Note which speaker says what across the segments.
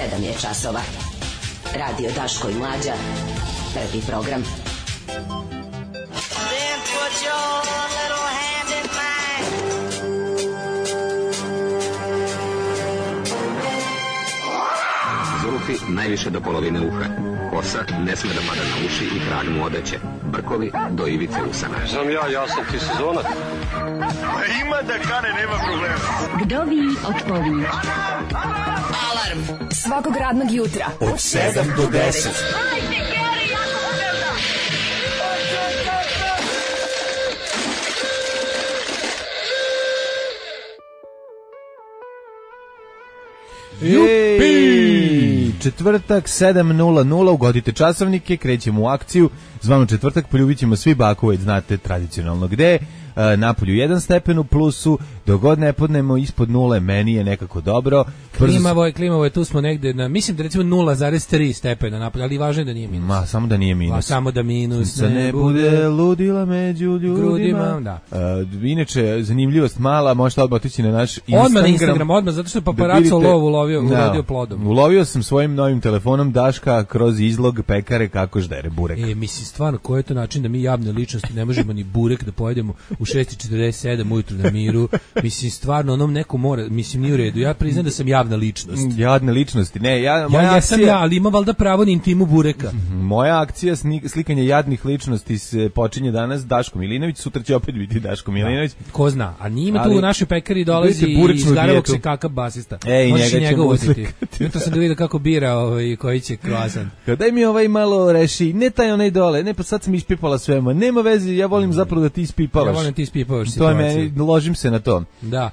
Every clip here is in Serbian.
Speaker 1: 7 je časova. Radio Daško i Mlađa. Prvi program.
Speaker 2: Then put your little hand in mine.
Speaker 3: Zulufi najviše do polovine uha. Kosa ne sme da pada na uši i krag mu odeće. Brkovi do ivice usana.
Speaker 4: Znam ja sam ti sezonac.
Speaker 5: Ima da kane, nema problema.
Speaker 6: Vdovi od pović.
Speaker 1: Alarm
Speaker 6: Svakog radnog jutra
Speaker 5: Od 7 do 10.
Speaker 7: Jupi! Četvrtak 7:00, ugodite časovnike, krećemo u akciju. Zvano četvrtak, poljubit ćemo svi baku, već znate tradicionalno gde. Napolju 1 stepen u plusu, dok god ne podnemo ispod nule, meni je nekako dobro.
Speaker 8: Klimavo je, tu smo negde na, mislim da recimo 0,3 stepena napolju, ali važno je da nije minus.
Speaker 7: Ma, samo da nije minus.
Speaker 8: Samo da minus
Speaker 7: ne bude ludila među ljudima.
Speaker 8: Da.
Speaker 7: Inače, zanimljivost mala, možete odmah otići na naš Instagram.
Speaker 8: Odmah na Instagram, zato što je paparaco lovu ulodio plodom.
Speaker 7: Ulovio sam svojim novim telefonom Daška kroz izlog pekare kako ždere burek.
Speaker 8: Mislim, stvarno, koji je to način da mi javne ličnosti ne možemo ni burek da pojedemo u 6:47 ujutru na miru? Mislim, stvarno, onom neko mora, mislim, nije u redu. Ja priznam da sam javna ličnost.
Speaker 7: Javne ličnosti, ne,
Speaker 8: ja jesam ja, ali imam valjda pravo na intimu bureka.
Speaker 7: Moja akcija slikanja jadnih ličnosti se počinje danas Daško Milinović, sutra će opet biti Daško Milinović.
Speaker 8: Ko zna, a njima tu u našoj pekari dolazi iz Garavog se kakav basista.
Speaker 7: Možeš i njega
Speaker 8: uzeti. Jutro sam ga vidio kako bira koji će krasan.
Speaker 7: Daj mi ovaj malo reši, ne taj onaj dole, ne pa sad sam ispipala svema, nema veze, ja volim zapravo da ti ispipavaš.
Speaker 8: Ja volim ti ispipavaš
Speaker 7: situaciju. To je meni, ložim se na to.
Speaker 8: Da,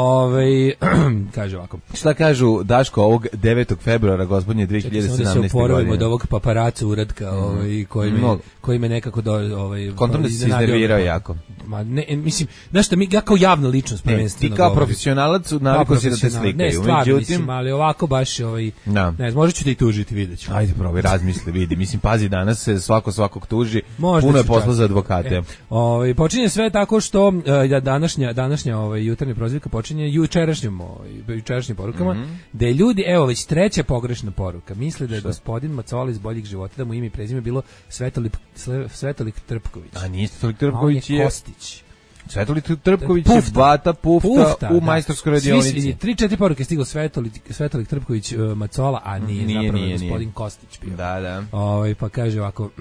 Speaker 8: kaže ovako.
Speaker 7: Šta kažu Daško ovog 9. februara gospodnje 2017.
Speaker 8: godine? Se oporavimo od ovog paparaca uradka koji me nekako
Speaker 7: kontom da si se iznervirao jako.
Speaker 8: Ma ne, mislim, znaš šta, ja kao javna ličnost prvenstveno.
Speaker 7: Ti kao profesionalac navikao si da te slikaju.
Speaker 8: Ne, stvarno, mislim, ali ovako baš ne, možda ću te i tužiti, vidjet ću.
Speaker 7: Ajde, probaj, razmisli, vidi. Mislim, pazi, danas se svakog tuži. Puno je posla za advokate.
Speaker 8: Počinje sve tako što današnja jutarnja prozivka počinje jučerašnjim porukama, da je ljudi, evo već treća pogrešna poruka, misle da je gospodin Macoli iz Boljih života, da mu ime i prezime bilo Svetolik Trpković.
Speaker 7: A nije Svetolik Trpković,
Speaker 8: je Kostić.
Speaker 7: Svetolik Trpković je bata pufta u majstorskoj radionici.
Speaker 8: 3-4 poruke stiglo Svetolik Trpković Macola, a nije zapravo gospodin Kostić bio.
Speaker 7: Da.
Speaker 8: Pa kaže ovako...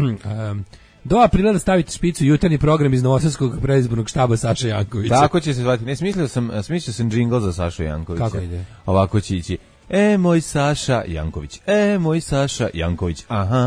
Speaker 8: Do aprila da stavite špicu jutarnji program iz Novosadskog predizbornog štaba Saša Jankovića.
Speaker 7: Tako će se zvati. Ne, smislio sam džingl za Sašu Jankovića.
Speaker 8: Kako ide?
Speaker 7: Ovako će ići. Moj Saša Janković. Moj Saša Janković. Aha,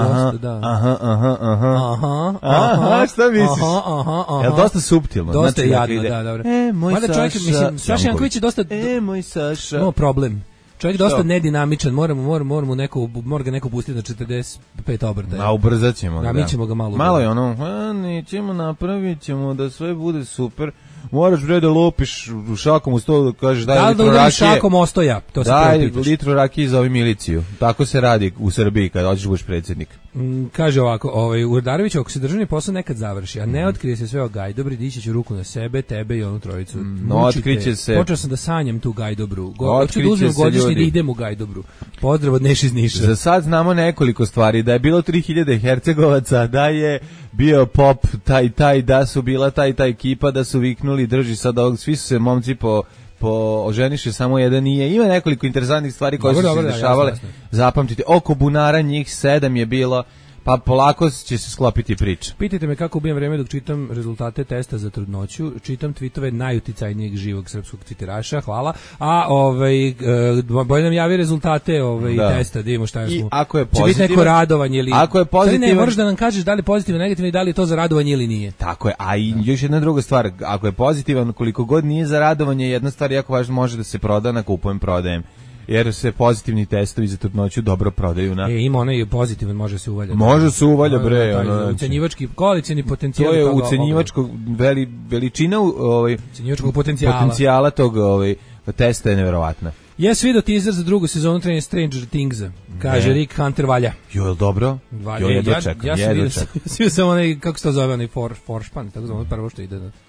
Speaker 7: šta misliš? Jel dosta suptilno?
Speaker 8: Dosta jadno, da, dobro.
Speaker 7: Moj
Speaker 8: Saša Janković je dosta...
Speaker 7: moj Saša.
Speaker 8: No problem. Čovjek dosta nedinamičan, mora ga neko pustiti na 45 obrtaja.
Speaker 7: A ubrzat ćemo ga.
Speaker 8: Mi ćemo ga malo.
Speaker 7: Malo je ono, nećemo, napravit ćemo da sve bude super. Moraš bre da lupiš šakom u stol, da kažeš daj litru rakije. Da
Speaker 8: šakom ostoja, to se
Speaker 7: daj litru rakije za ovu miliciju. Tako se radi u Srbiji kad hoćeš budeš predsjednik.
Speaker 8: Kaže ovako, Urdarević, ako se državni posao nekad završi, a ne otkrije se sve o Gajdobri, dići ću ruku na sebe, tebe i onu trojicu.
Speaker 7: Otkriće se.
Speaker 8: Počeo sam da sanjam tu Gajdobru. Hoću da uzmem godišnji da idem u Gajdobru. Pozdrav od Neši iz Niša.
Speaker 7: Za sad znamo nekoliko stvari, da je bilo 3000 Hercegovaca, da je bio pop taj, da su bila taj ekipa, da su viknuli drži sad ovog, svi su se momci oženiše, samo jedan nije. Ima nekoliko interesantnih stvari koje su se dešavale. Zapamtite, oko bunara njih 7 je bilo, pa polako će se sklopiti priča.
Speaker 8: Pitajte me kako ubijam vreme dok čitam rezultate testa za trudnoću. Čitam tweetove najuticajnijeg živog srpskog tviteraša, hvala. A bolje nam javi rezultate testa, da vidimo šta je smo.
Speaker 7: Ako je
Speaker 8: će biti neko radovanje ili...
Speaker 7: Ako je pozitivan...
Speaker 8: Ne, moraš da nam kažeš da li je pozitivan, negativno i da li je to za radovanje ili nije.
Speaker 7: Tako je, a i još jedna druga stvar, ako je pozitivan, koliko god nije za radovanje, jedna stvar jako važna, može da se proda na kupujem, prodajem. Jer se pozitivni testovi za trudnoću dobro prodaju na...
Speaker 8: ima onaj pozitivan, može se uvaljati.
Speaker 7: Može se uvalja, bre.
Speaker 8: Ucenjivački, koalicijni potencijal.
Speaker 7: To je ucenjivačkog veličina
Speaker 8: ucenjivačkog
Speaker 7: potencijala tog testa je neverovatna.
Speaker 8: Jes vidio teaser za drugu sezonu trene Stranger Thingsa, kaže Rick Hunter valja.
Speaker 7: Jo, je li dobro?
Speaker 8: Ja sam vidio samo onaj, kako se to zove, onaj Forspan, tako zove, prvo što ide.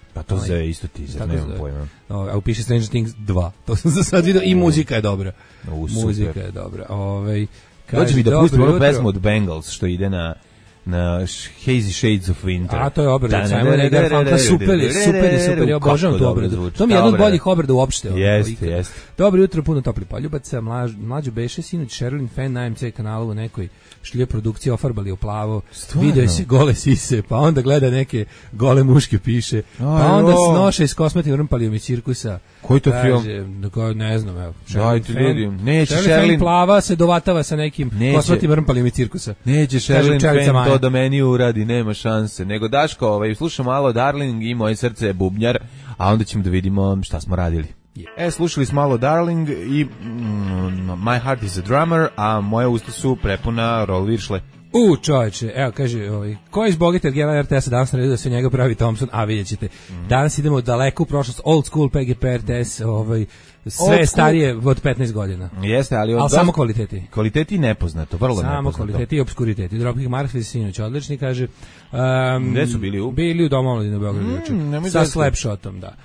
Speaker 7: Pa to zove isto teaser, nemam pojma.
Speaker 8: A upiši Stranger Things 2. To sam za sad vidio i muzika je dobra.
Speaker 7: Muzika
Speaker 8: je dobra.
Speaker 7: Dođe mi da pustim onu pesmu od Bengals što ide na Hazy Shades of Winter.
Speaker 8: A to je obrada Simona i Garfunkel, super, ja obožavam tu obradu. To mi je jedna od boljih obrada uopšte.
Speaker 7: Jeste.
Speaker 8: Dobro jutro, puno topli poljubaca, mlađu beše sinoć Sherilyn Fenn na AMC kanalu u nekoj šlje produkcije ofarbali u plavo, video se gole sise, pa onda gleda neke gole muške piše, pa onda snoše iz kosmetim vrmpalijom iz cirkusa.
Speaker 7: Koji to film?
Speaker 8: Ne znam, evo.
Speaker 7: Neće
Speaker 8: Sherilyn plava se dovatava sa nekim kosmetim vrmpalijom iz cirkusa.
Speaker 7: Neće Sherilyn Fenn to da meni uradi, nema šanse. Nego Daško, slušam malo Darling i Moje srce je bubnjar, a onda ćemo da vidimo šta smo radili. Slušali smo malo Darling i My Heart is a Drummer, a moje usta su prepuna Roll Viršle.
Speaker 8: Čovječe, evo kaže, ko je izbogite od Gela RTS-a danas naredio da se njega pravi Thompson, a vidjet ćete. Danas idemo daleko u prošlost, old school PGP RTS, sve starije od 15 godina.
Speaker 7: Jeste, ali
Speaker 8: samo kvaliteti.
Speaker 7: Kvaliteti nepoznato, vrlo nepoznato. Samo
Speaker 8: kvaliteti i obskuriteti. Dropkick Murphys sinoć odlični, kaže.
Speaker 7: Gde su bili?
Speaker 8: Bili u Domu omladine u Beogradu juče. Sa Slapshotom, da.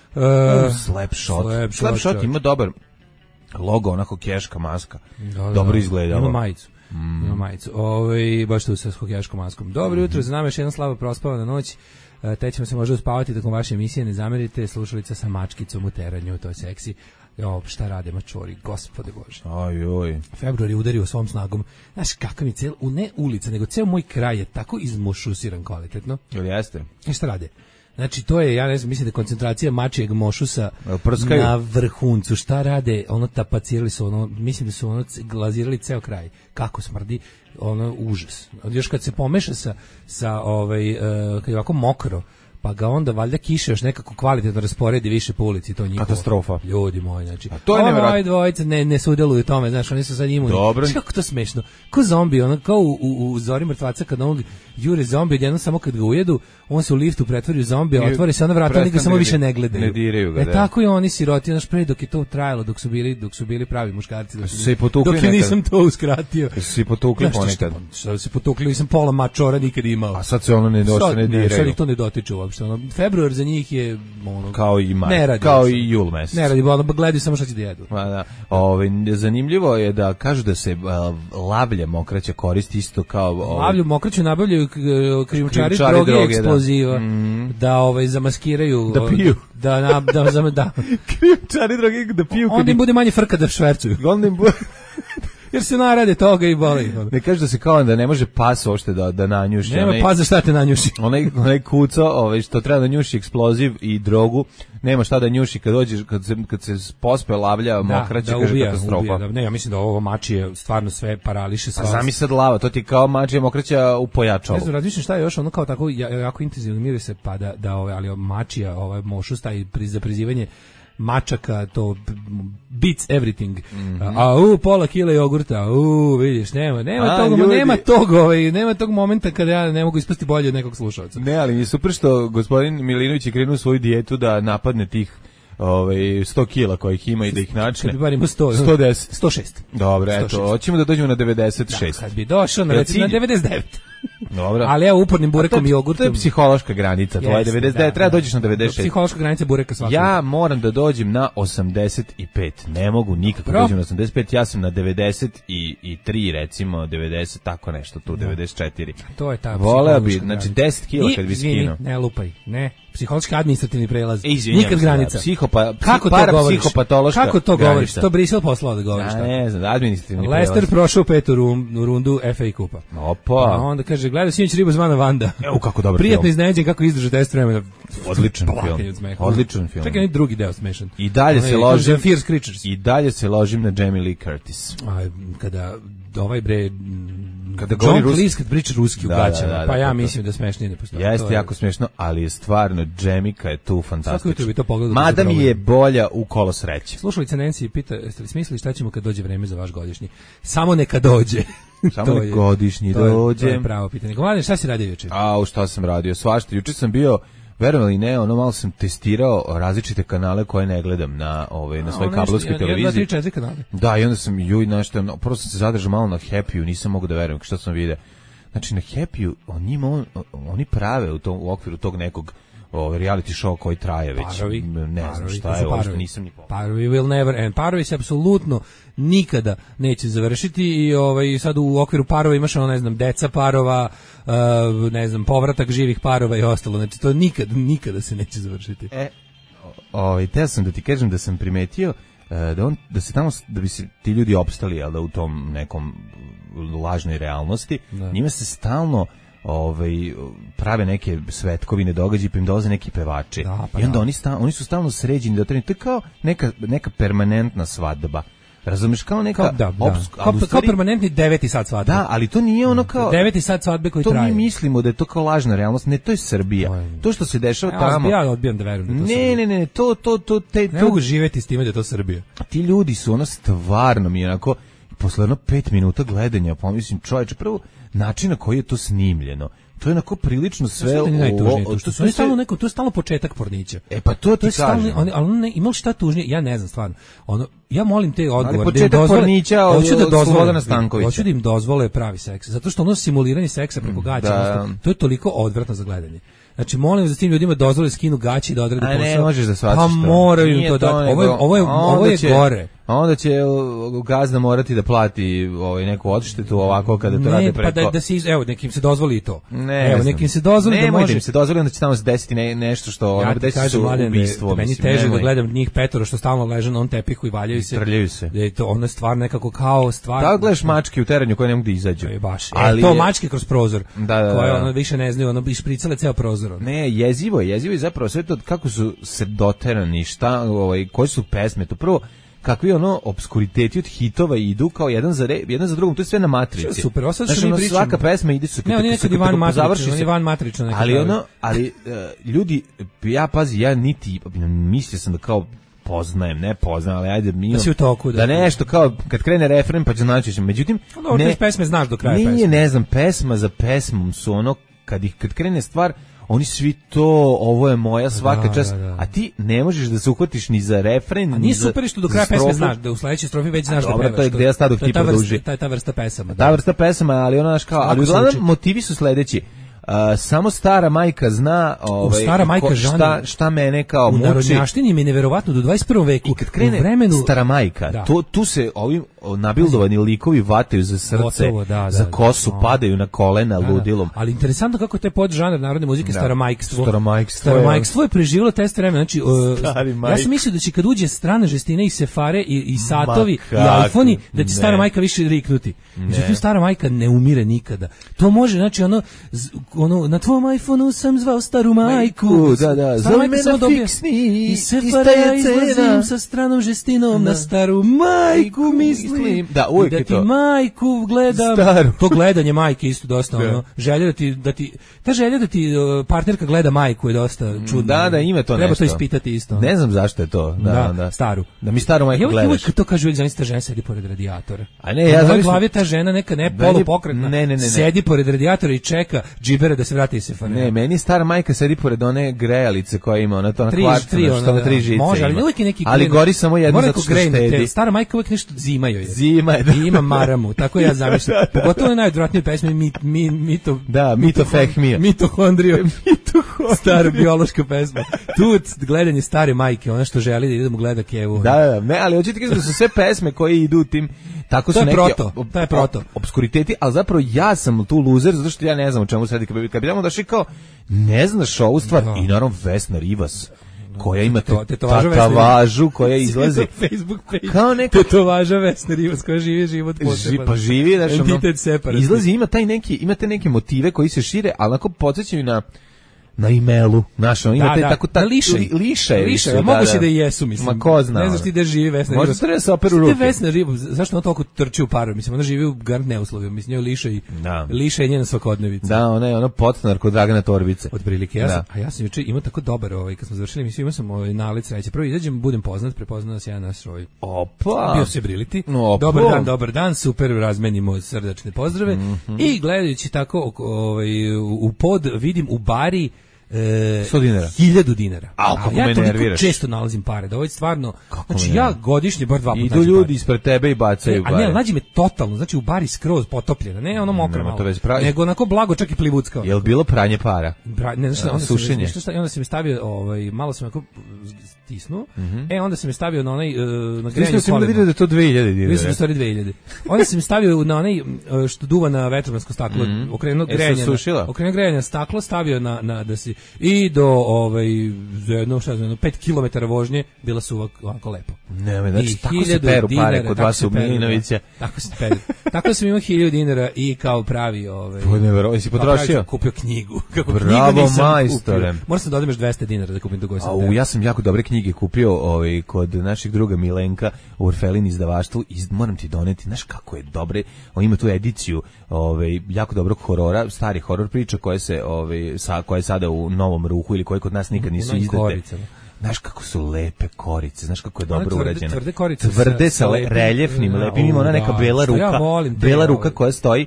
Speaker 7: Slapshot ima dobar logo, onako keška maska. Dobro izgleda.
Speaker 8: Ima majicu. Baš tu sa hokejaškom maskom. Dobro jutro, za nama još jedna slaba prospavana noć. Te ćemo se možda uspavati tokom vaše emisije, ne zamerite. Slušalica sa mačkicom u teranju, to je seksi. Šta rade mačori, gospode Bože. Februar je udario svom snagom. Znaš kakav mi ne ulica, nego ceo moj kraj je tako izmošusiran kvalitetno.
Speaker 7: Jel jeste?
Speaker 8: Šta rade? Znači to je, ja ne znam, mislim da je koncentracija mačijeg mošusa na vrhuncu. Šta rade? Tapacirali su, mislim da su glazirali ceo kraj. Kako smrdi, užas. Još kad se pomeša kad je ovako mokro, pa ga onda valjda kiša još nekako kvalitetno rasporedi više po ulici, to njihovo.
Speaker 7: Katastrofa.
Speaker 8: Ljudi moji, znači.
Speaker 7: To je nevjerojatno.
Speaker 8: Dvojica ne sudeluju u tome, znaš, oni su sad imuni.
Speaker 7: Dobro.
Speaker 8: Znaš kako to smešno? Ko zombi, kao u Zori mrtvaca kad on jure zombi, jedno samo kad ga ujedu, on se u liftu pretvori u zombi, otvori se ona vrata, oni ga samo više ne gledaju.
Speaker 7: Ne diraju ga,
Speaker 8: tako i oni siroti, znaš, pre dok je to trajalo, dok su bili pravi muškarci,
Speaker 7: dok
Speaker 8: je nisam to uskratio.
Speaker 7: Su se potukli ponekad.
Speaker 8: Šta se potukli, nisam pola mačora nikad imao.
Speaker 7: A sad se ono ne diraju.
Speaker 8: Sad ih to ne dotiče uopšte. Februar za njih je
Speaker 7: kao i maj, kao i jul mesec.
Speaker 8: Ne radi, gledaju samo šta će da jedu.
Speaker 7: Zanimljivo je da kažu da se lavlja mokraća koristi isto kao
Speaker 8: lavlju mokraću nabavljaju krijumčari droge i eksploziva da zamaskiraju,
Speaker 7: da piju,
Speaker 8: da
Speaker 7: krijumčari droge da piju,
Speaker 8: onda im bude manje frka da švercuju. Jer se narade toga i boli.
Speaker 7: Ne kaže da se kao da ne može pas uopšte da nanjuši.
Speaker 8: Nema pas za šta te nanjuši.
Speaker 7: Onaj kuco, što treba da njuši eksploziv i drogu, nema šta da njuši kad dođeš, kad se pospe lavlja mokraća, kaže katastrofa.
Speaker 8: Ne, ja mislim da ovo mačije stvarno sve parališe.
Speaker 7: A zamisli sad lava, to ti kao mačija mokraća u pojačalu.
Speaker 8: Ne znam, razmišljam šta je još, kao tako jako intenzivno mirise, pa ali mačija, mošusta i za prizivanje mačaka, to beats everything. Pola kila jogurta, vidiš, nema tog momenta kada ja ne mogu ispasti bolje od nekog slušalca.
Speaker 7: Ne, ali je super što gospodin Milinović je krenuo svoju dijetu da napadne tih 100 kila kojih ima i da ih načne.
Speaker 8: Kad bi bar imao 106.
Speaker 7: Dobro, eto, hoćemo da dođemo na 96.
Speaker 8: Da, kad bi došao na 99.
Speaker 7: Dobro.
Speaker 8: Ali ja upornim burekom i jogurtom.
Speaker 7: To je psihološka granica, tvoja 99, treba dođeš na 96.
Speaker 8: Psihološka granica bureka svakog.
Speaker 7: Ja moram da dođem na 85, ne mogu nikako dođem na 85, ja sam na 93 recimo, 90, tako nešto tu, 94.
Speaker 8: To je ta
Speaker 7: voleo bi, znači 10 kila kad bi skinuo.
Speaker 8: Ne lupaj, ne. Psihologski administrativni prelaz. Nikad granica.
Speaker 7: Psihopatološka.
Speaker 8: Kako to govoriš? To Brisel poslao da govoriš tako.
Speaker 7: Ne znam, administrativni prelaz.
Speaker 8: Leicester prošao petu rundu FA kupa.
Speaker 7: Opa.
Speaker 8: A onda kaže, gledaj sinoć Ribu zvana Vanda.
Speaker 7: Evo kako dobar film.
Speaker 8: Prijatno iznenađen kako izdržao test vremena.
Speaker 7: Odličan film.
Speaker 8: Čekaj, drugi deo smešan.
Speaker 7: I dalje se ložim. I dalje se ložim na Jamie Lee Curtis.
Speaker 8: Kada bre
Speaker 7: kada govori
Speaker 8: ruski, kad priča ruski u gaćama, pa ja mislim da smešnije ne postoji.
Speaker 7: Jeste jako smešno, ali je stvarno Džemika je tu fantastična. Mada mi je bolja u Kolo sreće.
Speaker 8: Slušalica Nancy pita, jeste li smislili šta ćemo kad dođe vreme za vaš godišnji? Samo neka dođe.
Speaker 7: Samo nek godišnji dođe.
Speaker 8: To je pravo pitanje. Mladen, šta si radio jučer?
Speaker 7: Šta sam radio? Svašta. Jučer sam bio, verovali ne, malo sam testirao različite kanale koje ne gledam na svojoj kablovskoj televiziji.
Speaker 8: 1, 2, 3, 4 kanale.
Speaker 7: Da, i onda sam prvo sam se zadržao malo na Happy-u, nisam mogu da verujem što sam vidio. Znači na Happy-u oni prave u okviru tog nekog reality show koji traje već
Speaker 8: Parovi,
Speaker 7: ne znam
Speaker 8: parovi,
Speaker 7: šta
Speaker 8: to
Speaker 7: je,
Speaker 8: su
Speaker 7: uopšte
Speaker 8: parovi.
Speaker 7: nisam ni
Speaker 8: Parovi will never end. Parovi se apsolutno nikada neće završiti i sad u okviru parova imaš ono, ne znam, deca parova, ne znam, povratak živih parova i ostalo. Znači to nikada se neće završiti.
Speaker 7: Teo sam da ti kažem da sam primetio da se tamo, da bi se ti ljudi opstali, jel da, u tom nekom lažnoj realnosti, njima se stalno prave neke svetkovine događaje, pa im dolaze neki pevači. I onda oni su stalno sređeni da to je kao neka permanentna svadba. Razumeš, kao neka
Speaker 8: kao permanentni 9. sat svadbe.
Speaker 7: Da, ali to nije ono kao
Speaker 8: 9. sat svadbe koji traje.
Speaker 7: To mi mislimo da je to kao lažna realnost. Ne, to je Srbija. To što se dešava tamo.
Speaker 8: Ja odbijam da verujem da to Srbija.
Speaker 7: Ne,
Speaker 8: ne mogu živeti s time da je to Srbija.
Speaker 7: Ti ljudi su ono stvarno mi onako posle 5 minuta gledanja, pomislim, čoveče, prvo način na koji je to snimljeno. To je onako prilično sve
Speaker 8: to je stalno neko, to je stalno početak pornića.
Speaker 7: Pa to ti kažem.
Speaker 8: Ali ima li šta tužnije? Ja ne znam stvarno. Ja molim te odgovore
Speaker 7: da im dozvole pornića od Slobodana Stankovića.
Speaker 8: Hoću da im dozvole pravi seks, zato što ono simuliranje seksa preko gaća, to je toliko odvratno za gledanje. Znači, molim za tim ljudima dozvole skinu gaći da odrade posao.
Speaker 7: A ne možeš da shvatiš to.
Speaker 8: Pa moraju im to dati. Ovo je gore.
Speaker 7: A onda će gazda morati da plati neku odštetu ovako kada to rade preko.
Speaker 8: Pa da se nekim se dozvoli i to. Nekim se dozvoli da može.
Speaker 7: Nemojte im se dozvoli, onda će tamo se desiti nešto što
Speaker 8: ja ti kažem, meni teže da gledam njih 5 što stalno leže na on tepihu i valjaju se.
Speaker 7: Trljaju se.
Speaker 8: Da je to ona stvar nekako kao stvar.
Speaker 7: Da gledaš mačke u terenju koje ne mogu da izađu.
Speaker 8: Baš. To mačke kroz prozor. Koje ono više ne znaju, ono bi špricale ceo prozor.
Speaker 7: Ne, jezivo je zapravo sve to kako su se doterani, šta, koje su pesme, to prvo kakvi obskuriteti od hitova idu kao jedan za drugom, to je sve na matrici.
Speaker 8: Super,
Speaker 7: znači, svaka pesma ide su
Speaker 8: Ivan Matrično.
Speaker 7: Ali ljudi, ja niti mislio sam da kao ne poznajem, ali ajde mi
Speaker 8: da si u toku,
Speaker 7: da nešto kao kad krene refren pa će znači, međutim
Speaker 8: ne pesme znaš do kraja pesme.
Speaker 7: Ne znam, pesma za pesmom su kad krene stvar oni svi to, ovo je moja svaka čast, a ti ne možeš da se uhvatiš ni za refren,
Speaker 8: a nije super što do kraja pesme znaš, da u sledećoj strofi već znaš da pevaš.
Speaker 7: To je gde ja sta dok ti produži.
Speaker 8: Ta vrsta pesama.
Speaker 7: Ta vrsta pesama, ali ona kao, ali uglavnom motivi su sledeći. Samo stara majka zna šta mene kao muči. U
Speaker 8: narodnjaštini mi je neverovatno do 21. veku.
Speaker 7: I kad krene stara majka, tu se ovi nabildovani likovi vataju za srce, za kosu, padaju na kolena ludilom.
Speaker 8: Ali interesantno kako te podžanr narodne muzike staramajkstvo je preživjelo test vremena. Znači, ja sam mislio da će kad uđe strane žestine i sefare i satovi i iPhone-i, da će stara majka više riknuti. Međutim, stara majka ne umire nikada. To može, znači na tvom iPhone-u sam zvao staru majku.
Speaker 7: Zove me na fiksni
Speaker 8: i sefara ja izlazim sa stranom žestinom na staru majku mislim.
Speaker 7: Da, uvijek
Speaker 8: je to. Da ti majku gledam.
Speaker 7: Staru.
Speaker 8: To gledanje majke isto dosta, želja ta želja da ti partnerka gleda majku je dosta čudna.
Speaker 7: Da, ima to
Speaker 8: nešto. Treba
Speaker 7: to
Speaker 8: ispitati isto.
Speaker 7: Ne znam zašto je to. Da,
Speaker 8: staru.
Speaker 7: Da mi staru majku gledaš.
Speaker 8: Uvijek to kaže, uvijek zamislite žena sedi pored radijatora.
Speaker 7: A ne, ja
Speaker 8: znam. U glavi ta žena neka polupokretna.
Speaker 7: Ne.
Speaker 8: Sedi pored radijatora i čeka džibera da se vrati iz sefane.
Speaker 7: Ne, meni stara majka sedi pored one grejalice koja ima, ona to na kvarcu, što na 3 žice.
Speaker 8: Može, ali uvijek je neki
Speaker 7: ali gori samo jedno zato što štedi.
Speaker 8: Stara majka uvijek nešto zimaju je.
Speaker 7: Zima je.
Speaker 8: I ima maramu, tako ja zamišljam. Pogotovo je najodvratnije pesme Mitohondrio. Stara biološka pesma. Tu gledanje stare majke, ona što želi da idemo gleda Kevu.
Speaker 7: Da, ne, ali hoćete kažem da su sve pesme koje idu tim tako su neki obskuriteti, ali zapravo ja sam tu luzer zato što ja ne znam o čemu se radi. Kad bi tamo došli kao ne znaš ovu stvar i naravno Vesna Rivas koja ima tetovažu koja izlazi
Speaker 8: Facebook page
Speaker 7: kao neka
Speaker 8: tetovaža Vesna Rivas koja živi život poseban.
Speaker 7: Pa živi, izlazi, ima te neke motive koji se šire, ali onako podsjećaju na imelu, našo, imate tako liše.
Speaker 8: Moguće da i jesu, mislim.
Speaker 7: Ma ko zna.
Speaker 8: Ne znaš ti da živi Vesna Rivas.
Speaker 7: Možda treba se operu ruke.
Speaker 8: Vesna Rivas, zašto ona toliko trči u paru? Mislim, ona živi u garant neuslovima, mislim, njoj liše je njena svakodnevica.
Speaker 7: Da, ona je podstanar kod Dragana Torbice.
Speaker 8: Otprilike, ja sam juče imao tako dobar, kad smo završili emisiju, imao sam nalet sreće. Prvo izađem, budem prepoznao nas jedan naš
Speaker 7: Opa!
Speaker 8: Bio se briliti. Dobar dan, super, razmenimo srdačne pozdrave. I gledajući tako u pod, vidim u bari
Speaker 7: 100 dinara.
Speaker 8: 1000 dinara.
Speaker 7: Kako
Speaker 8: ja
Speaker 7: me
Speaker 8: toliko
Speaker 7: nerviraš.
Speaker 8: često nalazim pare, da ovo je stvarno,
Speaker 7: Kako
Speaker 8: znači
Speaker 7: me
Speaker 8: ja
Speaker 7: nerviraš.
Speaker 8: godišnje bar 2 puta
Speaker 7: Idu
Speaker 8: nađem
Speaker 7: ljudi
Speaker 8: pare.
Speaker 7: ispred tebe i bacaju
Speaker 8: A ne,
Speaker 7: pare.
Speaker 8: nađi me totalno, znači u bari skroz potopljena, ne ono mokro
Speaker 7: Nema
Speaker 8: malo,
Speaker 7: to veze, pravi.
Speaker 8: nego onako blago čak i plivucka.
Speaker 7: Jel bilo pranje para?
Speaker 8: Ne, znaš šta, onda
Speaker 7: sušenje.
Speaker 8: onda se mi stavio, malo sam onako stisnuo, onda se mi stavio na onaj, na
Speaker 7: Ti
Speaker 8: grejanje
Speaker 7: sam
Speaker 8: kolima.
Speaker 7: vidio da je to 2000 dinara.
Speaker 8: Mislim da stvari 2000. Onda se mi stavio na onaj što duva na vetromansko staklo, okrenuo grejanje. Okrenuo grejanje staklo, stavio na da si i do za jedno 5 km vožnje bila su ovako lepo.
Speaker 7: Ne, znači tako se peru pare kod vas u Milinovića.
Speaker 8: Tako se peru. Tako sam imao 1000 dinara i kao pravi
Speaker 7: Neverovatno, si potrošio?
Speaker 8: Kupio knjigu. Kako
Speaker 7: Bravo, majstore.
Speaker 8: Moram sam da odem još 200 dinara da kupim do sam.
Speaker 7: Ja sam jako dobre knjige kupio kod našeg druga Milenka u Orfelin izdavaštvu i moram ti doneti, znaš kako je dobre, on ima tu ediciju jako dobrog horora, stari horor priča koje se koje sada u novom ruhu ili koje kod nas nikad nisu izdate. Znaš kako su lepe korice, znaš kako je dobro urađeno.
Speaker 8: Tvrde korice.
Speaker 7: Tvrde sa reljefnim, lepim, ima ona neka bela ruka.
Speaker 8: Ja volim
Speaker 7: bela ruka koja stoji.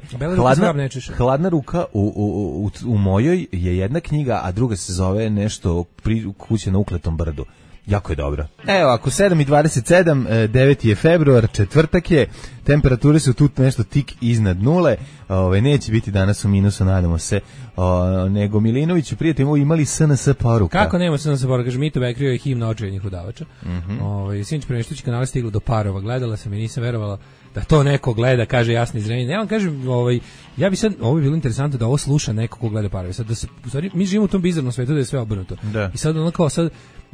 Speaker 8: Hladna
Speaker 7: ruka u mojoj je jedna knjiga, a druga se zove nešto Kuća na ukletom brdu. Jako je dobro. Evo, ako 7:27, 9. je februar, četvrtak je, temperature su tu nešto tik iznad nule, neće biti danas u minusu, nadamo se, nego Milinoviću, prijatelji, imali SNS poruka.
Speaker 8: Kako nema SNS poruka? Kaže, Mito Bekrio je himna očajnih udavača. Sinoć premeštujući kanale stiglo do Parova, gledala sam i nisam verovala da to neko gleda, kaže Jasni Zrenjanin. Ja vam kažem, ja bi sad, ovo bi bilo interesantno da ovo sluša neko ko gleda Parove. Sad da se, u stvari, mi živimo u tom bizarnom svetu da je sve obrnuto.
Speaker 7: Da.
Speaker 8: I sad ono kao sad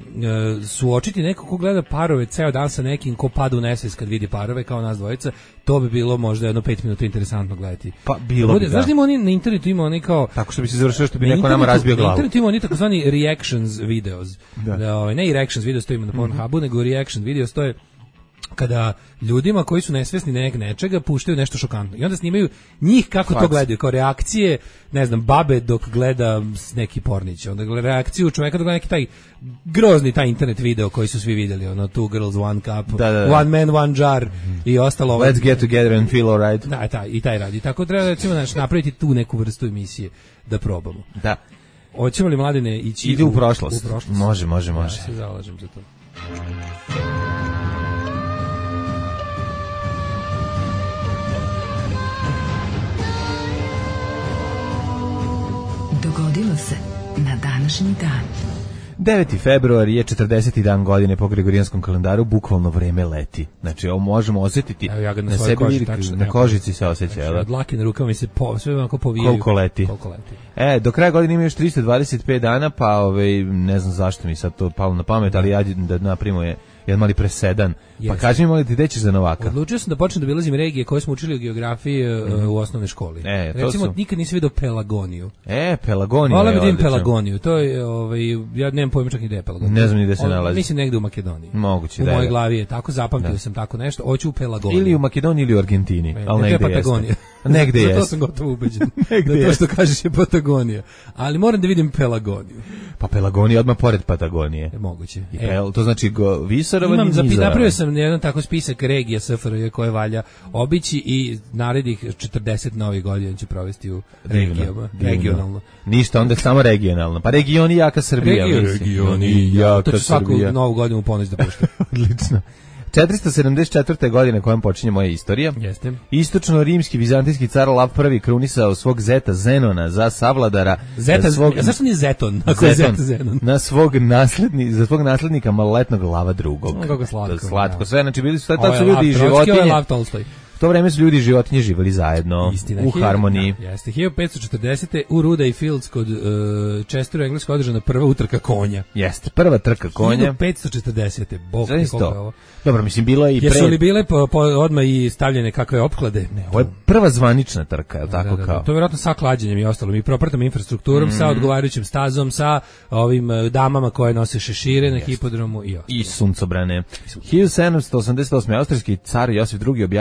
Speaker 8: suočiti neko ko gleda Parove ceo dan sa nekim ko pada u nesvest kad vidi Parove kao nas dvojica, to bi bilo možda jedno 5 minuta interesantno gledati.
Speaker 7: Pa bilo bi,
Speaker 8: znaš da ima oni na internetu, ima oni kao
Speaker 7: tako što bi se završilo što bi neko nama razbio glavu.
Speaker 8: Na internetu ima oni takozvani reactions videos. Ne reactions videos, to ima na Pornhubu, nego reaction videos, to je kada ljudima koji su nesvesni nečega puštaju nešto šokantno. I onda snimaju njih kako to gledaju, kao reakcije, ne znam, babe dok gleda neki pornić, onda gleda reakciju čoveka dok gleda neki taj grozni taj internet video koji su svi vidjeli, ono Two Girls, One Cup, One Man, One Jar i ostalo.
Speaker 7: Let's get together and feel alright.
Speaker 8: Da, i taj radi. Tako treba recimo napraviti tu neku vrstu emisije da probamo.
Speaker 7: Da.
Speaker 8: Hoćemo li Mladene ići
Speaker 7: u prošlost? Može.
Speaker 8: Ja se zalažem za to.
Speaker 1: Dogodilo se na današnji dan.
Speaker 7: 9. februar je 40. dan godine po Gregorijanskom kalendaru, bukvalno vreme leti. Znači, ovo možemo osjetiti
Speaker 8: ja
Speaker 7: na sebi, na kožici se osjeća.
Speaker 8: Znači, od lake na rukama mi se sve onako povijaju.
Speaker 7: Koliko leti. Do kraja godine ima još 325 dana, pa ne znam zašto mi sad to palo na pamet, ali ja da napravimo jedan mali presedan. Pa kaži mi, molim ti, gde ćeš za Novaka?
Speaker 8: Odlučio sam da počnem da obilazim regije koje smo učili u geografiji u osnovnoj školi. Recimo, nikad nisi vidio Pelagoniju.
Speaker 7: Pelagoniju.
Speaker 8: Hvala vidim Pelagoniju. To je, ja nemam pojma čak ni gde je Pelagonija.
Speaker 7: Ne znam ni gde se nalazi.
Speaker 8: Mislim negde u Makedoniji.
Speaker 7: Moguće,
Speaker 8: u mojoj glavi je tako, zapamtio sam tako nešto. Hoću u Pelagoniju.
Speaker 7: Ili u Makedoniji ili u Argentini. Ali negde jeste.
Speaker 8: Patagonija.
Speaker 7: Negde jeste.
Speaker 8: To sam gotovo ubeđen. Da to što kažeš je Patagonija. Ali moram da vidim Pelagoniju.
Speaker 7: Pa Pelagonija odmah pored Patagonije.
Speaker 8: Moguće.
Speaker 7: To znači Visarovan i Nizarovan.
Speaker 8: Napravio sam jedan tako spisak regija SFRJ koje valja obići i narednih 40 novih godina ću provesti u regijama. Regionalno.
Speaker 7: Ništa, onda samo regionalno. Pa regioni jaka Srbija.
Speaker 8: Regioni jaka Srbija. To ću svaku novu godinu u ponoć da puštam.
Speaker 7: Odlično. 474. godine kojom počinje moja istorija.
Speaker 8: Jeste.
Speaker 7: Istočno-rimski vizantijski car Lav I krunisao svog zeta Zenona za savladara.
Speaker 8: Zašto nije Zeton?
Speaker 7: Zeton. Na svog naslednika maloletnog Lava II.
Speaker 8: Kako
Speaker 7: slatko. Sve, znači bili su tad su ljudi i životinje. U to vreme su ljudi i životinje živjeli zajedno.
Speaker 8: Istina,
Speaker 7: u harmoniji.
Speaker 8: Jeste. 1540. u Ruday Fields kod Chesteru, Engleskoj, održana prva utrka konja.
Speaker 7: Jeste, prva trka konja.
Speaker 8: 1540. Bog, koliko je ovo.
Speaker 7: Dobro, mislim, bilo je i pre...
Speaker 8: Jesu li bile odmah i stavljene kakve opklade?
Speaker 7: Ne, ovo je prva zvanična trka, je li tako kao?
Speaker 8: To je vjerojatno sa klađenjem i ostalo. Mi propratom infrastrukturom, sa odgovarajućim stazom, sa ovim damama koje nose šešire na hipodromu i ostalo.
Speaker 7: I suncobrane. 1788. austrijski car Josif II objavio rat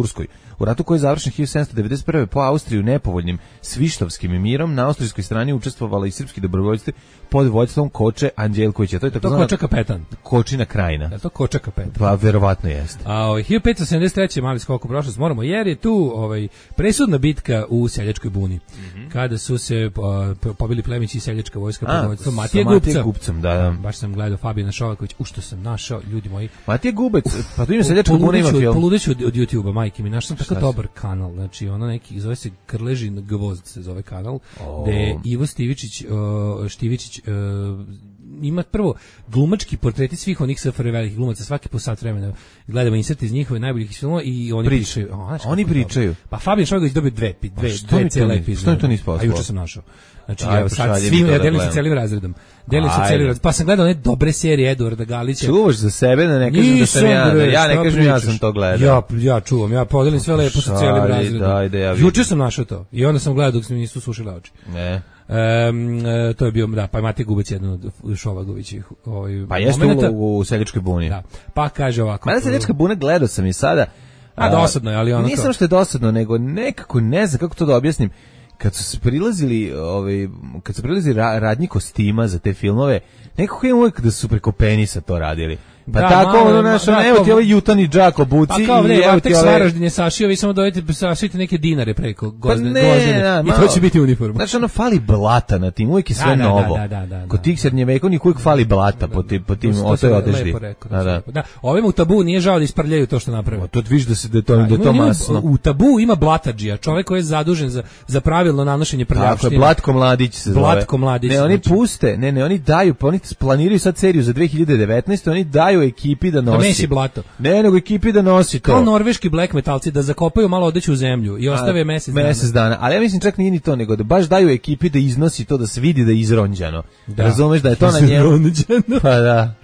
Speaker 7: Turskoj. U ratu koji je završen 1791. po Austriju nepovoljnim Svištovskim mirom, na austrijskoj strani učestvovala i srpski dobrovoljci pod vođstvom Koče Anđelkovića. To je
Speaker 8: To Koča kapetan.
Speaker 7: Kočina krajina.
Speaker 8: Da, to Koča kapetan.
Speaker 7: Pa verovatno jeste.
Speaker 8: A 1573. mali skok u prošlost moramo, jer je tu presudna bitka u Seljačkoj buni. Kada su se pobili plemići i seljačka vojska pod vođstvom Matije
Speaker 7: Gupcem, da.
Speaker 8: Baš sam gledao Fabijana Šovaković, što sam našao, ljudi moji.
Speaker 7: Matije Gubec, pa tu ima Seljačka buna, ima film.
Speaker 8: Poludeću od YouTube-a, majke mi, našao sam tako dobar kanal, znači ono neki, zove se Krležin gvozd, se zove kanal, gde Ivo Štivičić ima prvo glumački portreti svih onih SFRJ velikih glumaca, svaki po sat vremena gledamo insert iz njihove najboljih filmova i oni pričaju.
Speaker 7: Oni pričaju.
Speaker 8: Pa Fabijan Šovagović dobio dve cele epizode.
Speaker 7: Što mi to nisi poslao?
Speaker 8: A juče sam našao. Znači, evo sad svim, ja delim se celim razredom. Pa sam gledao one dobre serije Eduarda Galića.
Speaker 7: Čuvaš za sebe, da ne kažem da sam ja ne kažem ja sam to gledao.
Speaker 8: Ja čuvam, ja podelim sve lepo sa celim razredom. Juče sam našao to i onda sam gledao dok se mi nisu sušile oči.
Speaker 7: Ne.
Speaker 8: To je bio, da, pa Matija Gubec jedan od Šovagovićih
Speaker 7: pa jeste u Seljačkoj buni.
Speaker 8: Da. Pa kaže ovako.
Speaker 7: Mada Seljačka buna gledao sam i sada.
Speaker 8: Dosadno je, ali ono
Speaker 7: nisam što je dosadno, nego nekako ne znam kako to da objasnim. Kad su prilazili radnji kostima za te filmove, nekako je uvek da su preko penisa to radili. Pa da, tako ono našo, evo ti ovaj jutani džak obuci.
Speaker 8: Pa kao ne, evo tek Svaraždin je sašio, vi samo dojete, sašite neke dinare preko gozdene. I to će biti uniforma.
Speaker 7: Znači ono fali blata na tim, uvijek je sve novo. Kod tih srednjevekovnih uvijek fali blata po tim otoj odeždi.
Speaker 8: Da, ovim u Tabu nije žao da isprljaju to što naprave.
Speaker 7: To vidiš da je to masno.
Speaker 8: U Tabu ima blatadžija, čovjek koji je zadužen za pravilno nanošenje prljavštine.
Speaker 7: Tako, Blatko Mladić se zove.
Speaker 8: Blatko Mladić.
Speaker 7: Ne, oni puste, oni daju, pa oni planiraju sad seriju za 2019, oni daju ekipi da nosi.
Speaker 8: Da mesi blato.
Speaker 7: Ne, nego ekipi da nosi to.
Speaker 8: Kao norveški black metalci da zakopaju malo odeću u zemlju i ostave mesec dana.
Speaker 7: Ali ja mislim čak nije ni to, nego da baš daju ekipi da iznosi to, da se vidi da je izronđano. Da. Razumeš da je to na njemu? Pa da.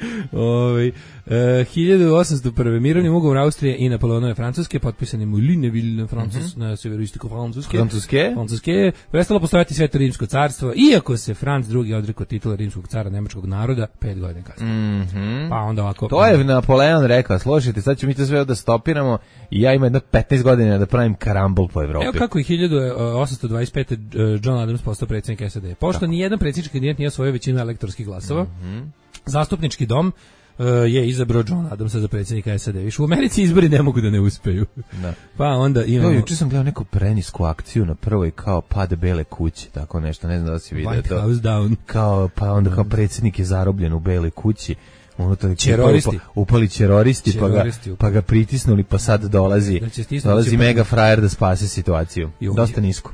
Speaker 8: 1801. mirovnim ugovorom Austrije i Napoleonove Francuske, potpisanim u Lunéville, na severoistiku Francuske, prestalo postojati Sveto rimsko carstvo, iako se Franc II odrekao titula rimskog cara nemačkog naroda 5 godina kasnije. Pa onda ovako.
Speaker 7: To je Napoleon rekao, slušajte, sad ćemo mi to sve da stopiramo i ja imam jedno 15 godina da pravim karambol po Evropi.
Speaker 8: Evo kako je 1825. John Adams postao predsjednik SAD. Pošto nijedan predsjednički kandidat nije osvojio većinu elektorskih glasova, Zastupnički dom je izabrao John Adamsa za predsjednika SAD. Više u Americi izbori ne mogu da ne uspeju. Da. Pa onda imamo...
Speaker 7: Juče sam gledao neku prenisku akciju na prvoj kao pad Bele kuće, tako nešto, ne znam da si vidio to.
Speaker 8: White House down.
Speaker 7: Kao predsjednik je zarobljen u Beloj kući. Upali teroristi pa ga pritisnuli, pa sad dolazi mega frajer da spase situaciju. Dosta nisko.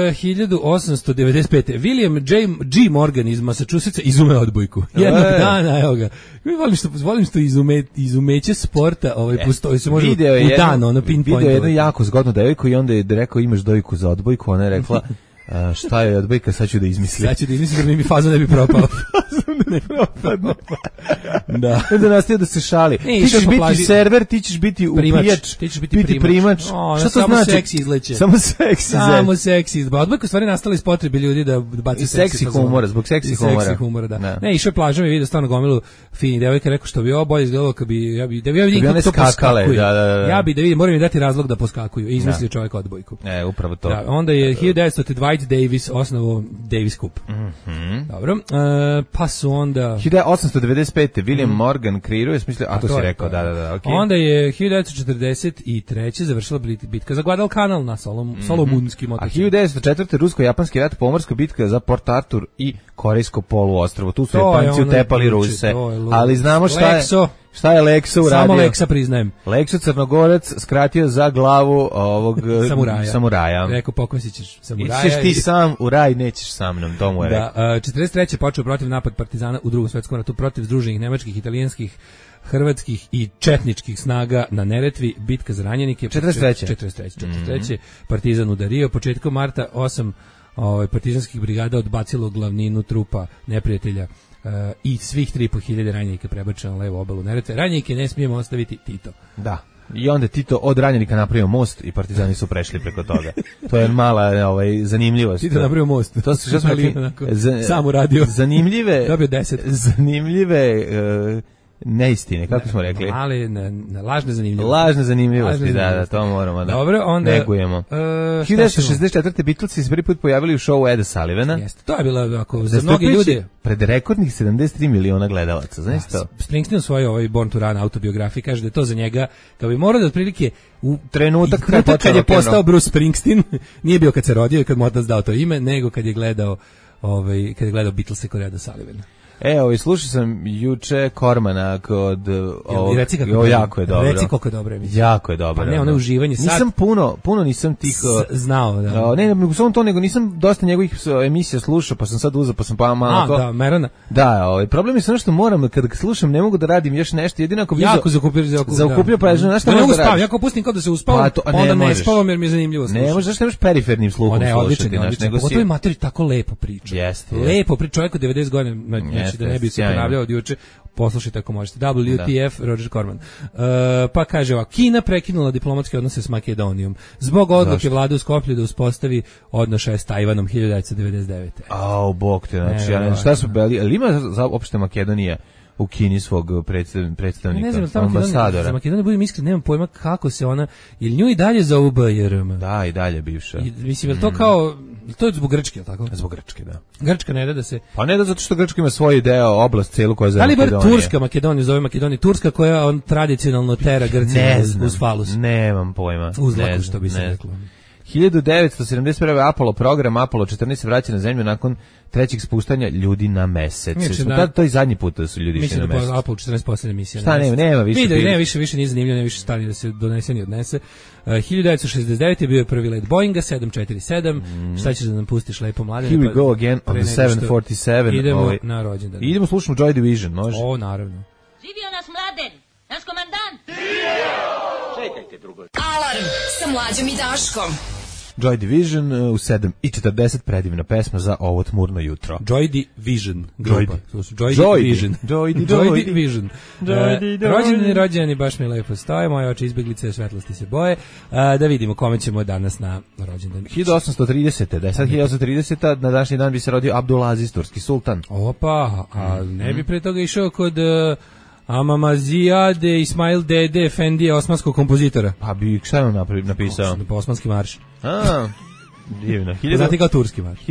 Speaker 8: 1895. William G. Morgan iz Massachusettsa izume odbojku. Jednog dana, evo ga. Volim što izumeće sporta postoji se može u dan, ono pinpoint.
Speaker 7: Video jednu jako zgodnu devojku i onda je rekao imaš dojku za odbojku, ona je rekla šta je odbojka, sad ću da izmislim.
Speaker 8: Sad ću da izmislim da mi faza ne bi propao.
Speaker 7: Da. Onda nastavio da se šali. Ti ćeš biti server, ti ćeš biti upijač,
Speaker 8: ti ćeš biti primač.
Speaker 7: Šta to znači?
Speaker 8: Seksi izleće.
Speaker 7: Samo seksi.
Speaker 8: Odbojka stvari nastala iz potrebe ljudi da baci
Speaker 7: seksi humora, zbog seksi
Speaker 8: humora. Da. Ne, išao je plažom i vidio stvarno gomilu finih devojka, rekao što bi ovo bolje izgledalo kad bi ja vidim kako to poskakuju. Ja bi da vidim, moram im dati razlog da poskakuju. I izmislio čovjek odbojku.
Speaker 7: Upravo to.
Speaker 8: Da, onda je 1900 Dwight Davis osnovao Davis Cup. Dobro. Pa su onda
Speaker 7: 1895. William Morgan kreirao, smislio, a to si rekao, da, okay.
Speaker 8: Onda je 1943. završila bitka za Guadalcanal na Solomunskim otocima.
Speaker 7: A 1904. rusko-japanski rat, pomorska bitka za Port Arthur i Korejsko poluostrvo. Tu su Japanci utepali Ruse. Ali znamo šta je Lekso uradio.
Speaker 8: Samo Leksa priznajem.
Speaker 7: Lekso Crnogorac skratio za glavu ovog samuraja.
Speaker 8: Rekao, pokosit ćeš samuraja.
Speaker 7: Išćeš ti sam u raj, nećeš sa mnom, to mu je rekao.
Speaker 8: 43. počeo protiv napad partizana u Drugom svjetskom ratu protiv združenih nemačkih, italijanskih, hrvatskih i četničkih snaga na Neretvi, bitka za ranjenike. 43. Partizan udario. Početkom marta 8 partizanskih brigada odbacilo glavninu trupa neprijatelja i svih 3.500 ranjenika prebačeno na levu obalu Neretve. Ranjenike ne smijemo ostaviti, Tito.
Speaker 7: Da. I onda Tito od ranjenika napravio most i partizani su prešli preko toga. To je mala zanimljivost.
Speaker 8: Tito napravio most.
Speaker 7: To su što smo
Speaker 8: sam uradio.
Speaker 7: Zanimljive.
Speaker 8: Dobio 10.
Speaker 7: Zanimljive neistine, kako smo rekli?
Speaker 8: Ali lažne zanimljivosti.
Speaker 7: Lažne zanimljivosti, da, to moramo da
Speaker 8: dobro, onda,
Speaker 7: negujemo. 1964. Beatlesi se prvi put pojavili u šovu Eda Sullivana.
Speaker 8: Jeste, to je bilo ako za mnogi ljudi
Speaker 7: pred rekordnih 73 miliona gledalaca, znaš to?
Speaker 8: Springsteen u svojoj ovoj Born to Run autobiografiji kaže da je to za njega, kao bi morao da otprilike u
Speaker 7: trenutak
Speaker 8: kad je postao Bruce Springsteen, nije bio kad se rodio i kad mu otac dao to ime, nego kad je gledao Beatlese kod Eda Sullivana.
Speaker 7: Slušao sam juče Kormana kod
Speaker 8: ovog,
Speaker 7: jako je dobro.
Speaker 8: Reci koliko je dobro emisija.
Speaker 7: Jako je dobro.
Speaker 8: Pa ne, ono uživanje sad.
Speaker 7: Nisam puno nisam tih
Speaker 8: znao, da.
Speaker 7: Ne, samo to, nego nisam dosta njegovih emisija slušao, pa sam sad uzeo, pa sam pa malo
Speaker 8: da, Merona.
Speaker 7: Da, problem je samo što moram, kad slušam, ne mogu da radim još nešto, jedino ako bi
Speaker 8: jako zakupio,
Speaker 7: pa znaš šta
Speaker 8: ne mogu
Speaker 7: da radim.
Speaker 8: Ja kao pustim kao da se uspavam, onda ne spavam jer mi je zanimljivo slušati.
Speaker 7: Ne možeš, zašto nemaš perifernim sluhom slušati, nego si...
Speaker 8: Pogotovo materi tako lepo priča. Lepo priča, čovjek od 90 godina, znači da ne bi se ponavljao od juče, poslušajte ako možete. WTF, Roger Corman. Pa kaže ovako, Kina prekinula diplomatske odnose s Makedonijom zbog odluke vlade u Skoplju da uspostavi odnošaje s Tajvanom 1999.
Speaker 7: Bog te, znači, ja ne znam šta su bili, ali ima uopšte Makedonija u Kini svog predstavnika, ambasadora.
Speaker 8: Za Makedoniju budem iskren, nemam pojma kako se ona, ili nju i dalje zovu BJRM.
Speaker 7: Da, i dalje bivša.
Speaker 8: Mislim, je to kao, to je zbog Grčke, je li tako?
Speaker 7: Zbog Grčke, da.
Speaker 8: Grčka ne da se...
Speaker 7: Pa ne da zato što Grčka ima svoj deo, oblast celu koja je za
Speaker 8: Makedonije.
Speaker 7: Makedonije.
Speaker 8: Ali bar Turska Makedonija, zove Makedonija, Turska koja on tradicionalno tera Grcima uz falus.
Speaker 7: Nemam pojma.
Speaker 8: Uz laku, što bi se reklo.
Speaker 7: 1971. Apollo program, Apollo 14 se vraća na zemlju nakon trećeg spuštanja ljudi na mesec. To je zadnji put da su ljudi išli na mesec.
Speaker 8: Mislim da Apollo 14 posljednja misija.
Speaker 7: Šta nema više?
Speaker 8: Ne, više nije zanimljivo, ne više stari da se donese ni odnese. 1969. je bio prvi let Boeinga 747. Šta ćeš da nam pustiš, lepo mladine?
Speaker 7: Here we go again on the 747.
Speaker 8: Idemo na rođendan.
Speaker 7: Idemo slušamo Joy Division, može?
Speaker 8: Naravno.
Speaker 2: Živio nas Mladen, naš komandant.
Speaker 5: Čekajte drugo.
Speaker 6: Alarm sa Mlađom i Daškom.
Speaker 7: Joy Division u 7:40, predivna pesma za ovo tmurno jutro.
Speaker 8: Joy Division grupa.
Speaker 7: Joy
Speaker 8: Division. Rođeni, baš mi lepo stoje, moje oči izbeglice svetlosti se boje. Da vidimo kome ćemo danas na rođendan.
Speaker 7: 1830. Da je sad 1830. Na današnji dan bi se rodio Abdulaziz, turski sultan.
Speaker 8: Opa, a ne bi pre toga išao kod... Amamazijade Ismail Dede Efendije, osmanskog kompozitora.
Speaker 7: Pa bi šta je on napisao?
Speaker 8: Osmanski marš.
Speaker 7: Divno.
Speaker 8: Znate kao turski marš.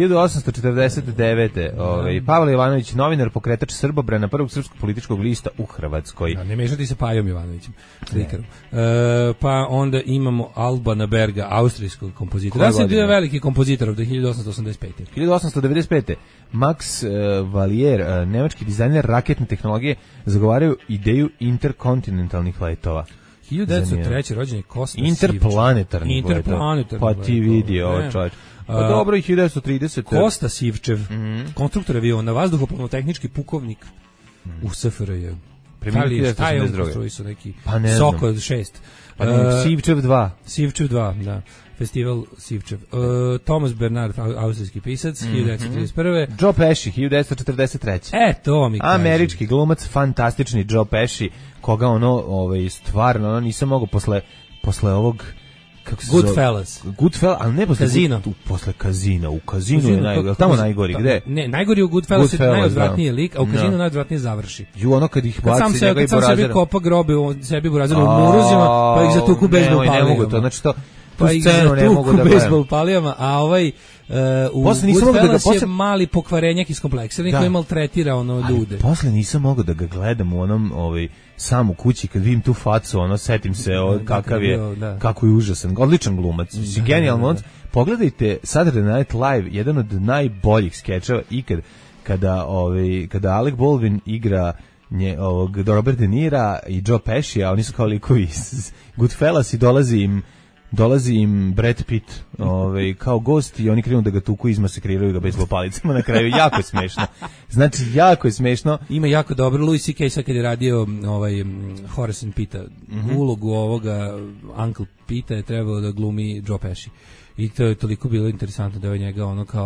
Speaker 7: 1849. Pavle Ivanović, novinar, pokretač Srbobrana, prvog srpskog političkog lista u Hrvatskoj.
Speaker 8: Ne mešati se Pajom Ivanovićem, slikarom. Pa onda imamo Albana Berga, austrijskog kompozitora. Da sam bio veliki kompozitor od 1885.
Speaker 7: 1895. Max Valier, nemački dizajner raketne tehnologije, zagovaraju ideju interkontinentalnih letova.
Speaker 8: 1903. rođen je Kosta
Speaker 7: Interplanetarni. Pa ti vidi ovo čovječ. Pa dobro, i 1930.
Speaker 8: Kosta Sivčev, konstruktor aviona, vazduhoplovno-tehnički pukovnik u SFRJ. Šta je upostroji su neki Sokol 6.
Speaker 7: Sivčev 2.
Speaker 8: Sivčev 2, da. Festival Sivčev. Thomas Bernard, austrijski pisac, 1931.
Speaker 7: Joe Pesci, 1943.
Speaker 8: To mi kaže.
Speaker 7: Američki glumac, fantastični Joe Pesci, koga stvarno, nisam mogao posle ovog...
Speaker 8: Goodfellas,
Speaker 7: ali ne posle
Speaker 8: Casino.
Speaker 7: Posle Casina. U Casinu je tamo najgori, gde?
Speaker 8: Ne, najgori u Goodfellas je najodvratniji lik, a u Casinu najodvratnije završi.
Speaker 7: Kad ih baci njega i
Speaker 8: Kad sam sebi kopa grobe, sebi burazira u muruzima, pa ih zatuku bejzbol palijama.
Speaker 7: Ne mogu to, znači to...
Speaker 8: Pa ih zatuku bejzbol palijama, a u Goodfellas je mali pokvarenjak iz kompleksa, koji maltretira ljude.
Speaker 7: Posle nisam mogao da ga gledam u onom sam u kući, kad vidim tu facu, setim se kako je užasan, odličan glumac, genijalan glumac. Pogledajte Saturday Night Live, jedan od najboljih skečeva ikad, kada Alec Baldwin igra Robert De Nira i Joe Pesci, a oni su kao likovi iz Goodfellas i dolazi im Brad Pitt kao gost i oni krenu da ga tuku i izmasakriraju ga bejzbol palicama na kraju. Jako je smešno. Znači, jako je smešno.
Speaker 8: Ima jako dobro. Louis C.K. sad kad je radio Horace and Pitta, ulogu ovoga Uncle Pitta je trebalo da glumi Joe Pesci. I to je toliko bilo interesantno da je njega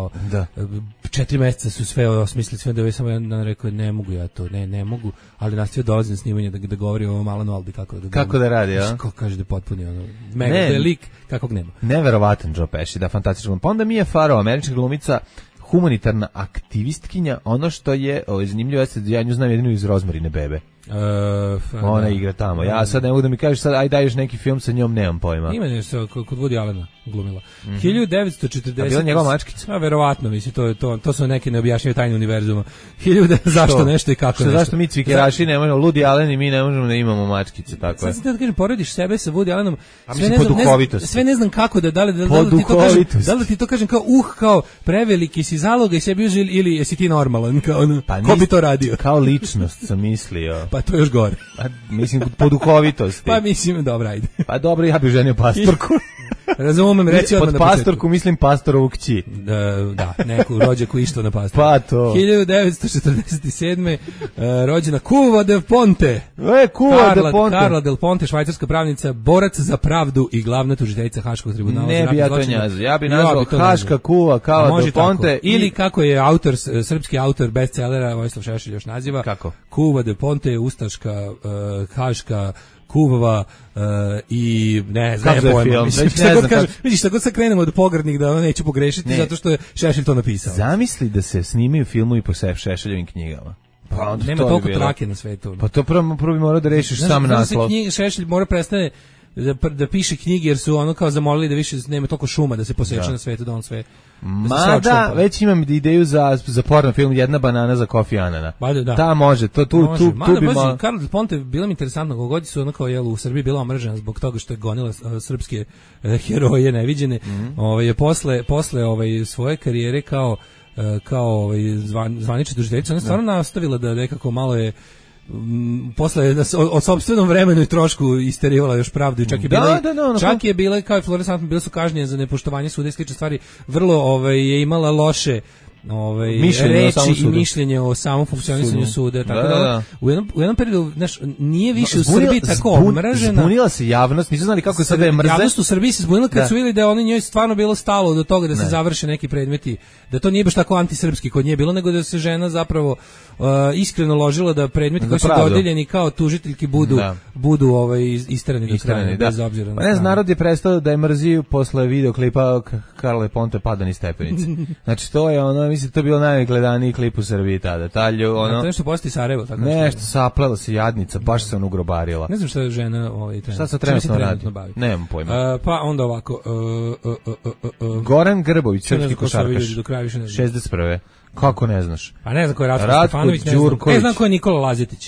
Speaker 8: 4 mjeseca su sve osmislili, sve da je samo jedan dan rekao ne mogu ja to, ne mogu, ali nastavio dolazi na snimanje da govori o Malanu Aldi kako da radi, ja? Kako kaže da je potpuni mega, da je lik kakvog nema.
Speaker 7: Neverovatan Joe Pesci, da, fantastičan. Pa onda Mia Farrow, američka glumica, humanitarna aktivistkinja, ono što je zanimljivo, ja nju znam jedinu iz Rozmarine bebe. Ona igra tamo. Ja sad ne mogu da mi kažeš sad, aj daješ neki film sa njom, nemam pojma.
Speaker 8: Ima nešto kod Woody Allena glumila. 1940.
Speaker 7: A bila njegova mačkica?
Speaker 8: A verovatno, mislim, to su neke neobjašnjive tajne univerzuma. Zašto nešto i kako nešto.
Speaker 7: Zašto mi cvikeraši ne možemo, Woody Allen i mi ne možemo da imamo mačkice, tako je.
Speaker 8: Sad da kažem, porediš sebe sa Woody Allenom, sve ne znam kako da li ti to kažem kao preveliki si zaloga i sebi uzeli ili jesi ti normalan, ko bi to radio?
Speaker 7: Kao ličnost sam mislio.
Speaker 8: Pa to je još gore.
Speaker 7: Mislim, po duhovitosti.
Speaker 8: Pa mislim, dobro, ajde.
Speaker 7: Pa dobro, ja bih ženio pastorku.
Speaker 8: Razumem, reći odmah na početku.
Speaker 7: Pod pastorku mislim pastorovu kći.
Speaker 8: Da, neku rođaku išto na pastoru.
Speaker 7: Pa to.
Speaker 8: 1947. Rođena Cuva del Ponte. Carla del Ponte, švajcarska pravnica, borac za pravdu i glavna tužiteljica Haškog tribunala.
Speaker 7: Ne bi ja to nazvao. Ja bi nazvao Haška Cuva kao del Ponte.
Speaker 8: Ili kako je srpski autor bestsellera Vojislav Šešelj još naziva.
Speaker 7: Kako?
Speaker 8: Cuva del Ponte je ustaška, haška, Kuvova i ne znam pojma. Vidiš, tako sad krenemo od pogrdnih da neću pogrešiti zato što je Šešelj to napisao.
Speaker 7: Zamisli da se snimaju filmovi po Šešeljevim knjigama. Pa
Speaker 8: nema toliko trake na svetu.
Speaker 7: Pa to prvo bi morao da rešiš sam naslov.
Speaker 8: Šešelj mora prestane da piše knjige jer su ono kao zamolili da više nema toliko šuma da se poseče na svetu, da on sve...
Speaker 7: Mada, već imam ideju za porno film Jedna banana za Kofi Anana. Da, može, tu bi malo...
Speaker 8: Carla del Ponte, bilo mi interesantno, kogod su ono kao u Srbiji bila omržena zbog toga što je gonila srpske heroje neviđene, posle svoje karijere kao zvanična tužiteljica, ona stvarno nastavila da nekako malo je posle o sopstvenom vremenu i trošku isterivala još pravdu i čak je bila kao i fluorescentno, bile su kažnjene za nepoštovanje suda i slične stvari, vrlo je imala loše reči i mišljenje o samom funkcionisanju suda, tako da u jednom periodu nije više u Srbiji tako omražena.
Speaker 7: Zbunila se javnost, nisu znali kako sada je mrze.
Speaker 8: Javnost u Srbiji se zbunila kad su vidjeli da oni njoj stvarno bilo stalo do toga da se završe neki predmeti, da to nije baš tako antisrpski kod nje bilo, nego da se žena zapravo iskreno ložila da predmeti koji su dodeljeni kao tužiteljki budu isterani do kraja, bez obzira na
Speaker 7: stranu. Narod je prestao da je mrzi posle videoklipa Carle Ponte padani stepenice. Znači to je ono, mislim, to je bilo najgledaniji klip u Srbiji tada.
Speaker 8: To nešto posti Sarajevo, tako
Speaker 7: nešto saplela se jadnica, baš se ono ugrobarila.
Speaker 8: Ne znam šta je žena
Speaker 7: šta se trenutno radi. Nemam pojma.
Speaker 8: Pa onda ovako.
Speaker 7: Goran Grbović, srpski košarkaš. 61. Kako ne znaš?
Speaker 8: Pa ne znam ko je Ratko Stefanović, ne znam ko je Nikola Lazetić.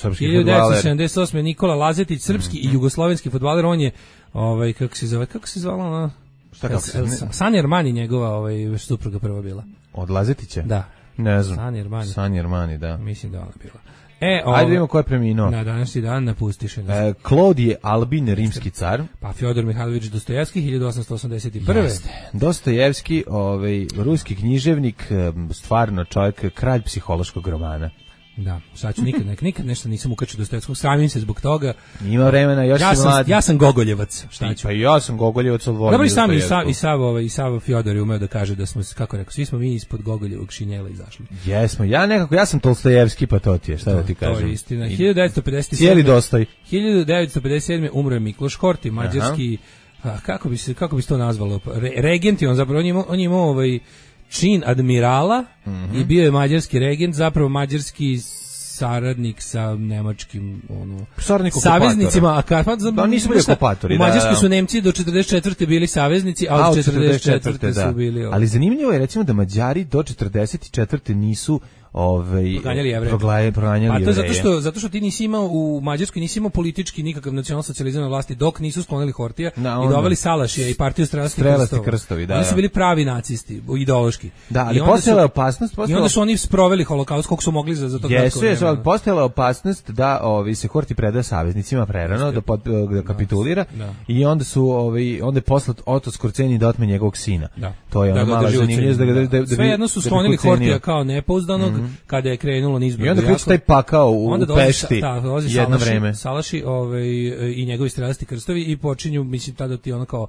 Speaker 8: 1978. Nikola Lazetić, srpski i jugoslovenski fudbaler, on je kako se zvala ona? Sanja Armani, njegova supruga prva bila.
Speaker 7: Od Lazetića?
Speaker 8: Da.
Speaker 7: Ne znam.
Speaker 8: Sanja
Speaker 7: Armani, da.
Speaker 8: Mislim da ona bila.
Speaker 7: Ajde vidimo ko je preminuo.
Speaker 8: Na današnji dan napustiše.
Speaker 7: Klodije Albin, rimski car.
Speaker 8: Pa Fjodor Mihajlović Dostojevski, 1881.
Speaker 7: Dostojevski, ruski književnik, stvarno čovjek, kralj psihološkog romana.
Speaker 8: Da, sad ću nikad nešto nisam ukačio Dostojevskog, sramim se zbog toga.
Speaker 7: Ima vremena, još si mlad.
Speaker 8: Ja sam Gogoljevac, šta ću?
Speaker 7: Pa ja sam Gogoljevac od voljnog.
Speaker 8: Dobro, i Sav Fjodor je umeo da kaže da smo, kako rekao, svi smo mi ispod Gogoljevog šinjela izašli.
Speaker 7: Jesmo, ja sam Tolstojevski, pa to ti je, šta da ti kažem.
Speaker 8: To je istina. 1957.
Speaker 7: Cijeli Dostoj.
Speaker 8: 1957. umro je Mikloš Horthy, mađarski, kako bi se to nazvalo? Regent je on, zapravo, on je imao čin admirala i bio je mađarski regent, zapravo mađarski saradnik sa nemačkim saveznicima,
Speaker 7: a nisu bili okupatori.
Speaker 8: U Mađarskoj su Nemci do 44. bili saveznici, a od 44. su bili...
Speaker 7: Ali zanimljivo je recimo da Mađari do 44. nisu proganjali Jevreje.
Speaker 8: Zato što ti nisi imao u Mađarskoj nisi imao politički nikakav nacionalsocijalizam na vlasti dok nisu sklonili Hortija i doveli Salašija i partiju Strelasti krstovi. Oni su bili pravi nacisti, ideološki.
Speaker 7: Da, ali postojala opasnost.
Speaker 8: I onda su oni sproveli holokaust koliko su mogli za to.
Speaker 7: Jesu, ali postojala opasnost da se Hortij preda saveznicima prerano, da kapitulira i onda je poslat Oto Skorceni da otme njegovog sina. To je mala zanimljivost da
Speaker 8: sve jedno su sklonili Hortija kao nepouzdanog kada je krenulo nizbrdo.
Speaker 7: I onda kreće taj pakao u Pešti jedno vreme.
Speaker 8: Salaši i njegovi strelasti krstovi i počinju, mislim, tada ti ono kao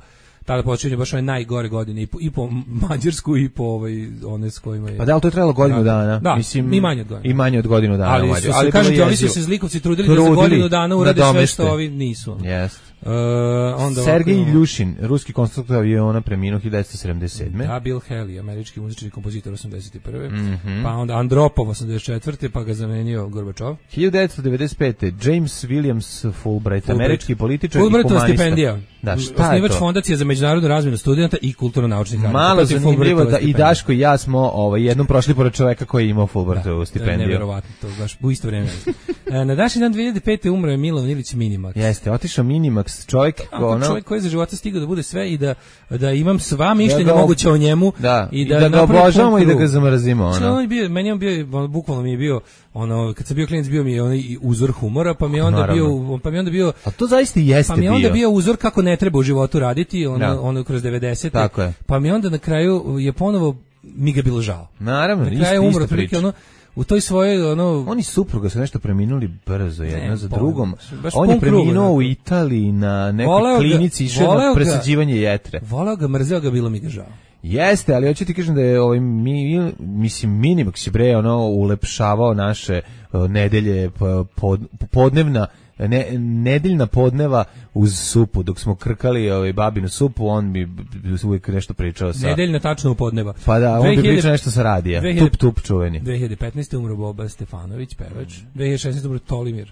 Speaker 8: tada počinje baš ove najgore godine i po Mađarsku i po one s kojima je.
Speaker 7: Pa da, li to je trajalo godinu dana?
Speaker 8: Da,
Speaker 7: mislim,
Speaker 8: i manje od godinu.
Speaker 7: I manje od godinu dana.
Speaker 8: Ali kažete, oni su se zlikovci trudili da za godinu dana urade sve što ovi nisu.
Speaker 7: Jeste.
Speaker 8: Onda
Speaker 7: Sergej Iljušin, ruski konstruktor aviona, preminuo 1977.
Speaker 8: Da, Bill Haley, američki muzički kompozitor 81. Pa onda Andropov 84. pa ga zamenio Gorbačov.
Speaker 7: 1995. James Williams Fulbright, američki političar i humanista.
Speaker 8: Fulbrightova stipendija.
Speaker 7: Da, šta je
Speaker 8: osnivač
Speaker 7: to?
Speaker 8: Fondacije za međunarodnu razmjenu studenata i kulturno-naučnih radnika.
Speaker 7: Malo zanimljivo da i Daško i ja smo jednom prošli pored čoveka koji je imao Fulbrightovu stipendiju.
Speaker 8: Neverovatno, to baš u isto vreme. Na današnji dan 2005. umro je Milan Ilić Minimax.
Speaker 7: Jeste, otišao Minimax, čovjek
Speaker 8: koji je za života stigao da bude sve i da imam sva mišljenja moguće o njemu
Speaker 7: i da ga obožavamo i da ga zamrzimo.
Speaker 8: Meni on bio, bukvalno mi je bio kad sam bio klinac, bio mi je onaj uzor humora, pa mi je onda bio
Speaker 7: a to zaista jeste bio.
Speaker 8: Pa mi je onda bio uzor kako ne treba u životu raditi, ono kroz 90.
Speaker 7: Tako je.
Speaker 8: Pa mi onda na kraju je ponovo mi ga bilo žao.
Speaker 7: Naravno,
Speaker 8: na kraju umro prilike u toj svojoj
Speaker 7: oni supruga su nešto preminuli brzo jedna za drugom. On je preminuo u Italiji na nekoj klinici, išao na presađivanje jetre.
Speaker 8: Voleo ga, mrzeo ga, bilo mi ga žao.
Speaker 7: Jeste, ali hoću ti kažem da je Minimax je bre ulepšavao naše nedelje podnevna nedeljna podneva uz supu, dok smo krkali babinu supu, on bi uvijek nešto pričao sa...
Speaker 8: Nedeljna tačno u podneva.
Speaker 7: Pa da, on bi pričao nešto sa radija. Tup čuveni.
Speaker 8: 2015. umro Boba Stefanović, pevač. 2016. umro Tolimir.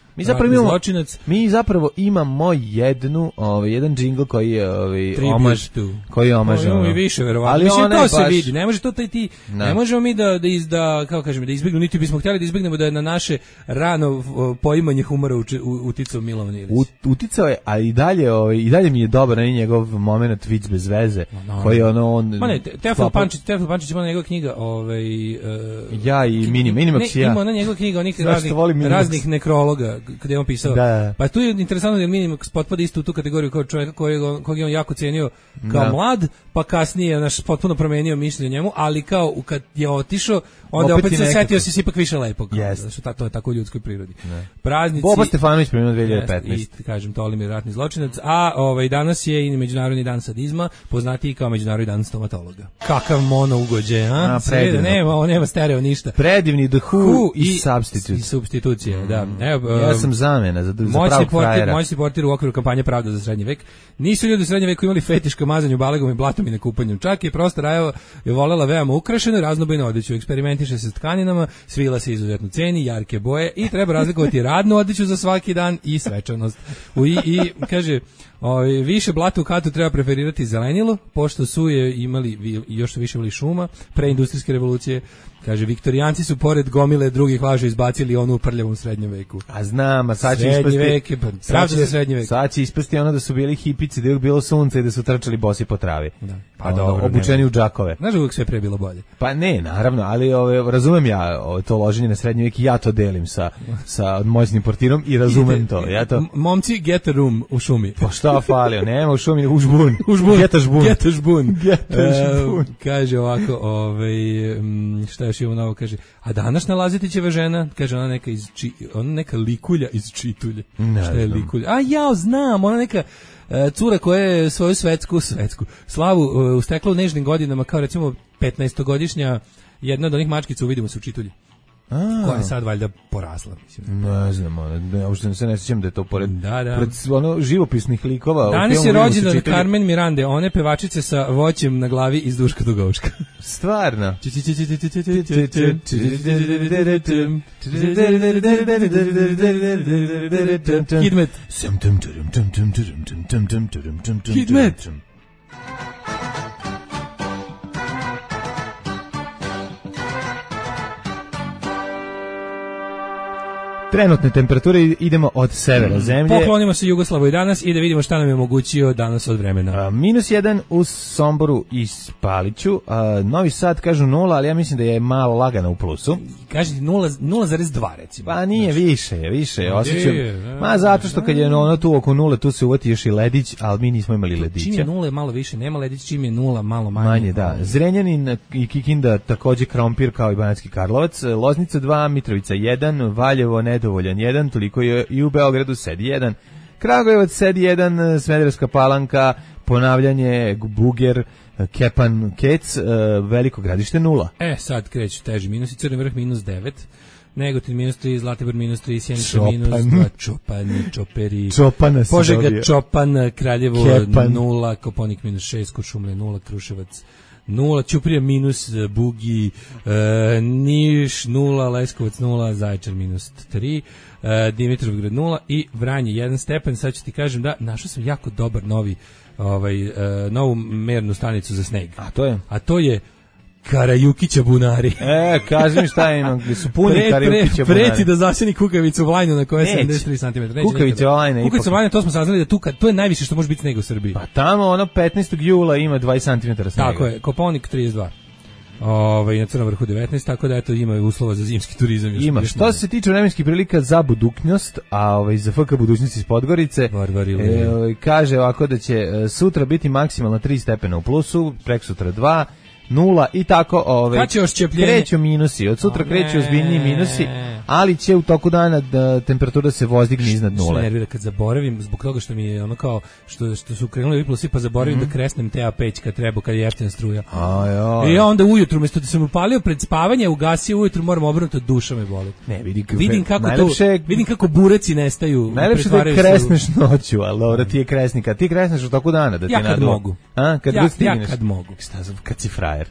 Speaker 7: Mi zapravo imamo jedan džingl koji je omaž. Koji je omaž.
Speaker 8: Imamo i više, verovatno. Ali to se vidi. Ne može to ti. Ne možemo mi da kako kažem, da izbegnemo, niti bismo htjeli da izbegnemo da je na naše rano poimanje humora uticao Milovan Ilić.
Speaker 7: Uticao je, a i dalje mi je dobar njegov momenat vic bez veze, koji on...
Speaker 8: Ma ne, Teofil Pančić ima njegova knjiga,
Speaker 7: ja i Minimax ja.
Speaker 8: Ima na njegova knjiga onih raznih nekrologa, kada je on pisao. Da. Pa tu je interesantno da Minimax potpada isto u tu kategoriju kao čovjeka kojeg je on jako cijenio kao mlad, pa kasnije potpuno promenio mišljenje o njemu, ali kao kad je otišao, onda opet se setio se ipak više lepog. Yes. To je tako u ljudskoj prirodi. Praznici.
Speaker 7: Boba Stefanović preminuo 2015.
Speaker 8: I kažem, Tolimir ratni zločinac, a danas je i Međunarodni dan sadizma, poznatiji kao Međunarodni dan stomatologa. Kakav mono ugođe, a? Nema stereo ništa.
Speaker 7: Predivni The Who i Substitute.
Speaker 8: I substitucije, da.
Speaker 7: Ja sam zamena za pravog frajera.
Speaker 8: Moćni portir u okviru kampanje Pravda za srednji vek. Nisu ljudi u srednjem veku imali fetiš ka mazanju balegom i blatom i na kupanju. Čak i prosta Rajeva je volela veoma ukrašenu i raznobojnu odeću. Eksperimentiše se s tkaninama, svila se izuzetno ceni, jarke boje i treba razlikovati radnu odeću za svaki dan i svečanost. I kaže, više blata u katu treba preferirati zelenilo, pošto su je imali, još su više imali šuma, pre industrijske revolucije. Kaže, viktorijanci su pored gomile drugih laža izbacili onu u prljavom srednjem veku.
Speaker 7: A znam, a sad će
Speaker 8: ispasti...
Speaker 7: Sad će ispasti ono da su bili hipici, da je bilo sunce i da su trčali bosi po travi. Da. Pa dobro, obučeni u džakove.
Speaker 8: Znaš, uvijek sve pre bilo bolje.
Speaker 7: Pa ne, naravno, ali razumem ja to loženje na srednji vek i ja to delim sa moćnim portirom i razumem to.
Speaker 8: Momci, get a room u šumi.
Speaker 7: Pa šta falio, nema u šumi, u žbun.
Speaker 8: Geta žbun. Kaže ovako, šta još imamo novo, kaže, a danas nalazitićeva žena, kaže, ona neka likulja iz Čitulje. Šta je likulja? A ja znam, ona neka cura koja je svoju svetsku slavu ustekla u nežnim godinama, kao recimo 15-godišnja jedna od onih mačkica, uvidimo se u Čitulji. Koja je sad valjda porasla, mislim.
Speaker 7: Ne znam, uopšte se ne sjećam da je to pored živopisnih likova.
Speaker 8: Danas je rođena Carmen Mirande, one pevačice sa voćem na glavi iz Duška Dugovčka.
Speaker 7: Stvarno?
Speaker 8: Hidmet. Hidmet.
Speaker 7: Trenutne temperature, idemo od severa zemlje.
Speaker 8: Poklonimo se Jugoslavu i danas i da vidimo šta nam je omogućio danas od vremena.
Speaker 7: -1 u Somboru i Spaliću. Novi Sad kažu 0, ali ja mislim da je malo lagana u plusu.
Speaker 8: Kažete 0,2 recimo.
Speaker 7: Pa nije, više je. Osjećam. Zato što kad je ono tu oko 0, tu se uvati još i ledić, ali mi nismo imali ledića.
Speaker 8: Čim je 0 je malo više, nema ledić, čim je 0 malo manje.
Speaker 7: Manje, da. Zrenjanin i Kikinda takođe Krompir kao i Banatski Karlovac. Loznica 2, Mitrovica 1, Valjevo nedovoljan 1, toliko je i u Beogradu sedi 1. Kragujevac sedi 1, Smederevska Palanka ponavljanje, Buger, Kepan, Kec, Veliko Gradište 0.
Speaker 8: Sad kreću teži minusi, Crni Vrh -9, Negotin -3, Zlatibor -3, Sjenica -2, Čopan, Čoperi,
Speaker 7: Čopana se
Speaker 8: Požega,
Speaker 7: dobio.
Speaker 8: Čopan, Kraljevo
Speaker 7: Kepan.
Speaker 8: 0, Koponik -6, Kuršumlje 0, Kruševac 0, Ćuprija -, Bugi, Niš 0, Leskovac 0, Zaječar -3, Dimitrovgrad 0 i Vranje 1 stepen. Sad ću ti kažem da našao sam jako dobar novu mernu stanicu za sneg. A to je Karajukića bunari.
Speaker 7: Kaži mi šta ima, gdje su puni Karajukića bunari.
Speaker 8: Preti da zasjeni kukavicu Vlajnu na kojoj je 73 cm.
Speaker 7: Kukavica Vlajna.
Speaker 8: Kukavica Vlajna, to smo saznali da to je najviše što može biti snega u Srbiji.
Speaker 7: Pa tamo 15. jula ima 20 cm snega.
Speaker 8: Tako je, Koponik 32. Na Crnom Vrhu 19, tako da eto ima uslova za zimski turizam.
Speaker 7: Ima. Što se tiče vremenskih prilika za budućnost, a za FK budućnost iz Podgorice, kaže ovako da će sutra biti maksimalno 3 stepena u plusu, preksutra 2, 0 i tako, kreću minusi, od sutra kreću ozbiljniji minusi, ali će u toku dana temperatura se vozdigne iznad 0.
Speaker 8: Što nervira kad zaboravim, zbog toga što mi je ono kao, što su krenuli ovi plusi, pa zaboravim da kresnem TA5 kad treba, kad je jeftina struja. I ja onda ujutru, umjesto da sam upalio pred spavanje, ugasio ujutru, moram obrnuti, duša me boli. Vidim kako bureci nestaju.
Speaker 7: Najlepše da kresneš noću, ali dobro, ti je kresnika. Ti kresneš u toku dana da ti
Speaker 8: ja kad mogu.
Speaker 7: Ja
Speaker 8: kad mogu.
Speaker 7: Kad si frajer.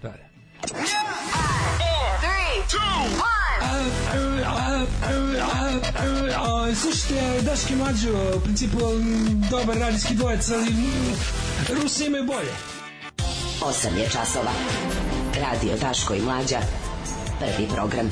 Speaker 8: Slušajte, Daški Mlađo, u principu dobar radijski dvojec, ali Rusi imaju bolje.
Speaker 1: 8 je časova. Radio Daško i Mlađa. Prvi program.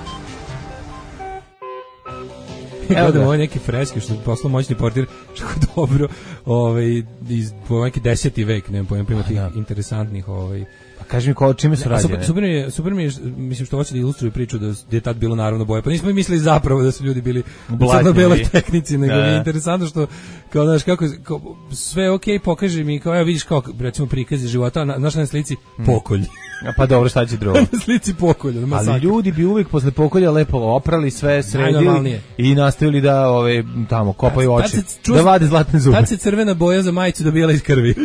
Speaker 8: Gledam ovo neki freski što je poslao moćni portir, što je dobro, iz neki 10. vek, nemam pojma, ima tih interesantnih
Speaker 7: Kaži mi čime su rađene.
Speaker 8: Super mi je, mislim što hoće da ilustruju priču da je tad bilo naravno boje. Pa nismo i mislili zapravo da su ljudi bili u crno-beloj tehnici, nego mi je interesantno što, kao znaš, kako sve okej, pokaže mi, kao evo vidiš kao, recimo prikazi života, znaš na slici pokolj.
Speaker 7: Pa dobro, šta će drugo?
Speaker 8: Na slici pokolj.
Speaker 7: Ali ljudi bi uvijek posle pokolja lepo oprali sve, sredili i nastavili da tamo kopaju oči, da vade zlatne zube.
Speaker 8: Tad se crvena boja za majicu dobijala iz krvi.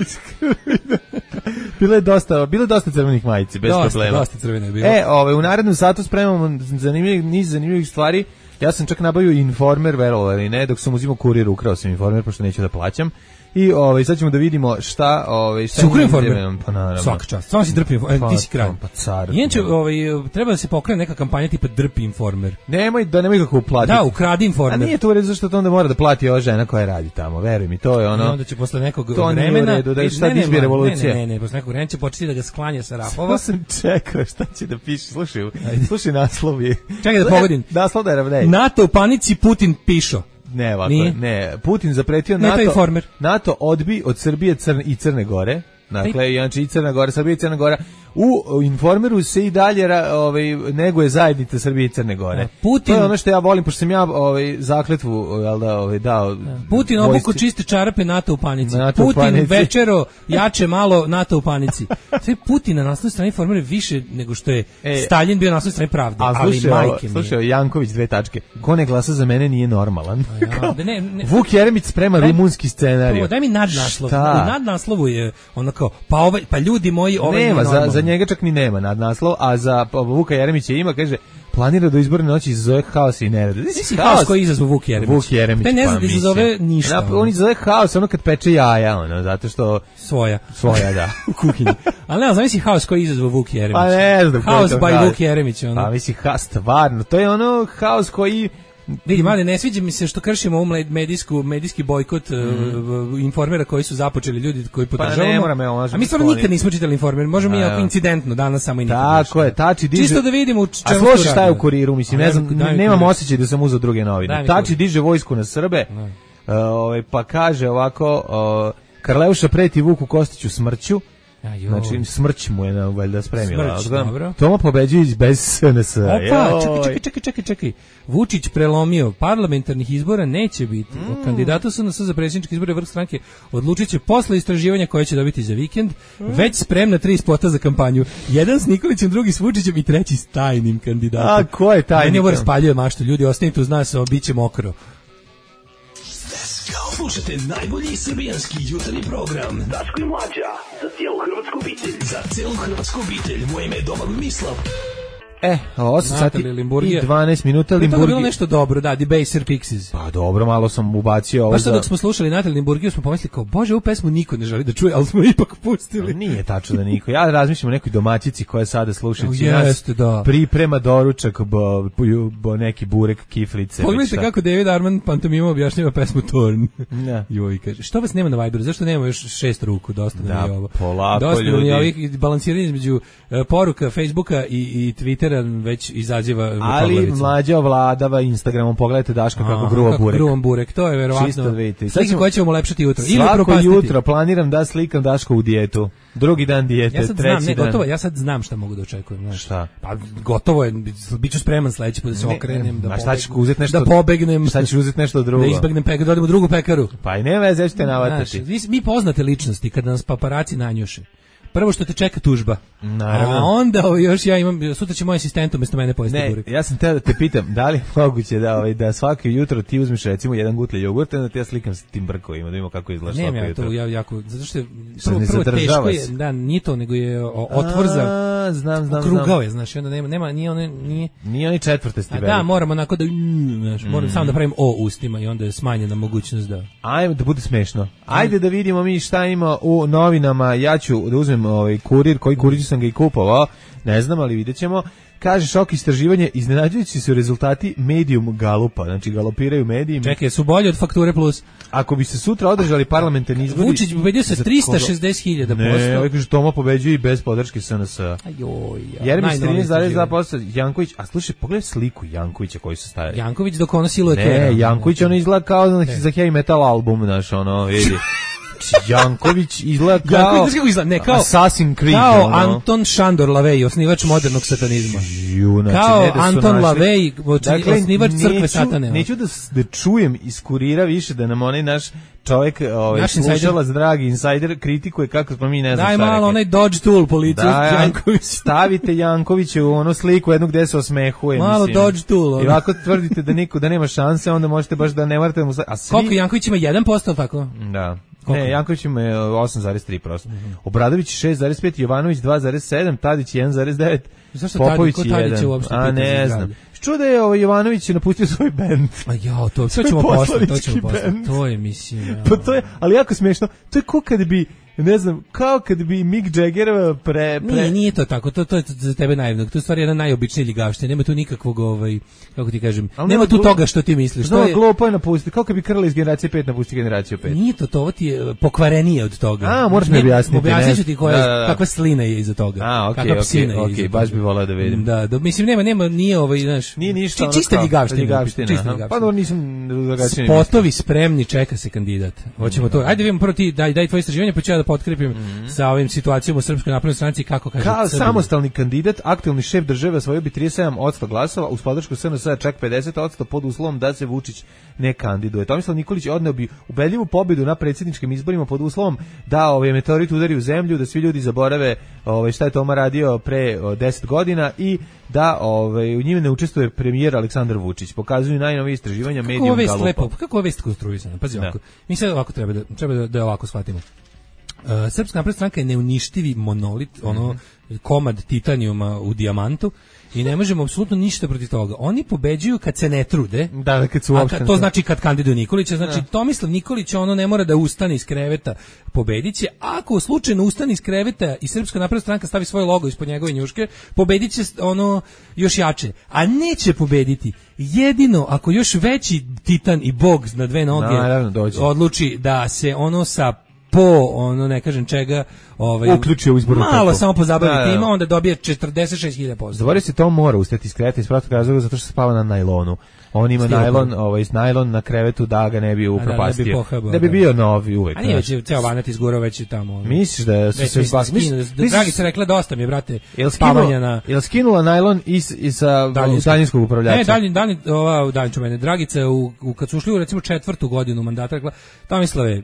Speaker 7: Bilo je dosta crvenih majici, bez problema.
Speaker 8: Dosta crvene je bilo.
Speaker 7: U narednom satu spremamo niz zanimljivih stvari. Ja sam čak nabavio Informer, verovali ne, dok sam uzimao Kurir, ukrao sam Informer, pošto neću da plaćam. I sad ćemo da vidimo šta
Speaker 8: Sukru Informer. Pa naravno. Svaka čast. Samo si drpi Informer. Ti si kralj.
Speaker 7: Pa car.
Speaker 8: Inače, treba da se pokrene neka kampanja tipa drpi Informer.
Speaker 7: Nemoj kako platiti.
Speaker 8: Da, ukradi Informer.
Speaker 7: A nije to u redu zašto to onda mora da plati ova žena koja radi tamo. Veruj mi, to je ono.
Speaker 8: I onda će posle nekog
Speaker 7: vremena. To nije u redu, da šta ti izbije revolucija.
Speaker 8: Ne, posle nekog vremena će početi da ga sklanja sa rafova.
Speaker 7: Pa sam čekao šta će da piše. Slušaj naslov je.
Speaker 8: Čekaj da pogodim.
Speaker 7: Naslov da je ravnej.
Speaker 8: NATO u panici, Putin pišo.
Speaker 7: Ne, ovako, ne. Putin zapretio NATO odbi od Srbije i Crne Gore. Dakle, znači i Crna Gora, Srbija i Crna Gora. U Informeru se i dalje neguje zajednica Srbije i Crne Gore.
Speaker 8: Putin,
Speaker 7: to je ono što ja volim, pošto sam ja zakletvu dao.
Speaker 8: Putin obuku čiste čarape, NATO u panici. Putin večero, jače malo, NATO u panici. Sve Putin na naslovnoj strani Informera više nego što je Stalin bio na naslovnoj strani Pravde. Ali majke mi.
Speaker 7: Slušaj, Janković 2 tačke. Ko ne glasa za mene nije normalan. Vuk Jeremić sprema rumunski scenarij.
Speaker 8: Daj mi nadnaslov. U nadnaslovu je ono kao, pa ljudi moji,
Speaker 7: nema, za njega čak ni nema nadnaslov, a za Vuka Jeremića ima, kaže, planira do izborne noći izazove haos i nered.
Speaker 8: Haos koji izazove Vuk Jeremić.
Speaker 7: Vuk Jeremić,
Speaker 8: ne zna da izazove ništa.
Speaker 7: On izazove haos ono kad peče jaja, zato što...
Speaker 8: Svoja,
Speaker 7: da.
Speaker 8: U kuhinji. Ali ne, zamisli haos koji izazove Vuk Jeremić.
Speaker 7: Pa ne znam.
Speaker 8: Haos by Vuk Jeremić.
Speaker 7: Pa misli, stvarno, to je ono haos koji...
Speaker 8: Vidi, mali, ne sviđa mi se što kršimo ovom medijski bojkot Informera koji su započeli ljudi koji podržavamo. A mi stvarno nikad nismo čitali Informer, možemo mi jako incidentno, danas samo i nikad.
Speaker 7: Tako je, Tači diže...
Speaker 8: Čisto da vidimo čemu
Speaker 7: su radili. A slušaj šta je u Kuriru, mislim, ne znam, nemam osjećaj da sam uzeo druge novine. Tači diže vojsku na Srbe, pa kaže ovako, Karleuša preti Vuku Kostiću smrću, znači smrć mu je valjda spremila. Toma Pobeđević bez SNS.
Speaker 8: Opa, čekaj. Vučić prelomio, parlamentarnih izbora neće biti. Kandidata su za predsjedničke izbore vrh stranke odlučit će posle istraživanja koje će dobiti za vikend. Već spremna 3 spota za kampanju. Jedan s Nikolićem, drugi s Vučićem i treći s tajnim kandidatom.
Speaker 7: A ko je tajnik?
Speaker 8: Meni ovo raspaljuje maštu. Ljudi, ostanite uz nas, bit će mokro.
Speaker 9: Slušajte najbolji srbijanski jutarnji program Daško i Mlađa, za cijelu hrvatsku obitelj. Za cijelu hrvatsku obitelj, moje ime je Domagoj Mislav.
Speaker 7: 8 sati i 12 minuta
Speaker 8: Limburgija. To je bilo
Speaker 7: Limburgija.
Speaker 8: nešto dobro, da, Debaser Pixies.
Speaker 7: Pa dobro, malo sam ubacio ovo.
Speaker 8: Pa sad dok smo slušali Natalie Limburgiju smo pomislili kao, bože, ovu pesmu niko ne želi da čuje, ali smo ipak pustili.
Speaker 7: Nije tačno da niko. Ja razmišljam o nekoj domaćici koja sada slušajući
Speaker 8: jeste, da.
Speaker 7: Priprema doručak, bo neki burek, kiflice.
Speaker 8: Pogledajte kako David Armand pantomima objašnjava pesmu Torn.
Speaker 7: Ja.
Speaker 8: Joj, kaže, što vas nema na Viberu? Zašto nema još 6 ruku? Dosta nam je ovo.
Speaker 7: Polako
Speaker 8: dosta
Speaker 7: ljudi.
Speaker 8: nam je ovih balansiranja između poruka Facebooka i Twittera već izaziva
Speaker 7: ali
Speaker 8: poglavicu.
Speaker 7: Mlađa ovladava Instagramom, pogledajte Daška kako gruva burek.
Speaker 8: Kako gruvan burek, to je verovatno slika koja će vam ulepšati jutro. Ili
Speaker 7: svako
Speaker 8: propastiti.
Speaker 7: jutro planiram da slikam Daška u dijetu. Drugi dan dijete,
Speaker 8: ja sad
Speaker 7: treći
Speaker 8: znam,
Speaker 7: dan.
Speaker 8: Gotovo, ja sad znam šta mogu da očekujem. Znaš.
Speaker 7: Šta?
Speaker 8: Pa gotovo je, bit ću spreman sledeći put da se okrenem, da pobegnem,
Speaker 7: šta ćeš uzeti nešto drugo?
Speaker 8: Da izbegnem pekaru, da odem u drugu pekaru.
Speaker 7: Pa i nema veze, ćete navatati.
Speaker 8: Mi poznate ličnosti, kada nas paparaci nanjuše. Prvo što te čeka tužba.
Speaker 7: Naravno.
Speaker 8: A onda još ja imam, sutra će moj asistent umjesto mene pojesti burek.
Speaker 7: Ja sam teo da te pitam, da li je moguće da svako jutro ti uzmeš recimo jedan gutlje jogurta i onda ti ja slikam s tim brkovima, da vidimo kako izgleda svako jutro.
Speaker 8: Ne, ja jako, zato što je prvo teško je, da, nije to, nego je otvor za
Speaker 7: znam.
Speaker 8: krugao je, znaš, onda nema,
Speaker 7: nije oni četvrte stibeli.
Speaker 8: Da, moram onako da, moram samo da pravim o ustima i onda je smanjena mogućnost da.
Speaker 7: Ajde da bude smešno. Ajde da vidimo mi šta ima u novinama, ja ću da uzmem kurir, koji kurir sam ga i kupovao, ne znam, ali vidjet ćemo. Kaže, šok istraživanje, iznenađujući su rezultati Medium Galupa, znači galopiraju mediji.
Speaker 8: Čekaj, su bolji od Fakture Plus.
Speaker 7: Ako bi se sutra održali parlamentarni izbori...
Speaker 8: Vučić pobedio sa 360.000%.
Speaker 7: Ne, ovaj kaže, Toma pobeđuje i bez podrške SNS. Jeremić 13,2%, Janković, a slušaj, pogledaj sliku Jankovića koji su stavili.
Speaker 8: Janković dok ono siluje Kera.
Speaker 7: Ne, Janković ono izgleda kao za heavy metal album, znaš, ono, vidi. Janković izgleda kao Assassin's Creed,
Speaker 8: kao Anton Šandor Lavej, osnivač modernog satanizma. Kao Anton Lavej, osnivač crkve satane.
Speaker 7: Neću da čujem iz kurira više da nam onaj naš čovjek, slušalac, dragi insider, kritikuje kako smo mi ne znam šta rekli.
Speaker 8: Daj malo onaj Dodge Tool policiju Janković.
Speaker 7: Stavite Jankovića u onu sliku jednu gde se osmehuje.
Speaker 8: Malo Dodge Tool.
Speaker 7: I ovako tvrdite da nema šanse, onda možete baš da ne morate mu...
Speaker 8: Koliko Janković ima 1%, tako?
Speaker 7: Da. Ne, Janković ima 8,3%. Obradović 6,5%, Jovanović 2,7%, Tadić 1,9%.
Speaker 8: Zašto
Speaker 7: Popović
Speaker 8: Tadić uopšte
Speaker 7: a ne znam. Čuo da je Jovanović napustio svoj bend.
Speaker 8: A ja, to ćemo poslati, to je mislim.
Speaker 7: Pa to je, ali jako smiješno. To je ko kad bi, ne znam, kao kad bi Mick Jagger
Speaker 8: Nije to tako, to je za tebe naivno. To je stvari jedna najobičnija ljigavština, nema tu nikakvog, kako ti kažem, nema tu toga što ti misliš.
Speaker 7: Glupo je napustiti, kao kad bi Krla iz generacije 5 napustiti generaciju 5.
Speaker 8: Nije to, ovo ti je pokvarenije od toga.
Speaker 7: A, moraš mi objasniti.
Speaker 8: Objasnit ću ti kakva slina je iza toga.
Speaker 7: A, okej, baš bi volao da vidim.
Speaker 8: Da, mislim, nema, nije znaš,
Speaker 7: nije ništa.
Speaker 8: Čista ljigavština.
Speaker 7: Pa dobro, nisam drugačije.
Speaker 8: Spotovi spremni, čeka se kandidat. Hoćemo to. Ajde vidimo prvo ti, daj tvoje istraživanje, pa ću ja da potkrepim sa ovim situacijom u Srpskoj naprednoj stranci, kako kaže
Speaker 7: kao samostalni kandidat, aktuelni šef države osvojio bi 37% glasova, uz podršku SNS čak 50% pod uslovom da se Vučić ne kandiduje. Tomislav Nikolić odneo bi ubedljivu pobedu na predsjedničkim izborima pod uslovom da meteorit udari u zemlju, da svi ljudi zaborave šta je Toma radio pre 10 godina i da u njime ne učestvuje premijer Aleksandar Vučić. Pokazuju najnovije istraživanja Medium Galupa.
Speaker 8: Kako je vest konstruisana? Pazi ovako. Mi sad ovako treba da ovako shvatimo. Srpska napredna stranka je neuništivi monolit, komad titanijuma u dijamantu i ne možemo apsolutno ništa protiv toga. Oni pobeđuju kad se ne trude.
Speaker 7: Da, kad su uopšte.
Speaker 8: To znači kad kandiduju Nikolića, znači Tomislav Nikolić ne mora da ustane iz kreveta, pobediće. Ako slučajno ustane iz kreveta i Srpska napredna stranka stavi svoj logo ispod njegove njuške, pobediće još jače. A neće pobediti jedino ako još veći titan i bog na dve noge odluči da se sa ne kažem čega,
Speaker 7: uključio u izbornu
Speaker 8: malo samo pozabaviti ima, onda dobije 46.000%.
Speaker 7: Zaboravio se to mora ustati iz kreveta iz prostog razloga zato što se spava na najlonu. On ima najlon na krevetu da ga ne bi upropastio. Da bi bio novi uvek.
Speaker 8: A nije već ceo vanat izgurao već tamo.
Speaker 7: Misliš da su se
Speaker 8: Dragica rekla dosta mi je, brate, spavanja na...
Speaker 7: Jel skinula najlon i sa daljinskog upravljača?
Speaker 8: Ne, daljin ću mene. Dragica, kad su ušli u recimo 4. godinu mandata, rekla, Tomislave,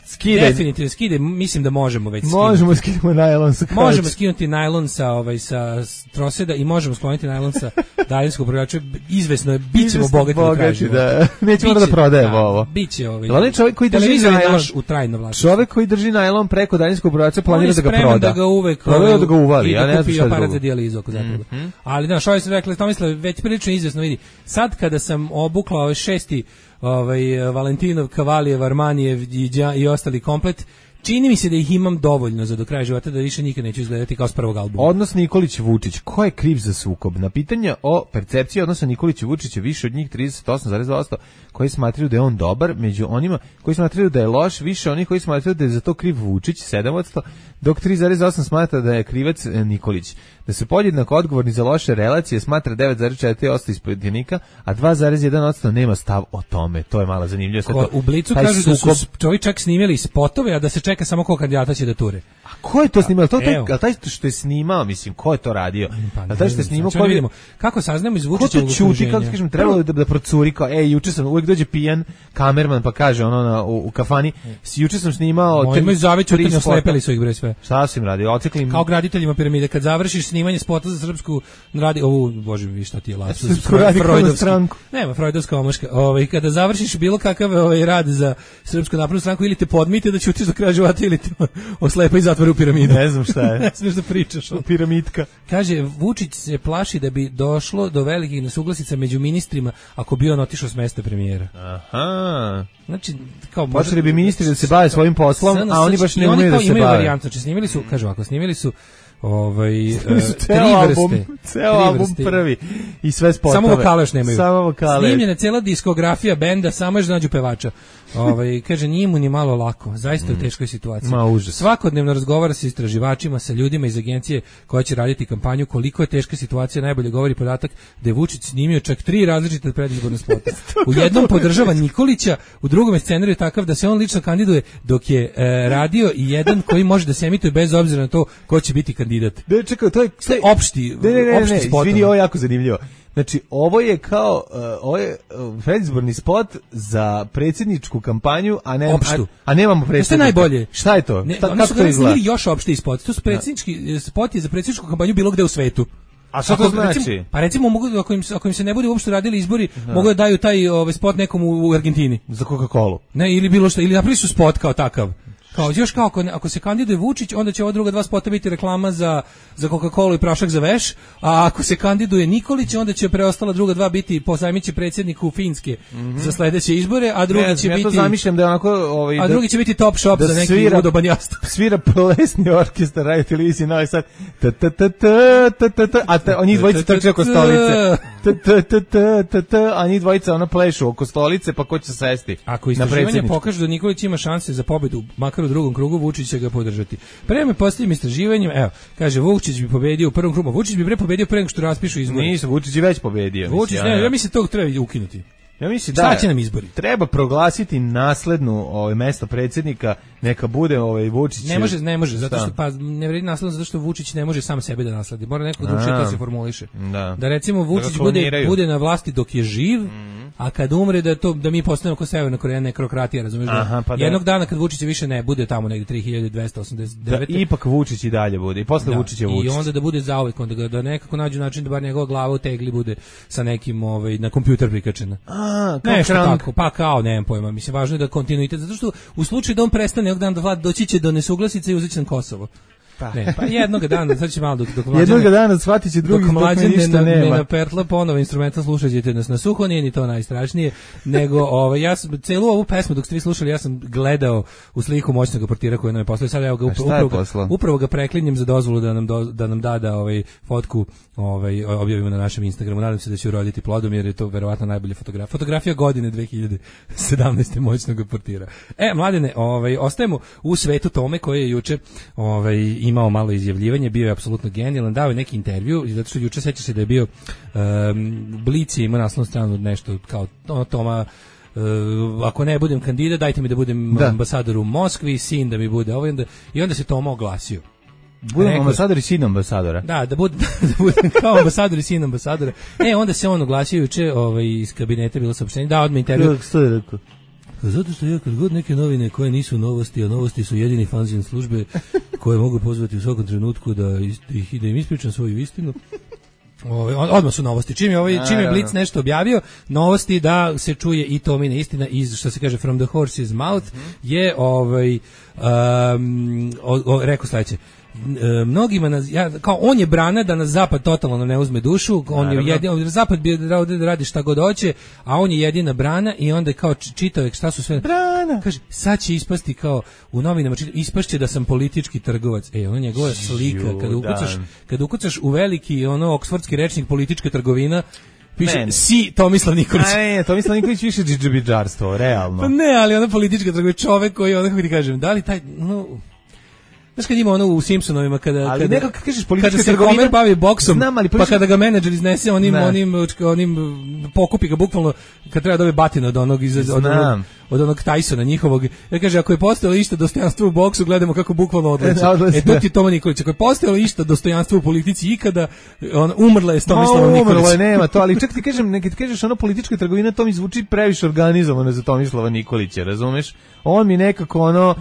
Speaker 7: Skidaj.
Speaker 8: Definitivno skidaj, mislim da možemo već
Speaker 7: Možemo skinuti najlon sa kauča.
Speaker 8: Možemo skinuti najlon sa troseda i možemo skloniti najlon sa daljinskog proizvođača. Izvesno je, bićemo bogati
Speaker 7: da. Nećemo da prodajemo ovo.
Speaker 8: Biće
Speaker 7: čovjek koji drži najlon
Speaker 8: u trajno vlasništvo.
Speaker 7: Čovjek koji drži najlon preko daljinskog proizvođača planira da ga proda.
Speaker 8: Da ga uvek
Speaker 7: da ga uvali, ja ne znam šta
Speaker 8: aparat za dijalizu ako zapravo. Ali da, što je se rekla, Tomislav već prilično izvesno vidi. Sad kada sam obukla ovaj 6. Valentinov, Kavalijev, Armanijev i ostali komplet, čini mi se da ih imam dovoljno za do kraja života da više nikad neću izgledati kao s prvog albuma.
Speaker 7: Odnos Nikolić-Vučić, ko je kriv za sukob? Na pitanje o percepciji odnosa Nikolić-Vučića više od njih 38,2% koji smatraju da je on dobar, među onima koji smatraju da je loš, više onih koji smatraju da je za to kriv Vučić, 7%, dok 3,8% smatra da je krivac Nikolić. Da se podjednako odgovorni za loše relacije smatra 9,4% ispitanika, a 2,1% nema stav o tome. To je malo zanimljivo.
Speaker 8: U Blicu kažu da su čovjek čak snimili spotove, a da se čeka samo ko kandidata će da ture.
Speaker 7: A ko je to snimao? Taj što je snimao, mislim, ko je to radio? A taj što je snimao, ko
Speaker 8: vidimo? Kako saznamo iz Vučićevog
Speaker 7: okruženja? Ko to čuti, kako kažem, trebalo da procuri kao, juče sam, uvijek dođe pijan kamerman pa kaže u kafani, juče sam snimao...
Speaker 8: Moj imaju zavećutanje, oslepeli su ih bre sve.
Speaker 7: Šta su im radio? Ocekli im...
Speaker 8: Kao graditeljima piramide, kad završiš snimanje spota za srpsku bože mi, šta ti je lapsus?
Speaker 7: Srpsku radikalnu stranku.
Speaker 8: Nema, freudovska omaška. Kada završiš bilo kakav rad za Srpsku naprednu stranku, ili te podmite da ćutiš do kraja života, ili te oslepa i zatvore u piramidu.
Speaker 7: Ne znam šta je.
Speaker 8: Ne smiješ da pričaš.
Speaker 7: Piramidka.
Speaker 8: Kaže, Vučić se plaši da bi došlo do velikih nesuglasica među ministrima ako bi on otišao s mesta premijera.
Speaker 7: Aha.
Speaker 8: Znači, kao
Speaker 7: počeli bi ministri da se bave svojim poslom, a oni baš ne umeju da se bave.
Speaker 8: Imaju varijantu, znači snimili su, kažu ovako, snimili su
Speaker 7: ceo album prvi i sve spotove.
Speaker 8: Samo vokale još nemaju.
Speaker 7: Samo vokale.
Speaker 8: Snimljena cela diskografija benda, samo još da nađu pevača. Kaže, nije mu ni malo lako, zaista je u teškoj situaciji. Svakodnevno razgovara sa istraživačima, sa ljudima iz agencije koja će raditi kampanju. Koliko je teška situacija, najbolje govori podatak da je Vučić snimio čak 3 različite predizborne spota. U jednom podržava Nikolića, u drugom je scenarij je takav da se on lično kandiduje, dok je radio i jedan koji može da se emituje bez obzira na to ko će biti kandidat.
Speaker 7: Ne, čekaj, to je
Speaker 8: opšti spot.
Speaker 7: Izvini, ovo je jako zanimljivo. Znači, ovo je kao predizborni spot za predsjedničku kampanju, a nemamo predsjednika.
Speaker 8: To je najbolje.
Speaker 7: Šta je to?
Speaker 8: Oni su snimili još opšti spot. To su predsjednički spot je za predsjedničku kampanju bilo gde u svetu.
Speaker 7: A šta to znači?
Speaker 8: Pa recimo, ako im se ne bude uopšte radili izbori, mogu da daju taj spot nekom u Argentini.
Speaker 7: Za Coca-Colu.
Speaker 8: Ne, ili bilo što, ili napravili su spot kao takav. Ako se kandiduje Vučić, onda će ova druga 2 spota biti reklama za Coca-Cola i prašak za veš, a ako se kandiduje Nikolić, onda će preostala druga 2 biti pozajmiće predsjedniku Finske za sledeće izbore, a drugi će biti... Ja to
Speaker 7: zamišljam da je onako...
Speaker 8: a drugi će biti Top Shop za neki udoban jastuk.
Speaker 7: Svira plesni orkestar, radio televiziji Novi Sad, a njih dvojica trče oko stolice. A njih dvojica plešu oko stolice, pa ko će sesti?
Speaker 8: Ako istraživanje pokaže da Nikolić ima šanse za pobedu, makar u drugom krugu, Vučić će ga podržati. Prema posljednjim istraživanjem, kaže, Vučić bi pobedio u prvom krugu. Vučić bi pobedio pre nego što raspišu izbori.
Speaker 7: Nisu, Vučić je već pobedio.
Speaker 8: Ja mislim tog treba ukinuti.
Speaker 7: Ja mislim
Speaker 8: šta će nam izbori?
Speaker 7: Treba proglasiti naslednu mesto predsjednika, neka bude Vučić.
Speaker 8: Ne može, zato što ne vredi nasledno, zato što Vučić ne može sam sebe da nasledi. Mora neko drugčije to se formuliše. Da recimo Vučić bude na vlasti dok je živ, a kad umre da mi postanemo kao Severna Koreja nekrokratija, razumiješ? Jednog dana kad Vučić više ne bude tamo negdje 3289.
Speaker 7: Da ipak Vučić i dalje bude. I posle Vučić je Vučić.
Speaker 8: I onda da bude zauvek, onda da nekako nađu način da bar njegova glava u tegli bude sa nekim na kompjuter prikačena. Nešto tako, pa kao, nemam pojma, mislim, važno je da kontinuitet, zato što u slučaju da on prestane jednog dana da vlada, doći će do nesuglasice i uzet će na Kosovo. Pa jednog dana, sad će malo dok
Speaker 7: jednog dana shvatit će drugi dok me ništa nema.
Speaker 8: Ne napertla ponovo instrumenta, slušat ćete nas na suho, nije ni to najstrašnije, nego ja sam celu ovu pesmu dok ste vi slušali, ja sam gledao u sliku moćnog portira koji nam je poslao, sad evo ga upravo ga preklinjem za dozvolu da nam da fotku objavimo na našem Instagramu. Nadam se da će uroditi plodom, jer je to verovatno najbolja fotografija godine 2017. moćnog portira. Mladene, ostajemo u svetu Tome koji je juče imao malo izjavljivanje, bio je apsolutno genijalan, dao je neki intervju, zato što juče seća se da je bio Blic je imao naslovnu stranu nešto kao Toma, ako ne budem kandidat, dajte mi da budem ambasador u Moskvi, sin da mi bude ovo, i onda se Toma oglasio.
Speaker 7: Budem ambasador i sin ambasadora.
Speaker 8: Da budem kao ambasador i sin ambasadora. Onda se on oglasio juče iz kabineta, bilo saopštenje, da odmah intervju. Zato što ja kad god neke novine koje nisu novosti, a novosti su jedini fanzin službe koje mogu pozvati u svakom trenutku da im ispričam svoju istinu. Odmah su novosti. Čim je Blic nešto objavio, novosti da se čuje i Tomina istina iz, što se kaže, from the horse's mouth, je rekao sledeće. Mnogima kao on je brana da nas zapad totalno ne uzme dušu, zapad bi da radi šta god hoće, a on je jedina brana i onda kao čitao šta su sve brana. Kaže sad će ispasti kao u novinama ispašće da sam politički trgovac. Ono njegova slika kada ukucaš u veliki oksfordski rečnik politička trgovina piše si Tomislav Nikolić.
Speaker 7: Tomislav Nikolić više džidžabidžarstvo, realno.
Speaker 8: Pa ne, ali ona politička trgovina, čovek koji kako ti kažem, da li taj znaš kad ima u Simpsonovima kada
Speaker 7: kažeš politička
Speaker 8: kada se
Speaker 7: trgovina,
Speaker 8: Homer bavi boksom,
Speaker 7: pa
Speaker 8: kada ga menadžer iznese onim pokupi ga bukvalno kad treba dobije batinu od onog Tysona njihovog. Ja kaže ako je postojalo išta dostojanstvo u boksu, gledamo kako bukvalno odleće. Tu ti Toma Nikolić, ako je postojalo išta dostojanstvo u politici ikada, umrla je Tomislav Nikolić.
Speaker 7: Umrla je, nema to, ali čak ti kažem, nekad kažeš politička trgovina, to mi zvuči previše organizovano za Tomislava Nikolića, razumeš? On mi nekako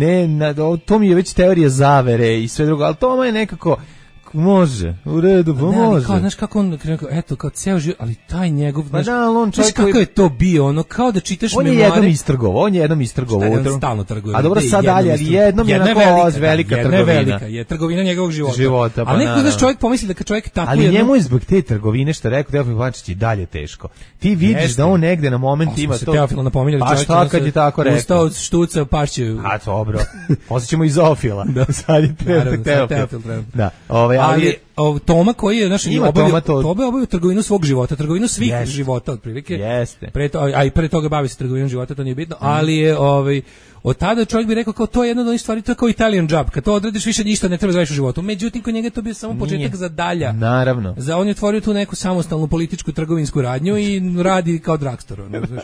Speaker 7: to mi je već teorija zavere i sve drugo, ali to je nekako može, u redu, pa može.
Speaker 8: Kao, znaš kako on, eto, kao ceo život, ali taj njegov, znaš kako je to bio, kao da čitaš memoare.
Speaker 7: On je jednom istrgovao.
Speaker 8: On stalno trguje.
Speaker 7: A dobro, sad dalje, ali jednom je onako velika trgovina.
Speaker 8: Velika je trgovina njegovog života. Ali neko, znaš, čovjek pomisli da kad čovjek tako
Speaker 7: ali njemu je zbog te trgovine, što rekao Teofil Pančić, i dalje teško. Ti vidiš da on negde na moment ima to.
Speaker 8: Teofila napominjali,
Speaker 7: pa šta kad je tako rekao?
Speaker 8: Ustao od štuca, pašće.
Speaker 7: A dobro, posjećemo i Zofila. Sad je Teofil. Da,
Speaker 8: ali Toma koji je obavio trgovinu svog života, trgovinu svih života otprilike.
Speaker 7: Jeste.
Speaker 8: A i pre toga bavi se trgovinom života, to nije bitno, ali je od tada čovjek bi rekao kao to je jedna od onih stvari, to je kao Italian job, kad to odradiš više ništa ne treba da radiš u životu. Međutim, kod njega to bio samo početak za dalja.
Speaker 7: Naravno.
Speaker 8: On je otvorio tu neku samostalnu političku trgovinsku radnju i radi kao drugstore.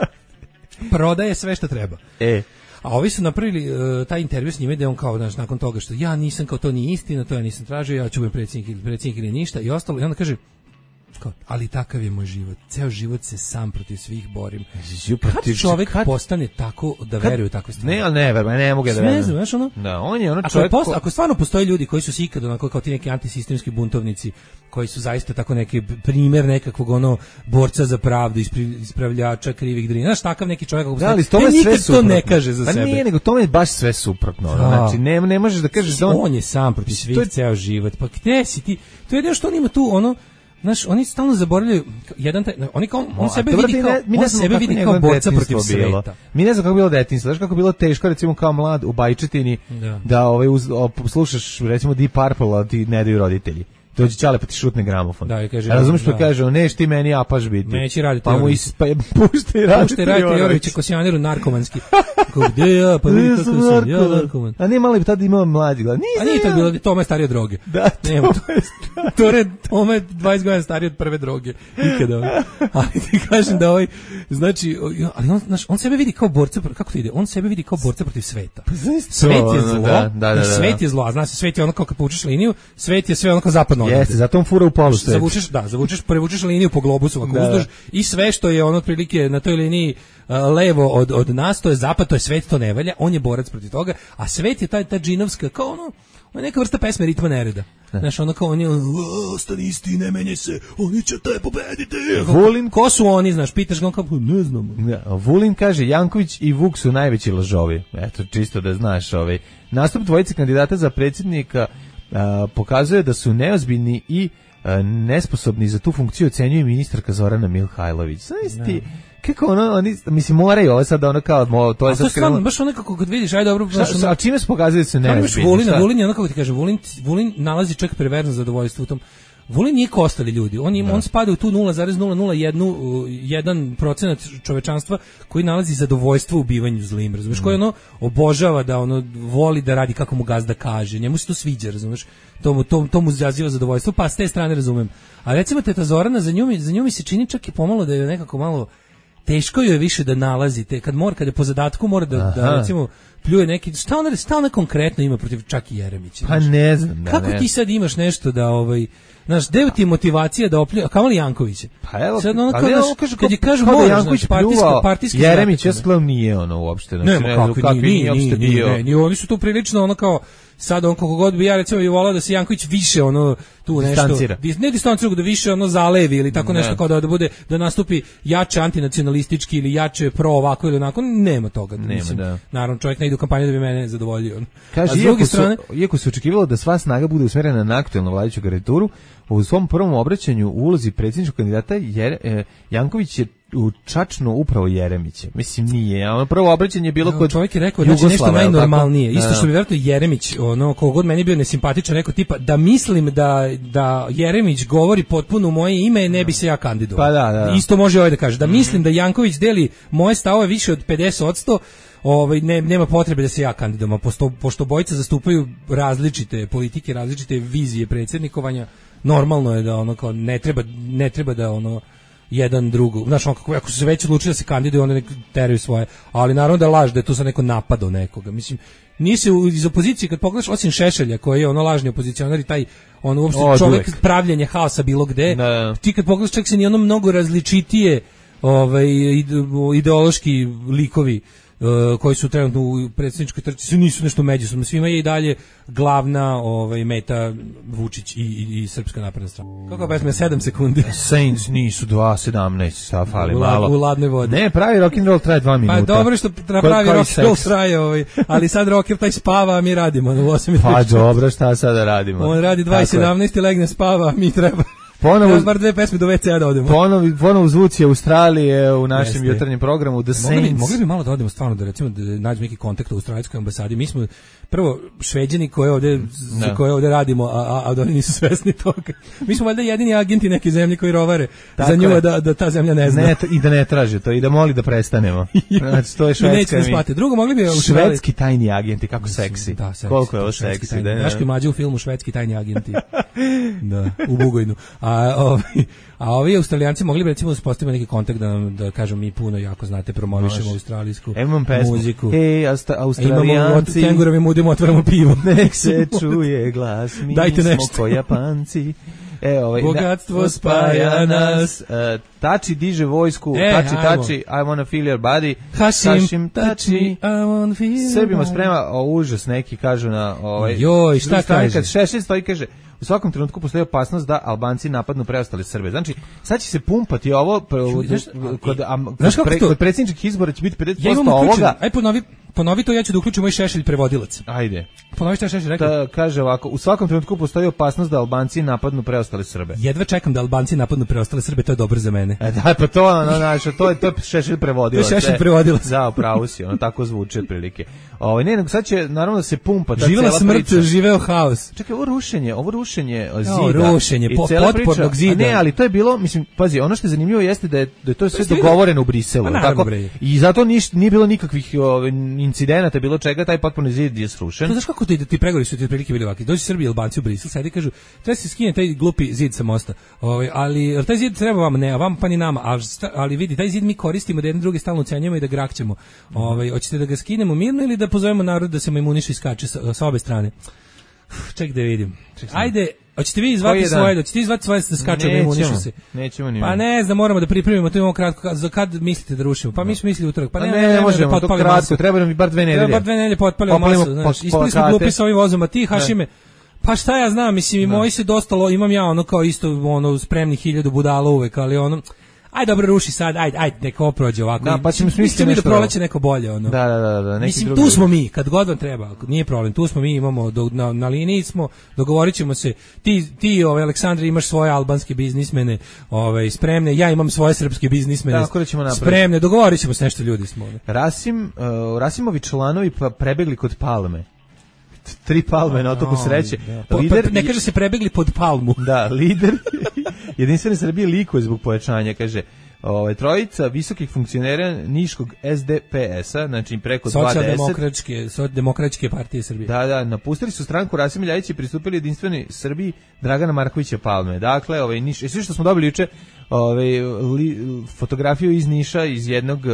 Speaker 8: Prodaje sve što treba. A ovi su napravili taj intervju s njime da on kao, znaš, nakon toga što ja nisam, kao to nije istina, to ja nisam tražio, ja ću biti predsjednik ili ništa i ostalo. I onda kaže, kao, ali takav je moj život. Ceo život se sam protiv svih borim. Kad čovjek postane tako da veruje u takve stvari?
Speaker 7: Ne, ali ne mogu da verujem.
Speaker 8: Ne znam, znaš ono?
Speaker 7: Da, on je ono čovjek...
Speaker 8: Ako stvarno postoje ljudi koji su ikad onako kao ti neki antisistemski buntovnici, koji su zaista tako neki primjer nekakvog borca za pravdu, ispravljača krivih drina. Znaš, takav neki čovjek kako
Speaker 7: da, ali to nikad
Speaker 8: to ne kaže za sebe.
Speaker 7: Pa nije, nego to je baš sve suprotno. Znači, ne možeš da kažeš da
Speaker 8: on je sam protiv svih ceo život. Pa gde si ti? To je jedino što on ima tu znaš, oni stalno zaboravljaju on sebe vidi kao borca protiv sveta.
Speaker 7: Mi ne znam kako je bilo detinjstvo, znaš kako je bilo teško recimo kao mlad u Bajčetini da slušaš recimo Deep Purple, a ti ne daju roditelji. Dođe Ćale pa ti šutne gramofon.
Speaker 8: Da, kaže,
Speaker 7: razumiješ što kaže, neš ti meni apaš biti.
Speaker 8: Neće raditi.
Speaker 7: Pa mu puštaj raditi
Speaker 8: Jorovića kosijaneru narkomanski. Gde ja, pa vidi kako sam ja narkoman.
Speaker 7: A nije malo bi tada imao mlađi gleda.
Speaker 8: A nije to bilo, Toma je stariji od droge.
Speaker 7: Da,
Speaker 8: Toma je 20 godina stariji od prve droge. Ikada. Ali ti kažem da znači, ali on sebe vidi kao borca, kako to ide? On sebe vidi kao borca protiv sveta. Svet je zlo. Svet je zlo, a znaš, svet je ono kao kad povučeš liniju, svet je sve ono kao zapadno.
Speaker 7: Jeste, zato on fura u polusvet.
Speaker 8: Prevučeš liniju po globusu uzduž i sve što je otprilike na toj liniji levo od nas, to je zapad, to je svet, to ne valja, on je borac protiv toga, a svet je ta džinovska, kao neka vrsta pesme ritma nereda. Znaš, kao on je, ostani isti, ne menjaj se, oni će te pobediti.
Speaker 7: Vulin,
Speaker 8: ko su oni, znaš, pitaš ga, on kao, ne znam.
Speaker 7: Vulin kaže, Janković i Vuk su najveći lažovi. Eto, čisto da znaš, nastup dvojice kandidata za predsjednika pokazuje da su neozbiljni i nesposobni za tu funkciju, ocenjuje ministarka Zorana Mihajlović. Znači, kako oni, mislim, moraju ovo sad kao, to je sad
Speaker 8: stvarno, baš nekako kad vidiš, ajde dobro.
Speaker 7: A čime se pokazuje da su neozbiljni?
Speaker 8: Vulin je kako ti kaže, Vulin nalazi čak perverzno zadovoljstvo u tom. Vulin nije kao ostali ljudi, on spada u tu 0,001% čovečanstva koji nalazi zadovoljstvo u bivanju zlim, razumeš, koji obožava da voli da radi kako mu gazda kaže, njemu se to sviđa, razumeš, to mu izaziva zadovoljstvo, pa s te strane razumem. A recimo teta Zorana, za nju mi se čini čak i pomalo da je nekako malo teško joj je više da nalazite, kad je po zadatku mora da recimo pljuje neki, šta ona konkretno ima protiv čak i Jeremića?
Speaker 7: Pa ne znam.
Speaker 8: Kako ti sad imaš nešto da znaš, deo ti motivacija da opljuje, a kamali Jankovića.
Speaker 7: Pa evo,
Speaker 8: sad
Speaker 7: kad
Speaker 8: je kažu
Speaker 7: da
Speaker 8: moraš,
Speaker 7: Janković
Speaker 8: partijski
Speaker 7: Jeremić, ja sklam nije ono uopšte.
Speaker 8: Znači, nije, oni su tu prilično ono kao, sad on koliko god bi ja recimo i volao da se Janković više ono tu nešto ne distancira, da više ono zalevi ili tako nešto kao da bude, da nastupi jače antinacionalistički ili jače pro ovako ili onako, nema toga. Mislim, naravno čovjek ne ide u kampanju da bi mene zadovoljio.
Speaker 7: Kaže, iako se očekivalo da sva snaga bude usmerena na aktuelnu vladajuću garnituru, u svom prvom obraćanju u ulozi predsjedničkog kandidata Janković je čačno upravo Jeremića. Mislim, nije. Ono prvo obraćanje je bilo kod
Speaker 8: čovjek je rekao da nešto najnormalnije. Isto što bi vjerojatno Jeremić, ono, kogod meni bio nesimpatičan, rekao tipa da mislim da Jeremić govori potpuno u moje ime, ne bi se ja kandidovao.
Speaker 7: Pa da.
Speaker 8: Isto može ovaj da kaže. Da mislim da Janković deli moje stavove više od 50%, nema potrebe da se ja kandidujem, pošto bojice zastupaju različite politike, različite vizije predsjednikovanja, normalno je da ono kao ne treba da ono jedan drugo, znaš, ako su se već odlučili da se kandiduju, onda teraju svoje, ali naravno da laž da je tu sad neko napadao nekoga, mislim, nije se iz opozicije, kad pogledaš, osim Šešelja, koji je ono lažni opozicionar i taj, ono uopšte čovjek pravljenja haosa bilo gde, ti kad pogledaš, čak se nije ono mnogo različitije ideološki likovi koji su trenutno u predsjedničkoj trci nisu nešto međusobno, svima je i dalje glavna meta Vučić i Srpska napredna stranka. Kako pesma, 7 sekundi.
Speaker 7: Saints nisu 2:17, sad fali malo.
Speaker 8: U ladnoj vodi.
Speaker 7: Ne, pravi rock and roll traje 2 minuta.
Speaker 8: Pa dobro što pravi rock and roll traje, ali sad rocker taj spava, a mi radimo u 8:30.
Speaker 7: Pa dobro, šta sada radimo?
Speaker 8: On radi 2:17 i legne spava, a mi treba.
Speaker 7: Ponovo
Speaker 8: bar 2 pesme do WC-a da odemo.
Speaker 7: Ponovo zvuci Australije u našem jutarnjem programu The Saints.
Speaker 8: Mogli bi malo da odemo stvarno da recimo da nađemo neki kontakt u australijskoj ambasadi. Mi smo prvo Šveđani koji ovdje radimo, a da oni nisu svesni toga. Mi smo valjda jedini agenti neke zemlje koji rovare za nju da ta zemlja ne zna.
Speaker 7: I da ne traže to i da moli da prestanemo. Znači to je Švedska.
Speaker 8: Drugo mogli bi
Speaker 7: švedski tajni agenti, kako seksi. Koliko je ovo seksi.
Speaker 8: Daški mlađe u filmu Švedski tajni agenti. Da, u Bugojnu. A ovi Australijanci mogli bi recimo uspostaviti neki kontakt da kažem mi puno jako znate promovišemo australijsku muziku.
Speaker 7: Hej, Australijanci.
Speaker 8: Imamo tengurovi mudimo, otvaramo pivo.
Speaker 7: Nek se čuje glas, mi smo ko Japanci.
Speaker 8: Bogatstvo spaja nas.
Speaker 7: Tači diže vojsku, tači, I wanna feel your body.
Speaker 8: Hašim, tači, I wanna feel your body.
Speaker 7: Srbima sprema užas neki, kažu na
Speaker 8: joj, šta kaže?
Speaker 7: Kad Šešelj stoji, kaže, u svakom trenutku postoji opasnost da Albanci napadnu preostale Srbe. Znači, sad će se pumpati ovo, kod predsjedničkih izbora će biti 50% ovoga.
Speaker 8: Aj ponovi to, ja ću da uključim moj Šešelj prevodilac.
Speaker 7: Ajde.
Speaker 8: Ponovi šta je Šešelj rekao?
Speaker 7: Kaže ovako, u svakom trenutku postoji opasnost da Albanci napadnu preostale Srbe.
Speaker 8: Jedva čekam da Albanci napadnu preostale Srbe, to je dobro za mene.
Speaker 7: Da, pa to je Šešelj prevodilac.
Speaker 8: To je Šešelj prevodilac.
Speaker 7: Da, upravo si, ono tako zvuči otprilike. Ne, nego sad će naravno da se pumpa ta
Speaker 8: živela
Speaker 7: cela
Speaker 8: smrt,
Speaker 7: priča.
Speaker 8: Živeo haos.
Speaker 7: Čekaj, ovo rušenje zida.
Speaker 8: Rušenje potpornog zida.
Speaker 7: Ne, ali to je bilo, mislim, pazi, ono što je zanimljivo jeste da je to sve dogovoreno u Briselu, tako? I zato nije bilo nikakvih incidenata, bilo čega, taj potporni zid je srušen.
Speaker 8: To znaš kako ti pregovori su ti otprilike bili ovakvi. Dođu Srbi i Albanci u Brisel, sad i kažu, treba se skine taj glupi zid sa mosta. Ali taj zid treba vam, ne, a vam pa ni nama, ali vidi, taj zid mi koristimo da jedne druge stalno ucenjujemo i da grakćemo. Hoćete da ga skinemo mirno ili da pozovemo narod da se imuniše i skače sa obe strane? Ček da vidim. Ajde, hoćete vi izvati svoje, da skačemo i imunišu se?
Speaker 7: Nećemo ni.
Speaker 8: Pa ne znam, moramo da pripremimo, to imamo kratko, za kad mislite da rušimo? Pa mi smo mislili utorak. Pa
Speaker 7: ne možemo, to kratko, treba nam i bar 2 nedelje.
Speaker 8: Treba bar 2 nedelje potpalimo masu, znaš. Ispali smo glupi sa ovim vozom, a ti, Hašime, pa šta ja znam, mislim, i moji se dostalo, imam ja ono kao isto, spremni 1000 budala uvek, ali ono, aj dobro ruši sad, ajde, neka ovo prođe ovako.
Speaker 7: Da, pa ćemo smisliti nešto.
Speaker 8: Da proleće neko bolje, ono.
Speaker 7: Da.
Speaker 8: Mislim, tu smo mi, kad god vam treba, nije problem, tu smo mi, imamo, na liniji smo, dogovorit ćemo se, ti Aleksandar, imaš svoje albanske biznismene, spremne, ja imam svoje srpske biznismene, spremne, dogovorit ćemo se nešto, ljudi smo.
Speaker 7: Rasimovi članovi prebegli kod Palme. 3 palme na otoku sreće.
Speaker 8: Ne kaže se prebegli pod palmu.
Speaker 7: Da, lider Jedinstvene Srbije likuje zbog pojačanja, kaže, trojica visokih funkcionera niškog SDP-a, znači preko 20.
Speaker 8: Socijaldemokratske partije Srbije.
Speaker 7: Da, napustili su stranku Rasima Ljajića i pristupili jedinstvenoj Srbiji Dragana Markovića Palme. Dakle, Niš, sve što smo dobili juče, fotografiju iz Niša, iz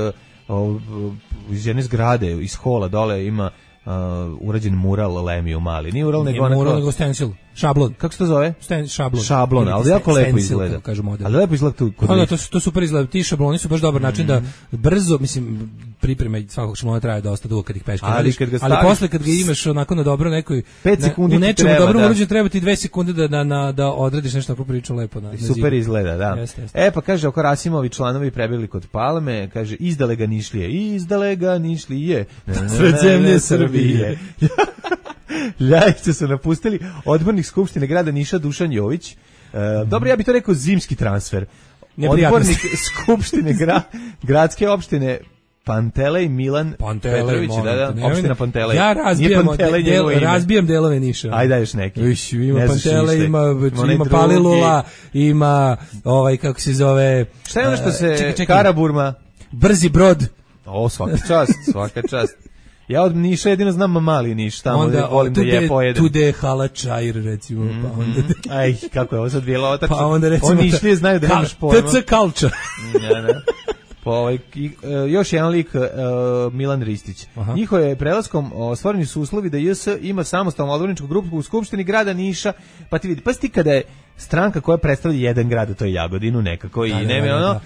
Speaker 7: jedne zgrade, iz hola dole ima urađen mural Lemiju Mali. Nije mural, nego
Speaker 8: mural, nego stencil. Šablon.
Speaker 7: Kako se to zove?
Speaker 8: Šablon.
Speaker 7: Šablon, ali jako lepo izgleda. Ali lepo izgleda tu kod njih.
Speaker 8: To super izgleda. Ti šabloni su baš dobar način da brzo, mislim, priprema svakog šablona traje dosta dugo kad ih peškiraš. Ali posle kad ga imaš onako na dobro nekoj
Speaker 7: 5 sekundi
Speaker 8: u nečemu dobro urađeno treba ti 2 sekunde da odradiš nešto tako prilično lepo na
Speaker 7: super izgleda, da. Jeste. Pa kaže oko Rasimovi članovi prebegli kod Palme, kaže izdale ga Nišlije. Sred zemlje Srbije. Ljajića su napustili odbornik Skupštine grada Niša Dušan Jović. Dobro, ja bih to rekao zimski transfer. Odbornik Skupštine gradske opštine Pantelej Milan Petrović, opština Pantelej.
Speaker 8: Ja razbijam delove Niša.
Speaker 7: Ajde daješ neki.
Speaker 8: Ima Pantelej, ima Palilula, ima kako se zove...
Speaker 7: Šta je ono što se Karaburma?
Speaker 8: Brzi brod.
Speaker 7: Svaka čast. Ja od Niša jedino znam mali Niš, tamo onda, volim da pojedem.
Speaker 8: Tude Halačajr, recimo. Pa onda...
Speaker 7: Aj, kako je ovo sad bilo otačno.
Speaker 8: Pa onda recimo...
Speaker 7: Oni Nišlije znaju da nemaš pojma.
Speaker 8: TC Culture.
Speaker 7: Još jedan lik, Milan Ristić. Njihovo je prelaskom stvoreni su uslovi da JS ima samostalnu odborničku grupu u Skupštini grada Niša, pa ti vidi, pa ti kada je stranka koja predstavlja jedan grad, to je Jagodinu nekako i nema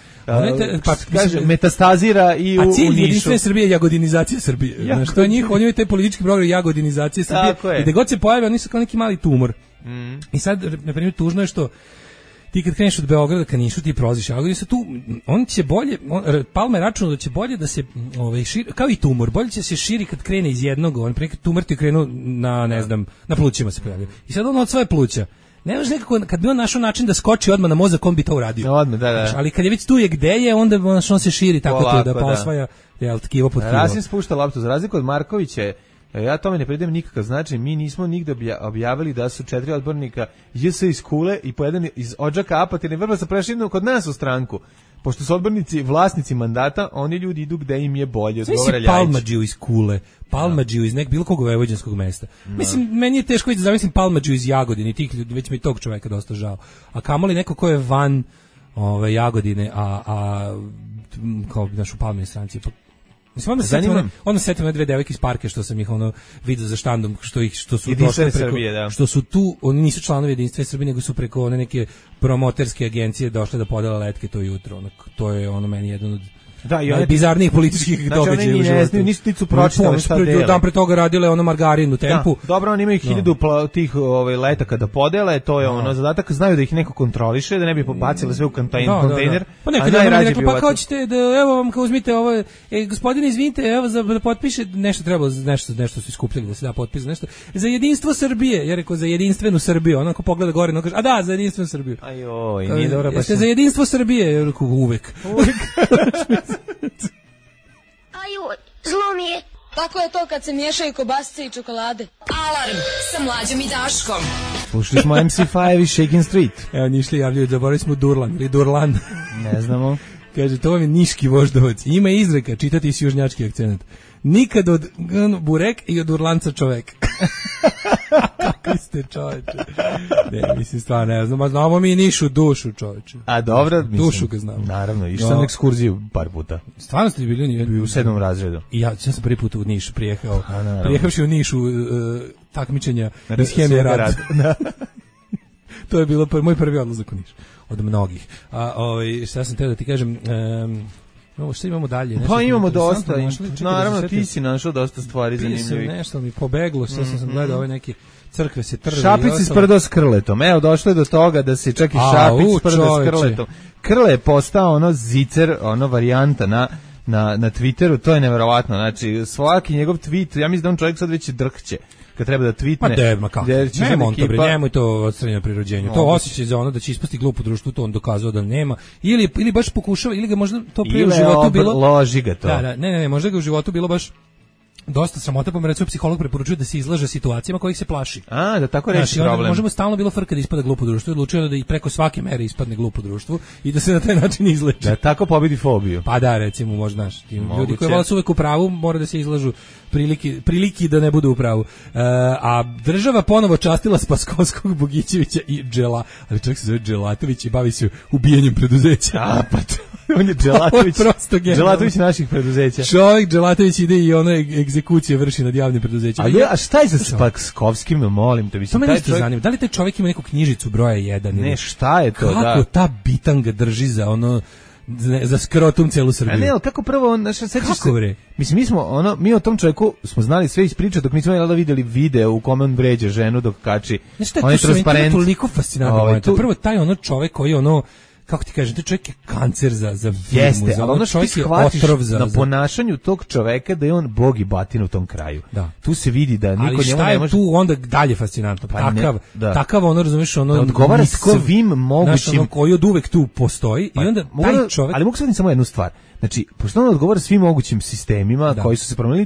Speaker 7: kaže metastazira i u Nišu.
Speaker 8: A cilj jedinstvene Srbije je jagodinizacija Srbije. Znaš, to je njih, oni imaju taj politički program jagodinizacije Srbije. I da god se pojave, oni su kao neki mali tumor. I sad, na primjer, tužno je što ti kad kreneš od Beograda ka Nišu, ti prolaziš Jagodinu, tu on će bolje, Palma je računao da će bolje da se širi, kao i tumor, bolje će se širi kad krene iz jednog, tumor ti krenu na, ne znam, na plućima se pojavio. I sad on od svoje pluća. Ne možeš nekako, kad bi on našao način da skoči odmah na mozak, on bi to uradio.
Speaker 7: Odmah, da.
Speaker 8: Ali kad je već tu je gde je, onda on se širi tako to da pa osvaja tkivo pod tkivo.
Speaker 7: Rasim spušta loptu, za razliku od Markovića, ja tome ne pridajem nikakav značaj, mi nismo nigde objavili da su 4 odbornika JS iz Kule i po jedan iz Odžaka Apatine Vrbasa prešli kod nas u stranku. Pošto su odbornici vlasnici mandata, oni ljudi idu gde im je bolje, odgovara Ljajić.
Speaker 8: Palmadžiju iz Kule, Palmadžiju iz bilo kog vojvođanskog mesta. Mislim, meni je teško da zamislim Palmadžiju iz Jagodine, tih ljudi, već mi tog čoveka dosta žao. A kamoli neko ko je van Jagodine, a kao našu Palmine stranci. Mislim, onda se setim dve devojke iz Parke što sam ih vidio za štandom, što su došli preko Srbije, da. Što su tu, oni nisu članovi Jedinstvene Srbije, nego su preko neke promoterske agencije došle da podele letke to jutro. To je meni jedan od bizarnijih političkih događaja u životu.
Speaker 7: Znači, nisu ticu pročitali šta dele.
Speaker 8: Dan pre toga radile margarinu tempu.
Speaker 7: Dobro, oni imaju 1000 tih letaka da podele, to je zadatak, znaju da ih neko kontroliše, da ne bi pobacile sve u kontejner.
Speaker 8: Pa nekada je rekla, pa kao ćete, evo vam kao uzmite ovo, gospodine, izvinite, evo da potpiše, nešto treba, nešto su iskupljali da se da potpis, nešto, za jedinstvo Srbije, ja rekao za jedinstvenu Srbiju, onako pogleda gore, ono kaže, a da, za jedinstvenu Srbiju.
Speaker 7: Ajoj, nije dobro.
Speaker 8: Jeste za jedinstvo Srbije, ja rekao, uvek.
Speaker 10: Ajoj, zlo mi je. Tako je to kad se miješaju kobasice i čokolade.
Speaker 6: Alarm sa Mlađom i Daškom.
Speaker 7: Slušali smo MC5 i Shaking Street.
Speaker 8: Evo, Nišli javljaju, zaboravili smo Durlan ili Durlan.
Speaker 7: Ne znamo.
Speaker 8: Kaže, to vam je niški voždovac. Ima izreka, čitati si južnjački akcent. Nikad od burek i od urlanca čovek. Kako ste, čoveče? Ne, mislim, stvarno ne znam. Znamo mi Nišu dušu, čoveče.
Speaker 7: A dobro, mislim.
Speaker 8: Dušu ga znamo.
Speaker 7: Naravno, išao sam na ekskurziju par puta.
Speaker 8: Stvarno ste bili
Speaker 7: u 7. razredu.
Speaker 8: I ja sam prvi put u Niš prijehao. Prijehavši u Nišu takmičenja iz Hemije rad. To je bilo moj prvi odlazak u Niš. Od mnogih. Šta sam teo da ti kažem... Šta imamo dalje?
Speaker 7: Pa imamo dosta. Naravno, ti si našao dosta stvari zanimljivih.
Speaker 8: Nešto mi pobeglo, što sam gledao ove neke crkve se trve.
Speaker 7: Šapić se sprdo s Krletom. Evo, došlo je do toga da se čak i Šapić sprdo s Krletom. Krle je postao zicer, varijanta na Twitteru, to je neverovatno. Znači, svaki njegov tweet, ja mislim da on čovjek sad već drhće. Kad treba da tweetne.
Speaker 8: Pa debma kako. Nema on to, nemoj to odstranjeno pri rođenju. To osjećaj za da će ispasti glup u društvu, to on dokazao da nema. Ili baš pokušava, ili ga možda to prije u životu bilo.
Speaker 7: Loži ga to.
Speaker 8: Da, ne, možda ga u životu bilo baš dosta sramota, pa mi recimo psiholog preporučuje da se izlaže situacijama kojih se plaši.
Speaker 7: A, da tako reši problem.
Speaker 8: Možemo stalno bilo frka da ispada glupo društvo, odlučio da i preko svake mere ispadne glupo društvo i da se na taj način izleči.
Speaker 7: Da tako pobedi fobiju.
Speaker 8: Pa da, recimo, možda znaš, ljudi koji vole su uvek u pravu, mora da se izlažu priliki da ne budu u pravu. A država ponovo častila Spaskovskog, Bogićevića i ali čovjek se zove Dželatović i bavi se ubijanjem preduzeća.
Speaker 7: A, pa on je Dželatović naših preduzeća.
Speaker 8: Čovjek Dželatović ide i ono egzekucije vrši nad javnim preduzećima.
Speaker 7: A šta je sa Spaskovskim, molim te?
Speaker 8: To me nešto zanima. Da li taj čovjek ima neku knjižicu broja 1?
Speaker 7: Ne, šta je to?
Speaker 8: Kako ta bitanga drži za ono za skrotum celu Srbiju.
Speaker 7: A ne, ali kako prvo on, sećaš se? Mislim, mi o tom čovjeku smo znali sve iz priče dok nismo vidjeli video u kome on vređa ženu dok kači.
Speaker 8: On je transparent. Toliko fascinantno. Prvo taj ono čovjek koji ono, kako ti kažem, taj čovjek je kancer za firmu.
Speaker 7: Jeste, ali ono što ti shvatiš
Speaker 8: na
Speaker 7: ponašanju tog čoveka da je on bog i batina u tom kraju.
Speaker 8: Da.
Speaker 7: Tu se vidi da niko njemu ne može...
Speaker 8: Ali šta je tu onda dalje fascinantno? Takav ono, razumiješ, ono...
Speaker 7: Da odgovara svim mogućim...
Speaker 8: Ono koji od uvek tu postoji i onda taj čovek...
Speaker 7: Ali mogu shvatiti samo jednu stvar. Znači, pošto on odgovara svim mogućim sistemima koji su se promenili,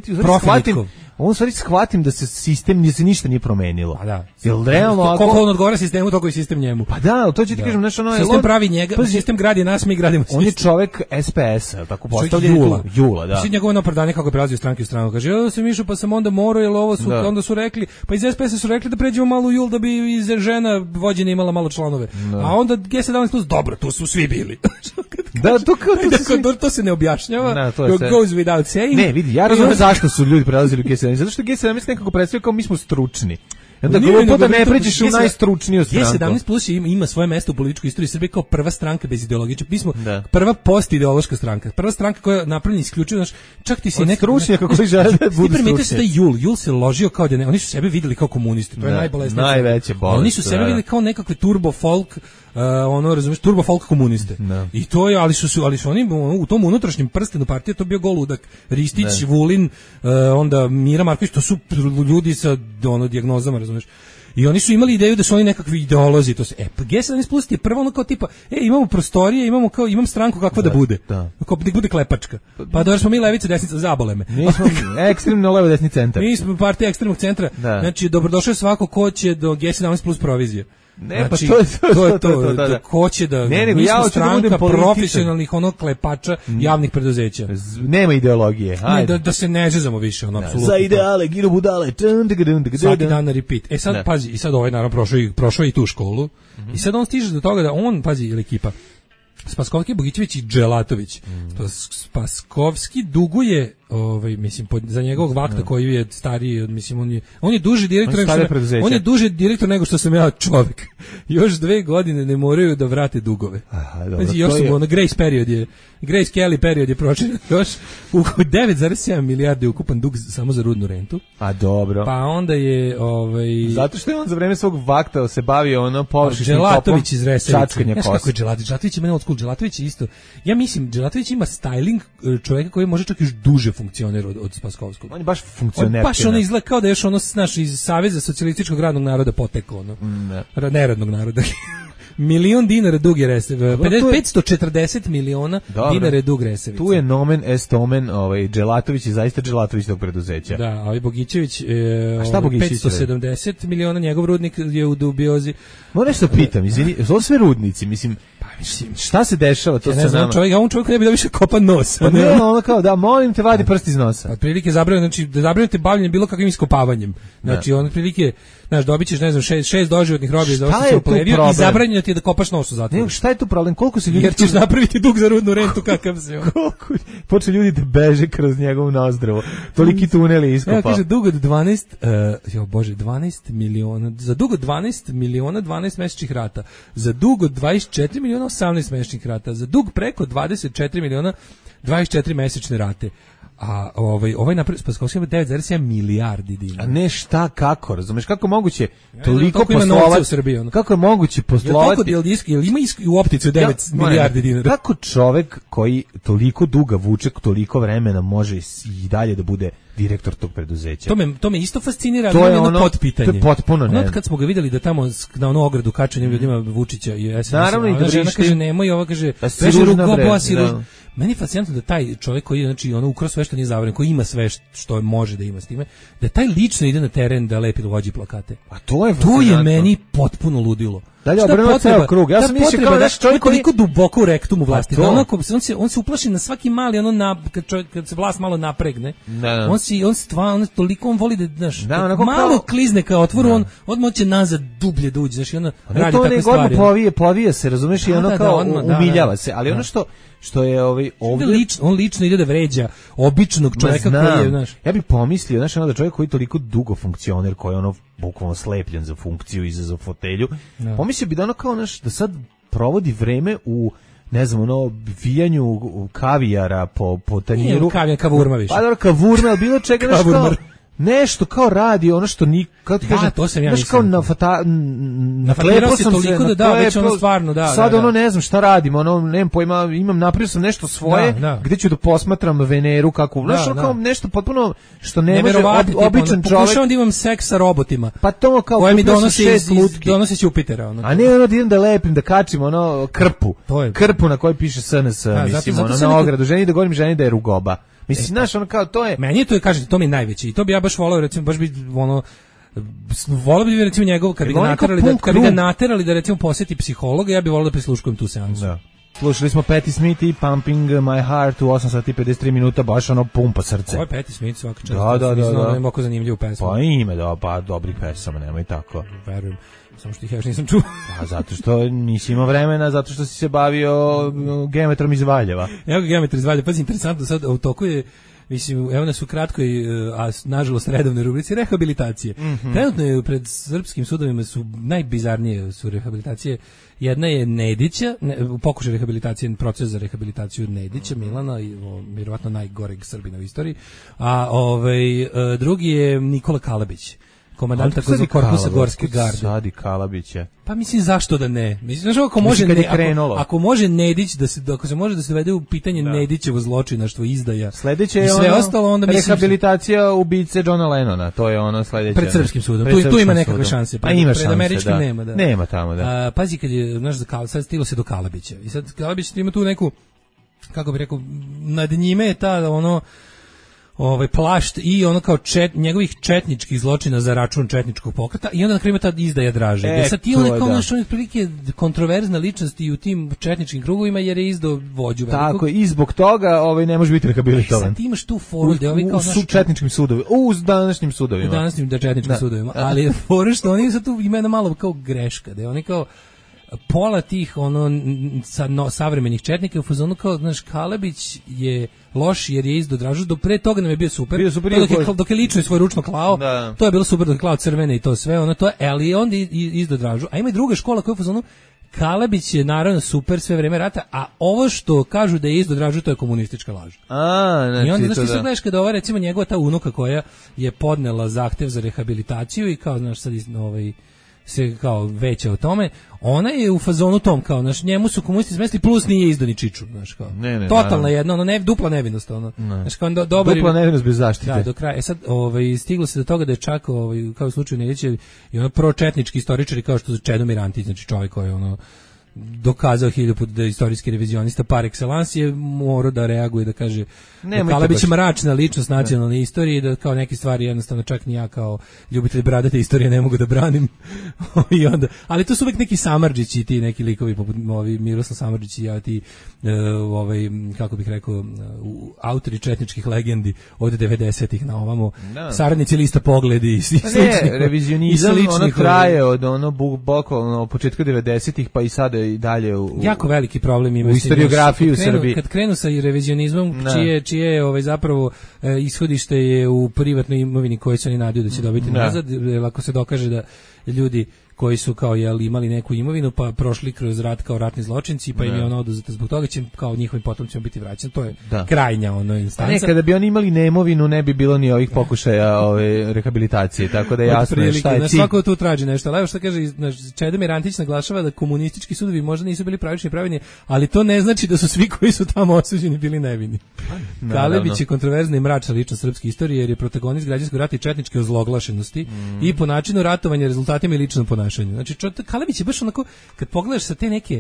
Speaker 7: on stvari shvatim da se sistem ništa nije promenilo.
Speaker 8: Pa da.
Speaker 7: Jel realno
Speaker 8: koliko on odgovara sistemu, toliko i sistem njemu.
Speaker 7: Pa da, to ću ti kažem, znači ono
Speaker 8: sistem pravi njega, sistem gradi nas, mi gradimo sistem.
Speaker 7: On je čovek SPS-a, tako postavljen Jula, da.
Speaker 8: Svi njegovo opravdanje kako je prelazio stranke u stranu, kaže, ja sam išao pa sam onda morao, jer ovo su, onda su rekli, pa iz SPS-a su rekli da pređemo malo u Jul da bi iz žena vođena imala malo članove. A onda G17 plus, dobro, tu su svi bili.
Speaker 7: Da,
Speaker 8: to se ne objašnjava.
Speaker 7: Da, to
Speaker 8: goes without saying.
Speaker 7: Ne, vidi, ja razumem zašto su ljudi prelazili u G17, zato što G17 nekako predstavlja kao mi smo stručni. Onda glupo da ne pređeš u najstručniju stranku.
Speaker 8: G17 plus ima svoje mesto u političkoj istoriji Srbije kao prva stranka bez ideologije. Mi smo prva postideološka stranka. Prva stranka koja je napravljena isključivo, čak ti se
Speaker 7: neka stručnjaka koji žele da budu stručnjaci. Ti primetite da Jul se ložio kao da oni su sebe videli kao komunisti. To je najbolesnije. Najveće bolest.
Speaker 8: Oni su sebe videli kao nekakve turbo folk ono, razumiješ, turbo folk komuniste.
Speaker 7: No.
Speaker 8: I to je, ali su oni u tom unutrašnjem prstenu partije, to bio gol ludak. Ristić, Vulin, onda Mira Marković, to su ljudi sa ono dijagnozama, razumiješ. I oni su imali ideju da su oni nekakvi ideolozi, to se G17 plus je prvo ono kao tipa, imamo prostorije, imam stranku kakva da bude. Kao da bude klepačka. Pa da smo mi levica, desnica, zabole me.
Speaker 7: Mi smo ekstremno levo desni centar.
Speaker 8: Mi smo partija ekstremnog centra. Da. Znači dobrodošao je svako ko će do G17 plus provizije.
Speaker 7: Ne,
Speaker 8: znači,
Speaker 7: pa to je to.
Speaker 8: Ko će da...
Speaker 7: Ne,
Speaker 8: mi smo stranka profesionalnih klepača javnih preduzeća.
Speaker 7: Nema ideologije.
Speaker 8: Ne, da se ne žezamo više, ono, apsolutno.
Speaker 7: Za ideale, gino budale.
Speaker 8: Svaki dan na repeat. Sad, pazi, i sad ovaj, naravno, prošao i tu školu. I sad on stiže do toga da on, pazi, ili ekipa, Spaskovski, Bogićević i Dželatović. Spaskovski duguje, mislim, za njegovog vakta koji je stariji, mislim, on je duži direktor nego što sam ja čovjek. Još 2 godine ne moraju da vrate dugove. Znači, još su Grace Kelly period je pročinjen. Još 9,7 milijardi ukupan dug samo za rudnu rentu.
Speaker 7: A dobro.
Speaker 8: Pa onda je...
Speaker 7: Zato što je on za vreme svog vakta se bavio površinskim
Speaker 8: Dželatović iz Resavice.
Speaker 7: Čačkanja kosa.
Speaker 8: Kako je Dželatović ima old school. Dželatović je isto. Ja mislim, Dželatović ima styling čovjeka koji može čak još duže funkcioner od Spaskovskog.
Speaker 7: On je baš funkcioner.
Speaker 8: Baš ono izgleda kao da je još ono iz Saveza socijalističkog radnog naroda potekao. Neradnog naroda. $1.000.000 dug je Resavice. 540 miliona dinara je dug Resavice.
Speaker 7: Tu je nomen est omen, Dželatović i zaista Dželatović tog preduzeća.
Speaker 8: Da, a Bogićević,
Speaker 7: a šta Bogićević?
Speaker 8: 570 miliona, njegov rudnik je u dubiozi.
Speaker 7: Moram nešto pitam, izvini, su sve rudnici, mislim, šta se dešava? To
Speaker 8: ne znam, on čovjek ne bi da više kopa nos.
Speaker 7: Pa ne, ono kao, da, molim te, vadi prst iz nosa.
Speaker 8: Otprilike da zabranite bavljenje bilo kakvim iskopavanjem. Znači, on otprilike, znaš, dobit ćeš, ne znam, 6 doživotnih robija za ostati u pleviju i zabranjeno ti je da kopaš nos u zatvoru.
Speaker 7: Ne, šta je tu problem? Koliko se ljudi...
Speaker 8: Jer ćeš napraviti dug za rudnu rentu, kakav se on.
Speaker 7: Počne ljudi da beže kroz njegovu nozdravu. Toliki tuneli iskopao.
Speaker 8: Evo kaže, dug od 12 miliona, za dug od 12 miliona 12 mesečnih rata, za dug od 24 miliona 18 mesečnih rata, za dug preko 24 miliona 24 mesečne rate. A ovaj napravio Spaskovski ima 9,7 milijardi dinara.
Speaker 7: A ne šta, kako, razumeš, kako moguće toliko poslovati u Srbiji? Kako je moguće poslovati?
Speaker 8: Jel ima u opticu 9 milijardi dinara?
Speaker 7: Kako čovek koji toliko duga vuče, toliko vremena može i dalje da bude direktor tog preduzeća.
Speaker 8: To me isto fascinira,
Speaker 7: to
Speaker 8: ali
Speaker 7: je
Speaker 8: ono potpitanje.
Speaker 7: To je potpuno ne.
Speaker 8: Kad smo ga videli da tamo na onu ogradu kačenim ljudima Vučića i SNS.
Speaker 7: Naravno, i
Speaker 8: žena kaže nemoj, ova kaže meni je fascinantno da taj čovjek koji je, znači, ono ukrao sve što nije zavareno, koji ima sve što može da ima s time, da taj lično ide na teren da lepi lođi plakate.
Speaker 7: A to
Speaker 8: je meni potpuno ludilo.
Speaker 7: Dalje obrnuo ceo krug. Ja sam mislio kao
Speaker 8: naš čovjek toliko duboko u rektumu vlasti. Da on se uplaši na svaki mali ono kad se vlast malo napregne. On toliko on voli da malo klizne ka otvoru, on odmah će nazad dublje da uđe, znači ono radi takve stvari.
Speaker 7: Plovije se, razumeš, i ono kao umiljava se, ali ono što je ovdje
Speaker 8: on lično ide da vređa običnog čovjeka koji je, znaš.
Speaker 7: Ja bih pomislio, znaš, ono da čovjek koji je toliko dugo funkcioner, koji je ono bukvalno slepljen za funkciju i za fotelju, pomislio bi da ono kao naš, da sad provodi vreme u, ne znam, ono, vijanju kavijara po tanjiru.
Speaker 8: Nije kavurma više.
Speaker 7: Pa dobro, kavurma, ali bilo čega nešto kao radi, ono što kako ti kažem,
Speaker 8: to sam ja
Speaker 7: kao
Speaker 8: nafatirao se toliko da već ono stvarno,
Speaker 7: sad ono ne znam šta radim, ono, nemam pojma, napravio sam nešto svoje, gdje ću da posmatram Veneru, kako, znaš, ono kao nešto potpuno što ne može običan čovjek.
Speaker 8: Pokušavam da imam seks sa robotima,
Speaker 7: pa to kao
Speaker 8: koje mi donosi Jupitera.
Speaker 7: A ne ono da idem da lepim, da kačim ono krpu na kojoj piše SNS, mislim, ono na ogradu, ženi da govorim ženi da je rugoba. Mislim, znaš, ono kao, to je...
Speaker 8: Meni je to, kažete, to mi je najveći. I to bi ja baš volao, recimo, baš bi, ono... Volao bi, recimo, njegov, kad bi ga naterali da, recimo, posjeti psihologa, ja bi volao da prisluškujem tu seansu. Da.
Speaker 7: Slušali smo Patti Smith i Pumping My Heart u 8 sati 53 minuta, baš ono pumpa srce.
Speaker 8: Ovo je Patti Smith svaka čast.
Speaker 7: Da.
Speaker 8: Ima oko zanimljivu pesmu.
Speaker 7: Pa ima, pa dobrih pesama, nemoj tako.
Speaker 8: Verujem. Samo što ih još nisam čuo.
Speaker 7: Pa zato što nisi imao vremena, zato što si se bavio geometrom iz Valjeva.
Speaker 8: Evo ga geometrom iz Valjeva, pazi, interesantno, sad u toku je, mislim, evo nas u kratkoj, a nažalost redovnoj rubrici rehabilitacije. Trenutno je pred srpskim sudovima su najbizarnije su rehabilitacije. Jedna je Nedića, pokušaj rehabilitacije, proces za rehabilitaciju Nedića, Milana, vjerovatno najgoreg Srbina u istoriji, a drugi je Nikola Kalabić, komandant takozvanog korpusa Gorske garde.
Speaker 7: Sadi Kalabića.
Speaker 8: Pa mislim, zašto da ne? Mislim, znaš, ako može Nedić ako se može da se dovede u pitanje Nedićevo zločinaštvo, izdaja.
Speaker 7: Sledeće je sve ostalo, onda rehabilitacija ubice Johna Lennona, to je ono sledeće.
Speaker 8: Pred srpskim sudom. Tu ima nekakve šanse.
Speaker 7: Pa ima šanse,
Speaker 8: američkim nema, da.
Speaker 7: Nema tamo, da.
Speaker 8: Pazi, kad je, znaš, sad stilo se do Kalabića. I sad Kalabić ima tu neku, kako bih rekao, nad njime je ta ono plašt i ono kao njegovih četničkih zločina za račun četničkog pokreta i onda na kraju ima ta izdaja Draže. Sad ti on je kao nešto prilike kontroverzna ličnost i u tim četničkim krugovima jer je izdao vođu.
Speaker 7: Tako, i zbog toga ne može biti rehabilitovan.
Speaker 8: Sad ti imaš tu foru gde kao
Speaker 7: u četničkim sudovima, u današnjim sudovima.
Speaker 8: U današnjim četničkim sudovima, ali foru što oni sad tu ima jedna malo kao greška, da oni kao pola tih savremenih četnika u fazonu kao, znaš, Kalabić je loš jer je izdao Dražu, do pre toga nam je bio super dok je lično svoj ručno klao, to je bilo super dok je klao crvene i to sve, ali je onda izdao Dražu, a ima i druga škola koja je u fazonu Kalabić je naravno super sve vreme rata, a ovo što kažu da je izdao Dražu, to je komunistička laž.
Speaker 7: Znači,
Speaker 8: i onda, znaš, ti sad gledaš kada recimo njegova ta unuka koja je podnela zahtev za rehabilitaciju i kao, znaš, sad se kao veća o tome, ona je u fazonu tom kao, znaš, njemu su komunisti smestili plus nije izdao ni čiču, znaš, kao. Totalna jedna, dupla nevinost, znaš, kao dobar.
Speaker 7: Dupla nevinost bez zaštite.
Speaker 8: Da, do kraja. Sad, stiglo se do toga da je čak, kao u slučaju Nedića, i pročetnički istoričari kao što su Čedomir Antić, znači čovjek koji je dokazao 1000 puta da je istorijski revizionista par excellence, je morao da reaguje, da kaže Kalabić je mračna ličnost nacionalne istorije, da kao neke stvari jednostavno čak ni ja kao ljubitelj bradate istorije ne mogu da branim. I onda, ali to su uvek neki Samardžići, ti neki likovi poput Miroslav Samardžić i ti kako bih rekao, autori četničkih legendi od 90-ih na ovamo, saradnici lista Pogledi i slični.
Speaker 7: Revizionizam traje od bukvalno početka 90-ih pa i sada i dalje
Speaker 8: jako veliki problem ima
Speaker 7: u historiografiji u Srbiji.
Speaker 8: Kad krenu sa revizionizmom, čije je zapravo ishodište je u privatnoj imovini koju se oni nadaju da će dobiti nazad, jer ako se dokaže da ljudi koji su kao imali neku imovinu pa prošli kroz rat kao ratni zločinci pa im je ono oduzeto zbog toga će kao njihovim potomcima biti vraćeno. To je krajnja instanca.
Speaker 7: Ne, kada bi oni imali neimovinu ne bi bilo ni ovih pokušaja rehabilitacije, tako da je jasno šta je cilj.
Speaker 8: Svako tu traži nešto. Ali evo što kaže Čedomir Antić naglašava da komunistički sudovi možda nisu bili pravični i pravedni, ali to ne znači da su svi koji su tamo osuđeni bili nevini. Kalebić je kontroverzna i mračna ličnost srpske istorije jer je protagonist građanskog rata i četničke ozloglašenosti i po načinu ratovanja, rezultatima i ličnom ponašanju. Znači Kalebić je baš onako, kad pogledaš sa te neke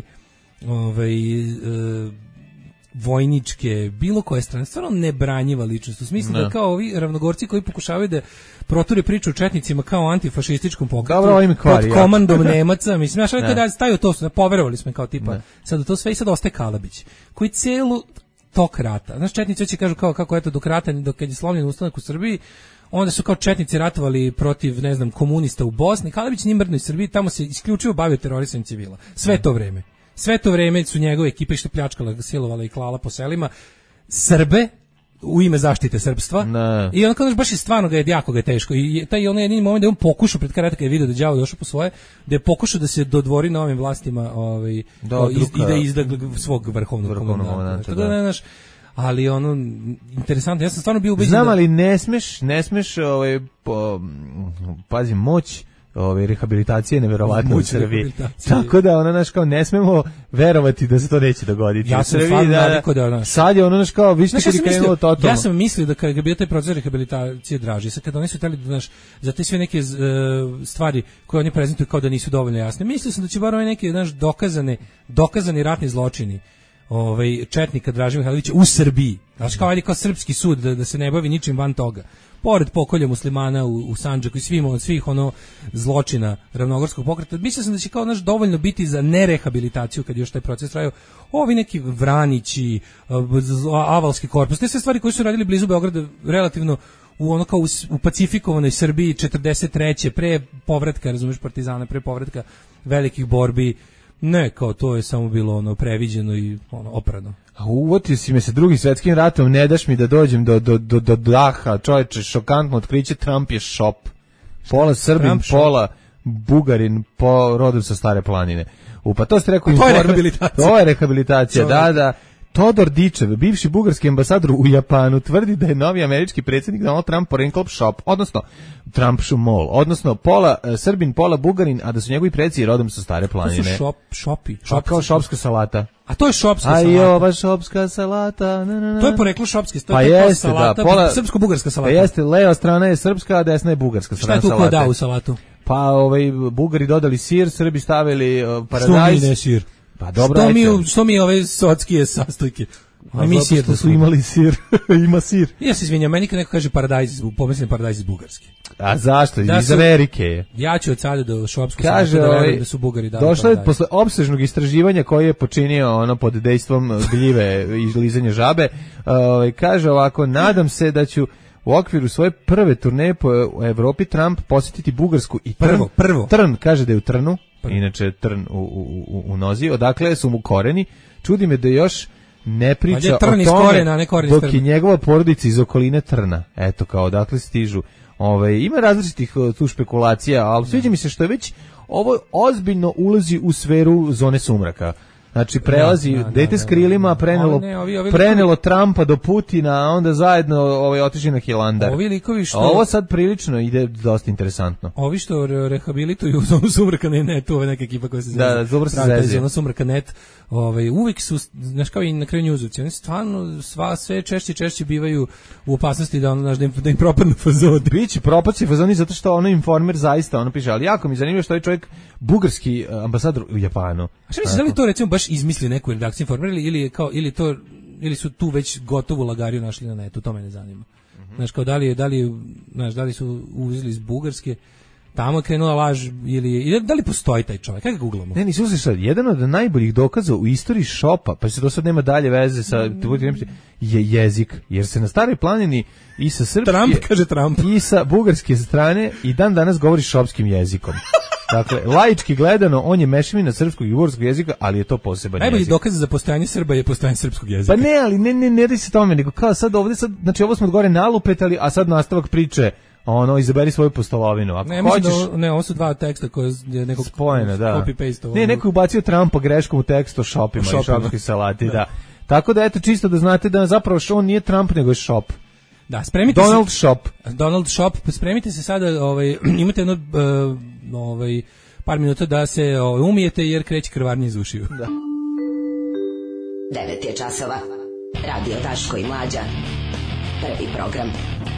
Speaker 8: vojničke, bilo koje strane, stvarno nebranjiva ličnost. U smislu da kao ovi ravnogorci koji pokušavaju da proture priču o četnicima kao antifašističkom pokretu pod komandom Nemaca, mislim, ja što kada staju to, poverovali smo kao tipa, sad to sve i sad ostaje Kalabić, koji celu tok rata, znaš, četnici će kažu kao kako eto dok rata, dok kad je slomljen ustanak u Srbiji, onda su kao četnici ratovali protiv, ne znam, komunista u Bosni, Kalabić nije mrdno iz Srbije, tamo se isključivo bavio terorisanjem civila, sve to vreme su njegove ekipe što pljačkala, silovala i klala po selima Srbe u ime zaštite srpstva. I onako baš je stvarno jako ga je teško. I taj onaj jedini moment da on pokušao pred kraj rata kad je video da đavo došao po svoje, da je pokušao da se dodvori na ovim vlastima i da izda svog vrhovnog komandanta. Ali interesantno, ja sam stvarno bio ubeđen.
Speaker 7: Znam, ali ne smeš pazi, moć rehabilitacije je neverovatno u Srbiji. Tako da kao ne smemo verovati da se to neće dogoditi.
Speaker 8: Ja sam stvarno navikao da
Speaker 7: sad je kao više kad je krenulo totalno.
Speaker 8: Ja sam mislio da kad je bio taj proces rehabilitacije draži, sad kad oni su hteli da za te sve neke stvari koje oni prezentuju kao da nisu dovoljno jasne, mislio sam da će bar ovaj neki dokazani ratni zločini četnika Draže Mihajlovića u Srbiji. Znači kao srpski sud da se ne bavi ničim van toga. Pored pokolja muslimana u Sandžaku i svih zločina ravnogorskog pokreta, mislio sam da će kao dovoljno biti za nerehabilitaciju kad još taj proces trajao. Ovi neki Vranići, Avalski korpus, te sve stvari koje su radili blizu Beograda relativno u pacifikovanoj Srbiji 43. pre povratka, razumeš, partizana, pre povratka velikih borbi. Ne, kao to je samo bilo previđeno i oprano.
Speaker 7: A uvotio si me sa Drugim svetskim ratom, ne daš mi da dođem do daha, čovječe, šokantno otkriće, Trump je šop. Pola Srbin, pola Bugarin, rodom sa Stare planine. Pa to ste rekao, to je rehabilitacija, da. Todor Dičev, bivši bugarski ambasador u Japanu, tvrdi da je novi američki predsjednik Donald Trump poreklom šop, odnosno Trump šumol, odnosno pola Srbin, pola Bugarin, a da su njegovi preci rodom sa Stare planine.
Speaker 8: To su šopi.
Speaker 7: Kao šopska salata.
Speaker 8: A to je šopska salata.
Speaker 7: A ova šopska salata.
Speaker 8: To je poreklo šopski, to je salata, srpsko-bugarska salata.
Speaker 7: Pa jeste, leva strana je srpska, a desna je bugarska strana salata.
Speaker 8: Šta je tu ko dao u salatu?
Speaker 7: Pa Bugari dodali sir, Srbi stavili paradajz.
Speaker 8: Što mi ne sir?
Speaker 7: Pa dobro,
Speaker 8: što mi ove socskije sastojke?
Speaker 7: Zato su imali sir, ima sir.
Speaker 8: Ja se izvinjam, meni kad neko kaže paradajz, pomislim paradajz iz Bugarske.
Speaker 7: A zašto? Iz Amerike je.
Speaker 8: Ja ću od sada do šopskog salata da verujem da su Bugari dali
Speaker 7: paradajz. Došlo je posle opsežnog istraživanja koje je počinio pod dejstvom gljive i lizanja žabe. Kaže ovako, nadam se da ću u okviru svoje prve turneje po Evropi Trump posjetiti Bugarsku i Trn, kaže da je u Trnu, inače Trn u nozi, odakle su mu koreni. Čudi me da još ne priča o tome dok je njegova porodica iz okoline Trna. Eto, kao odakle stižu. Ima različitih tu špekulacija, ali sviđa mi se što je već ovo ozbiljno ulazi u sferu zone sumraka. Znači prelazi dete s krilima, prenelo Trumpa do Putina, a onda zajedno otišli na Hilandar. Ovo sad prilično ide dosta interesantno.
Speaker 8: Ovi što rehabilituju zonu sumraka, ne, to je neka ekipa koja se zove zona sumraka net, uvijek su, znaš kao i na kraju njuzovci, oni stvarno sve češće bivaju u opasnosti da im propadnu fazoni.
Speaker 7: Biće propadci fazoni zato što Informer zaista piše, ali jako mi zanimljivo što je čovjek bugarski ambasador u Japanu.
Speaker 8: A šta misliš, da li to recimo baš izmisli neku redakciju Informer ili su tu već gotovu lagariju našli na netu, to me ne zanima. Znaš, kao da li su uzeli iz Bugarske, tamo je krenula laž ili da li postoji taj čovjek, kako ga googlamo?
Speaker 7: Ne, nisi sad, jedan od najboljih dokaza u istoriji šopa, pa se to sad nema dalje veze sa je jezik, jer se na Staroj planini i sa srpske i sa bugarske strane i dan danas govori šopskim jezikom. Dakle, laički gledano, on je mešavina srpskog i bugarskog jezika, ali je to poseban jezik.
Speaker 8: Najbolji dokaz za postojanje Srba je postojanje srpskog jezika.
Speaker 7: Pa ne, ali ne da se tome, nego kao sad ovdje, znači ovo smo od gore nalupetali, a sad nastavak priče ono, izaberi svoju postolovinu. Ako
Speaker 8: ne,
Speaker 7: hoćeš...
Speaker 8: ne, ovo su dva teksta koje je nekog
Speaker 7: spojene, da.
Speaker 8: copy-paste.
Speaker 7: Ne, neko je ubacio Trumpa greškom u tekstu o šopima i šopskoj salati, da. Tako da, eto, čisto da znate da zapravo on nije Trump, nego je šop.
Speaker 8: Da, spremite
Speaker 7: Donald
Speaker 8: se,
Speaker 7: Shop.
Speaker 8: Donald Shop, spremite se sada, imate jedno, par minuta da se umijete jer kreće krvarnje iz ušiju.
Speaker 7: Da.
Speaker 1: 9 je časova. Radio Daško i Mlađa. Prvi program.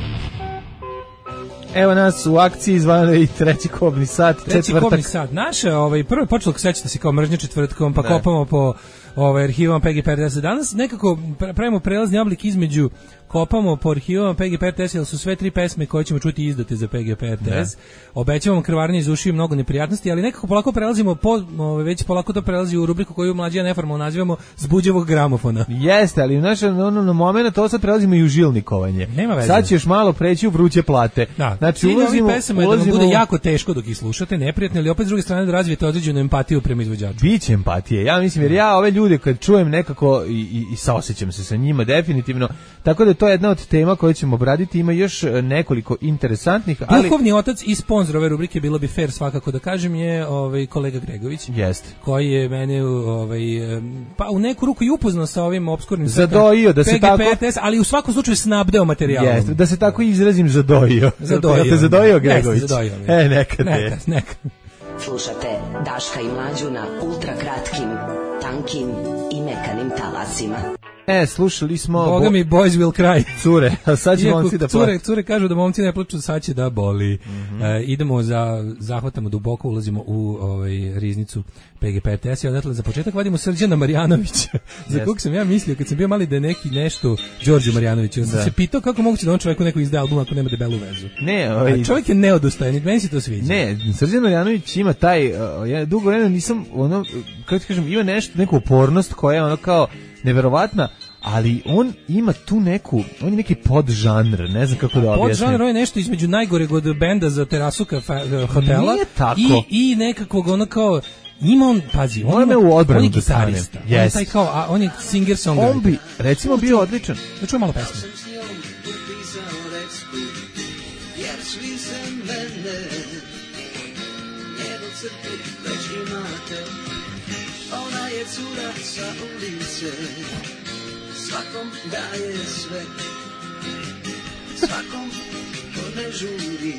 Speaker 7: Evo nas u akciji zvane i treći kobni sat,
Speaker 8: treći kobni sat. Naše, prvo je počelo, sećate se, kao mržnje četvrtkom, pa kopamo po arhivama PGP-RTS. Danas nekako pravimo prelazni oblik između kopamo po arhivama PGP-RTS, jer su sve tri pesme koje ćemo čuti izdate za PGP-RTS. Obećavamo krvarnje iz ušiju, mnogo neprijatnosti, ali nekako polako prelazimo, već polako to prelazi u rubriku koju Mlađija neformalno nazivamo zbuđevog gramofona.
Speaker 7: Jeste, ali na moment to sad prelazimo i u žilnikovanje.
Speaker 8: Nema veze.
Speaker 7: Sad ćeš malo preći u vruće plate.
Speaker 8: Da,
Speaker 7: znači,
Speaker 8: ulazimo je da vam bude jako teško dok ih slušate, neprijatno, ali opet s druge strane da razvijete određenu empatiju prema izvođaču.
Speaker 7: Biće empatije, ja mislim, jer ja ove ljude kad čujem nekako i saosećam se sa njima definitivno, tako da to je jedna od tema koju ćemo obraditi, ima još nekoliko interesantnih, ali...
Speaker 8: Duhovni otac i sponzor ove rubrike, bilo bi fair svakako da kažem, je kolega Gregović.
Speaker 7: Jeste.
Speaker 8: Koji je mene pa u neku ruku i upoznao sa ovim opskurnim
Speaker 7: zadojio, da se tako...
Speaker 8: ali u svakom slučaju snabdeo materijalom.
Speaker 7: Jeste, da se tako izrazim, zadojio. Zadojio Gregović. Neka.
Speaker 1: Slušate Daška i Mlađu na ultrakratkim, tankim i mekanim talasima.
Speaker 7: Slušali smo...
Speaker 8: Boga mi, boys will cry.
Speaker 7: Cure, a sad će momci da plaću.
Speaker 8: Cure kažu da momci ne plaću, sad će da boli. Idemo zahvatamo duboko, ulazimo u riznicu PGP-RTS i odatle za početak vadimo Srđana Marjanovića. Za kog sam ja mislio, kad sam bio mali, da je neki nešto Đorđe Marjanović. Sam se pitao kako moguće da on čovjeku neko izdaje album ako nema debelu vezu.
Speaker 7: Ne,
Speaker 8: čovjek je neodostajan, meni se to sviđa.
Speaker 7: Ne, Srđan Marjanović ima taj, ja dugo vremena nisam, kako ti kažem, ima neku upornost koja je kao neverovatna, ali on ima tu neku, on je neki podžanr, ne znam kako da objasnim.
Speaker 8: Podžanr je nešto između najgoreg od benda za terasu hotela.
Speaker 7: Nije tako.
Speaker 8: I nekakvog kao, ima on, pazi, on je gitarista. On je taj kao, on je singer-songwriter.
Speaker 7: On bi, recimo, bio odličan.
Speaker 8: Da čujem malo pesme.
Speaker 11: Ona je cura sa ulice, svakom daje sve, svakom ko ne žuri,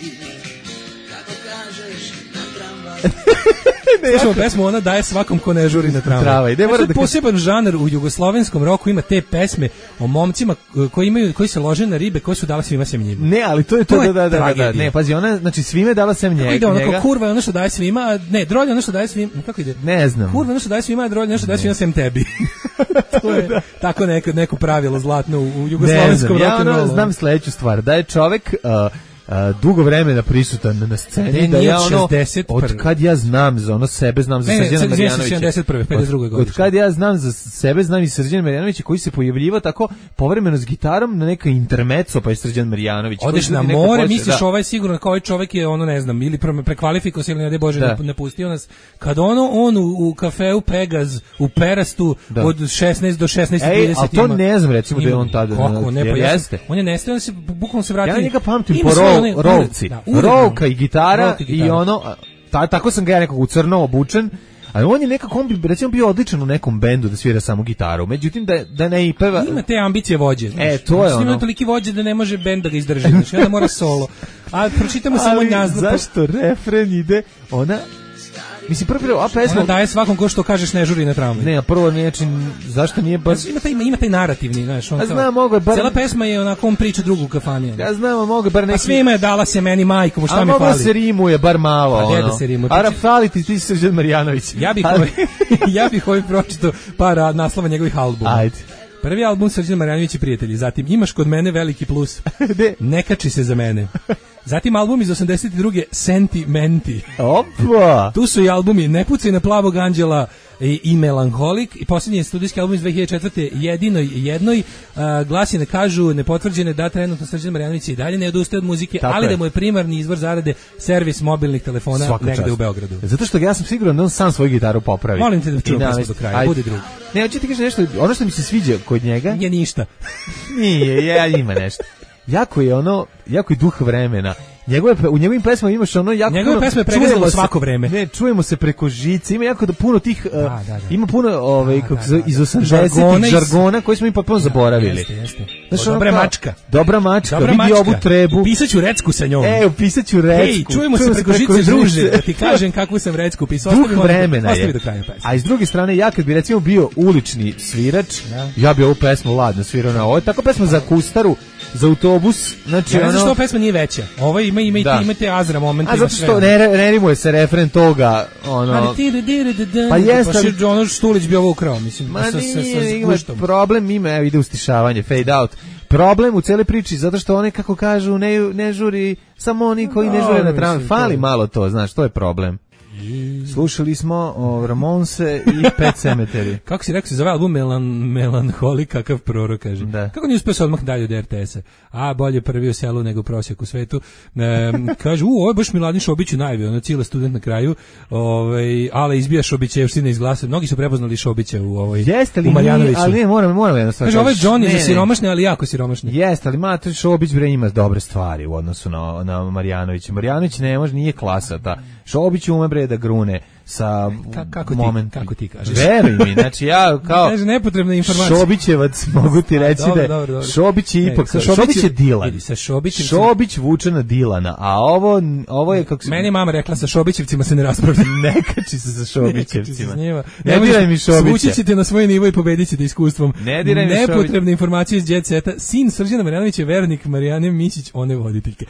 Speaker 11: kako kažeš na tramvaj.
Speaker 8: Slušamo pesmu, ona daje svakom ko ne žuri na tramvaj. To je poseban žanar u jugoslovenskom roku, ima te pesme o momcima koji se lože na ribe, koji su dala svima sem njima.
Speaker 7: Ne, ali to je to, da. Ne, pazi, ona, znači svime dala sem njega.
Speaker 8: Ide ono kao kurva je ono što daje svima, ne, drolja ono što daje svima, kako ide?
Speaker 7: Ne znam.
Speaker 8: Kurva ono što daje svima, a drolja ono što daje svima sem tebi. To je tako neko pravilo zlatno u jugoslovenskom roku.
Speaker 7: Ja znam sledeću stvar, da je čovek dugo vremena prisutan na sceni, da ja od kad ja znam za sebe, znam za Srđana Marjanovića.
Speaker 8: 71. 52. godine.
Speaker 7: Od kad ja znam za sebe, znam i Srđana Marjanovića koji se pojavljiva tako povremeno s gitarom na neka intermezzo, pa je Srđan Marjanović.
Speaker 8: Odeš na more, misliš ovaj sigurno kao ovaj čovjek je ne znam, ili prekvalifikao se ili ne daj Bože napustio nas. Kad on u kafeu Pegaz u Perastu od 16 do 16:30
Speaker 7: a to ne znam recimo da je on tada.
Speaker 8: Kako ne, pa jeste. On je nestao, on se bukvalno se vratio.
Speaker 7: Ja njega pamtim po rolci, rolka i gitara i tako sam ga ja nekako u crno obučen, ali on je nekako, on bi recimo bio odličan u nekom bendu da svira samo gitaru, međutim da ne i peva.
Speaker 8: Ima te ambicije vođe, znaš.
Speaker 7: To je ono.
Speaker 8: Ima toliki vođe da ne može bend da ga izdrži, znači onda mora solo. A pročitamo samo njazdu.
Speaker 7: Zašto refren ide, ona... Mislim, prvo, a pesma...
Speaker 8: Ona daje svakom ko što kažeš ne žuri na tramvaj.
Speaker 7: Ne, a prvo zašto nije baš...
Speaker 8: Ima taj narativni, znaš.
Speaker 7: Ja znam, mogu je bar...
Speaker 8: Cijela pesma je onako, on priča drugu u kafani.
Speaker 7: Ja znam, mogu je bar neki...
Speaker 8: A svima je dala se meni majkom, šta mi fali?
Speaker 7: A mogu se rimuje bar malo,
Speaker 8: a gdje da se rimuje?
Speaker 7: A fali ti Srđan Marjanović.
Speaker 8: Ja bih ovaj pročitao par naslova njegovih albuma.
Speaker 7: Ajde.
Speaker 8: Prvi album Srđana Marjanović i prijatelji, zatim Imaš kod mene veliki plus, Ne kači se za mene. Zatim album iz 82. Sentimenti.
Speaker 7: Opa!
Speaker 8: Tu su i albumi Ne pucaj na plavog anđela i Melanholik. I posljednji je studijski album iz 2004. Jedinoj jednoj. Glasine kažu nepotvrđene da trenutno Srđan Marjanović i dalje ne odustaje od muzike, tako ali da mu je primarni izvor zarade servis mobilnih telefona negde u Beogradu.
Speaker 7: Zato što ja sam siguran da on sam svoju gitaru popravi.
Speaker 8: Molim te da čujem pesmu do kraja, budi drugi.
Speaker 7: Ne, hoću ti kažem nešto, ono što mi se sviđa kod njega...
Speaker 8: Nije ništa.
Speaker 7: Nije, ima nešto. Jako je duh vremena U njegovim pesmama imaš ono jako
Speaker 8: njegove
Speaker 7: puno,
Speaker 8: pesme pregazalo svako vreme.
Speaker 7: Ne, čujemo se preko žice, ima jako puno tih, ima puno iz 80-ih žargona koji smo mi potpuno zaboravili.
Speaker 8: Jeste.
Speaker 7: Dobra mačka, vidi ovu trebu.
Speaker 8: Pisaću recku sa njom.
Speaker 7: Pisaću recku.
Speaker 8: Ej, čujemo se preko žice, druže, da ti kažem kakvu sam recku pisao.
Speaker 7: Duh vremena je.
Speaker 8: Do kraja pesme.
Speaker 7: A iz druge strane, ja kad bi recimo bio ulični svirač, ja bi ovu pesmu ladno svirao na ovo. Je tako pesma za kustaru, za autobus, znači
Speaker 8: ja ne znam što pesma nije veća. Ovo imate Azra moment.
Speaker 7: A zato što ne rimuje se refren toga, ono. Pa jeste,
Speaker 8: ono Štulić bi ovo ukrao, mislim.
Speaker 7: Ma nije, ima problem, ide ustišavanje, fade out. Problem u cele priči, zato što one, kako kažu, ne žuri, samo oni koji ne žure na tramvaj. Fali malo to, znaš, to je problem. Slušali smo Ramonse i Pet Sematary.
Speaker 8: Kako si rekao, se zove album Melanholik, kakav prorok, kaže.
Speaker 7: Da.
Speaker 8: Kako nije uspio se odmah dalje od RTS-a? A, bolje prvi u selu nego prosjek u svetu. Kaže, ovo je baš Miladin Šobić u najavi, ono cijela student na kraju, ale izbija Šobićevština iz glasa. Mnogi su prepoznali Šobića u Marjanoviću.
Speaker 7: Ali ne, moram jedno stvar.
Speaker 8: Kaže, ovo je Johnny za siromašne, ali jako siromašne.
Speaker 7: Jeste, ali Mate Šobić ima dobre stvari u odnosu na Marjanovića. Marjanović nije klasa ta. Šobić ume da grune sa momentom.
Speaker 8: Kako ti kažeš?
Speaker 7: Veruj mi, znači ja kao
Speaker 8: nepotrebna informacija.
Speaker 7: Šobićevac mogu ti reći da Šobić je ipak, Šobić je Dilan. Šobić vuče na Dilana, a ovo je kako se...
Speaker 8: Meni mama rekla sa Šobićevcima se ne raspravlja.
Speaker 7: Ne kači se sa Šobićevcima.
Speaker 8: Ne diraj mi Šobića. Svući ćete na svoj nivo i pobedit ćete iskustvom.
Speaker 7: Ne diraj mi Šobića.
Speaker 8: Nepotrebna informacija iz Jet Seta. Sin Srđana Marjanović je vernik Marijane Mićić, one voditeljke.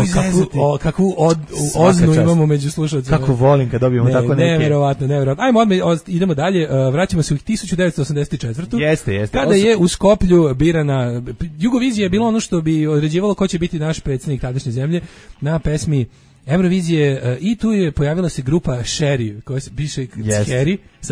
Speaker 8: Kakvu oznu imamo među slušalcima.
Speaker 7: Kako volim kad dobijemo tako neke.
Speaker 8: Neverovatno. Ajmo idemo dalje. Vraćamo se u 1984.
Speaker 7: Jeste.
Speaker 8: Kada je u Skoplju birana Jugovizija je bilo ono što bi određivalo ko će biti naš predsjednik tadašnje zemlje na pesmi Eurovizije i tu je pojavila se grupa Sherry, koja se piše Sherry sa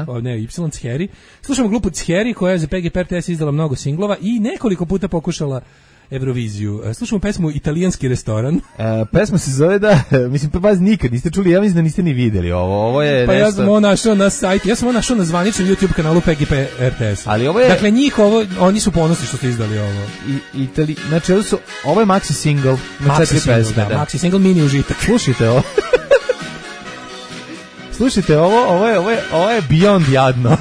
Speaker 8: Y Sherry. Slušamo grupu Sherry koja je za PGP RTS izdala mnogo singlova i nekoliko puta pokušala Euroviziju. Slušamo pesmu Italijanski restoran.
Speaker 7: Pesma se zove mislim pa vas nikad niste čuli, ja mislim da niste ni videli ovo je
Speaker 8: pa
Speaker 7: nešto.
Speaker 8: Ja sam ovo našao na sajtu, ja sam ovo našao na zvaničnom YouTube kanalu PGP RTS.
Speaker 7: Ali ovo je...
Speaker 8: Dakle, oni su ponosni što su izdali ovo.
Speaker 7: Znači, ovo je maxi single na 4 pesme.
Speaker 8: Da, maxi single, mini užitak.
Speaker 7: Slušajte ovo. Slušajte, ovo je beyond jadno.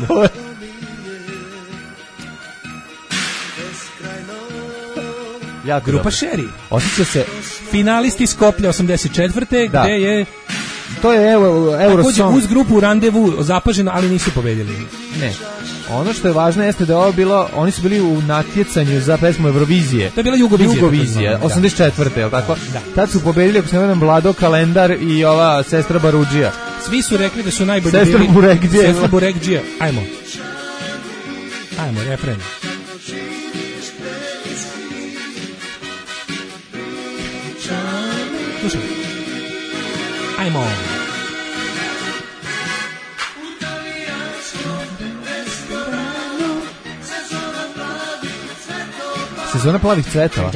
Speaker 8: Grupa Sherry.
Speaker 7: Osjeća se
Speaker 8: finalisti Skoplja 84.
Speaker 7: Da.
Speaker 8: Gde je
Speaker 7: to je Eurosong.
Speaker 8: Uz grupu Randevu zapaženo, ali nisu pobedili.
Speaker 7: Ne. Ono što je važno jeste da je ovo bilo, oni su bili u natjecanju za pesmu Eurovizije.
Speaker 8: To je bila Jugovizija
Speaker 7: 84. je li tako?
Speaker 8: Da.
Speaker 7: Tad su pobedili, ako se ne vedem, Vlado Kalendar i ova sestra Barudžija.
Speaker 8: Svi su rekli da su najbolji
Speaker 7: Sestra
Speaker 8: Burekdžija. Ajmo, refren. Slušaj. Ajmo.
Speaker 7: Sezona plavih cvetova.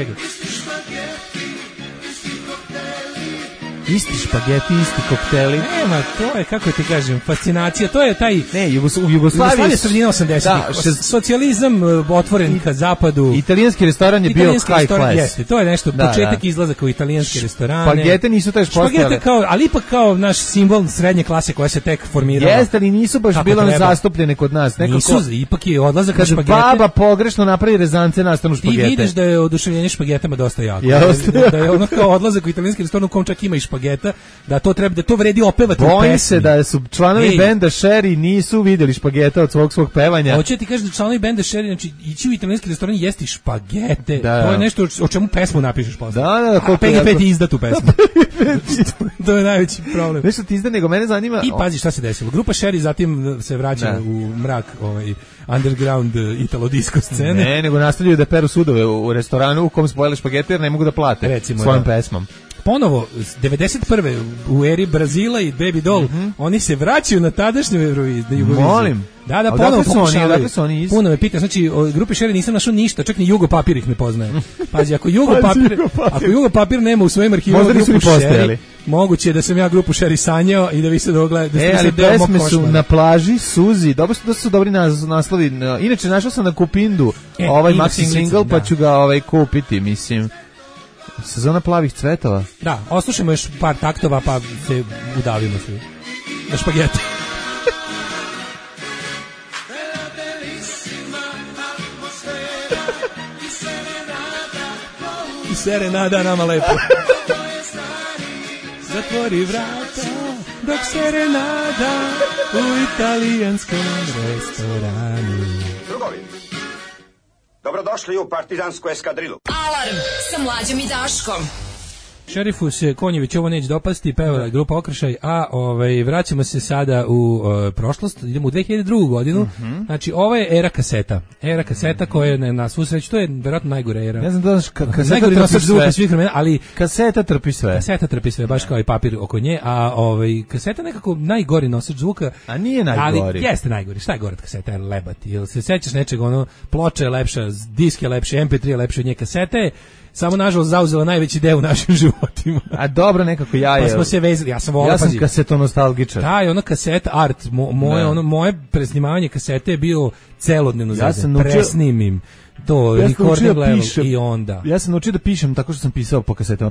Speaker 7: Isti špageti, isti kokteli.
Speaker 8: Nema, to je, kako ti kažem, fascinacija. To je taj...
Speaker 7: Ne, u Jugoslaviji
Speaker 8: je sredina 80-ih. Socijalizam otvoren ka zapadu.
Speaker 7: Italijanski restoran je bio high class.
Speaker 8: Jeste, to je nešto, početak izlazaka u italijanske restorane.
Speaker 7: Špagete nisu taj
Speaker 8: špagete ali ipak kao naš simbol srednje klase koja se tek formirala.
Speaker 7: Jeste, ali nisu baš bilo zastupljene kod nas.
Speaker 8: Nisu, ipak je odlazak na špagete.
Speaker 7: Baba pogrešno napravi rezance, nastanu špagete.
Speaker 8: Ti vidiš da je oduševljenje špagetama dosta jako. Da je ono kao odlazak u italijanski restoran u kom čak ima i špageta, da to vredi opevati u pesmi.
Speaker 7: Bojim se da su članovi benda Sherry nisu vidjeli špageta od svog pevanja.
Speaker 8: Hoće ti kažeš da članovi benda Sherry, znači ići u italijanski restoran i jesti špagete, to je nešto o čemu pesmu napišeš posle.
Speaker 7: Da,
Speaker 8: a PGP ti izda tu pesmu. To je najveći problem.
Speaker 7: Nešto ti izda, nego mene zanima...
Speaker 8: I pazi šta se desilo. Grupa Sherry zatim se vraća u mrak underground italo-disco scene.
Speaker 7: Ne, nego nastavljaju da peru sudove u restoranu u kom su pojeli špagete jer ne mogu da plate svojom pesmom.
Speaker 8: Ponovo, 91. u eri Brazila i Baby Doll, oni se vraćaju na tadašnju Euroviziju.
Speaker 7: Molim.
Speaker 8: Da, ponovo pokušavaju.
Speaker 7: Oni
Speaker 8: puno me pita, znači, o grupi Sherry nisam našao ništa, čak ni Jugo Papir ih ne poznaje. Pazi, ako Jugo Papir nema u svojim arhivima grupu Sherry, moguće je da sam ja grupu Sherry sanjao i da vi se dogledate.
Speaker 7: Ali pesme su Na plaži, Suzi, da su dobri naslovi. Inače, našao sam na Kupindu ovaj maxi single, pa ću ga kupiti, mislim. Sezona plavih cvetova.
Speaker 8: Da, oslušajmo još par taktova pa se udavimo svi. Na špagetu. I serenada nama lepo. Zatvori vrata dok serenada u italijanskom restoranu.
Speaker 12: Drugovi, dobrodošli u partizansku eskadrilu.
Speaker 6: Alarm sa Mlađom i Daškom.
Speaker 8: Šerifu se Konjević ovo neće dopasti, pevala grupa Okršaj, a vraćamo se sada u prošlost, idemo u 2002. godinu, znači ovo je era kaseta. Era kaseta koja je na svu sreću, to je verovatno najgore era.
Speaker 7: Ne znam da kaseta
Speaker 8: trpi sve. Svih vremena, ali
Speaker 7: kaseta trpi sve.
Speaker 8: Kaseta trpi sve, baš kao i papir oko nje, a kaseta nekako najgori nosač zvuka.
Speaker 7: A nije najgori.
Speaker 8: Ali jeste najgori. Šta je gore od kaseta? Lebati. Jel se sećaš nečeg, ploča je lepša, disk je lepši, MP3 je lepši od nje, kasete samo nažalost zauzela najveći deo u našim životima.
Speaker 7: A dobro, nekako
Speaker 8: Pa smo se vezali, ja sam
Speaker 7: kasetonostalgičar.
Speaker 8: Da, i ona kaseta art, moje presnimavanje kasete je bio celodnevno presnimim. To, recording level i onda.
Speaker 7: Ja sam naučio da pišem tako što sam pisao po kasetama.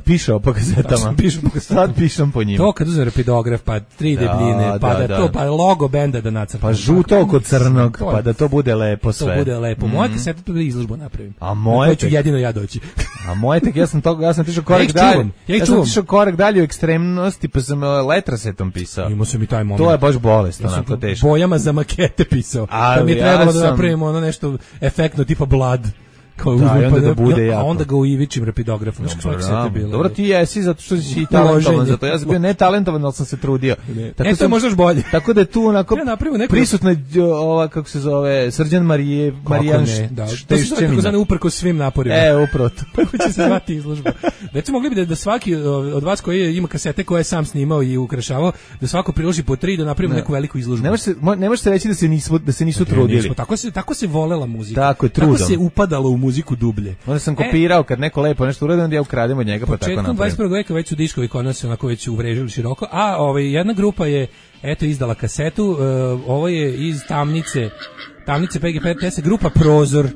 Speaker 7: Sad pišem po njima.
Speaker 8: To kad uzem rapidograf, pa 3 debljine, pa logo benda da nacrtam.
Speaker 7: Pa žuto oko crnog, pa da to bude lepo sve.
Speaker 8: To bude lepo. Moja kaseta to da izložbu napravim.
Speaker 7: A moje
Speaker 8: ću jedino ja doći.
Speaker 7: A moje tek, ja sam tišao korak dalje. Ja sam tišao korak dalje u ekstremnosti, pa sam letrasetom pisao.
Speaker 8: Imao sam i taj moment.
Speaker 7: To je baš bolest, onako teško.
Speaker 8: Bojama za makete pisao. Pa mi je trebalo da napravimo nešto efektno tipa Blood.
Speaker 7: Da bude jako.
Speaker 8: A onda ga uivičim rapidografom.
Speaker 7: Dobro, ti jesi zato što si i talentovan za to. Ja sam bio netalentovan, ali sam se trudio.
Speaker 8: To je možda još bolje.
Speaker 7: Tako da je tu onako prisutna ova, kako se zove, Srđan Marijan Štešćevina.
Speaker 8: Tako uprko svim naporima.
Speaker 7: Upravo to.
Speaker 8: Tako će se zvati izložba. Recimo, mogli bi da svaki od vas koji ima kasete koje je sam snimao i ukrašavao, da svako priloži po 3 da napravimo neku veliku izložbu.
Speaker 7: Ne može se reći da se nisu trudili.
Speaker 8: Tako se volela muzika.
Speaker 7: Tako se
Speaker 8: upadalo u muziku dublje.
Speaker 7: Onda sam kopirao kad neko lepo nešto uradi, onda ja ukradem od njega pa tako napravim.
Speaker 8: Početkom 21. veka već su diskovi kod nas onako već uvrežili široko, a jedna grupa je izdala kasetu, ovo je iz Tamnice PGP RTS, grupa Prozor.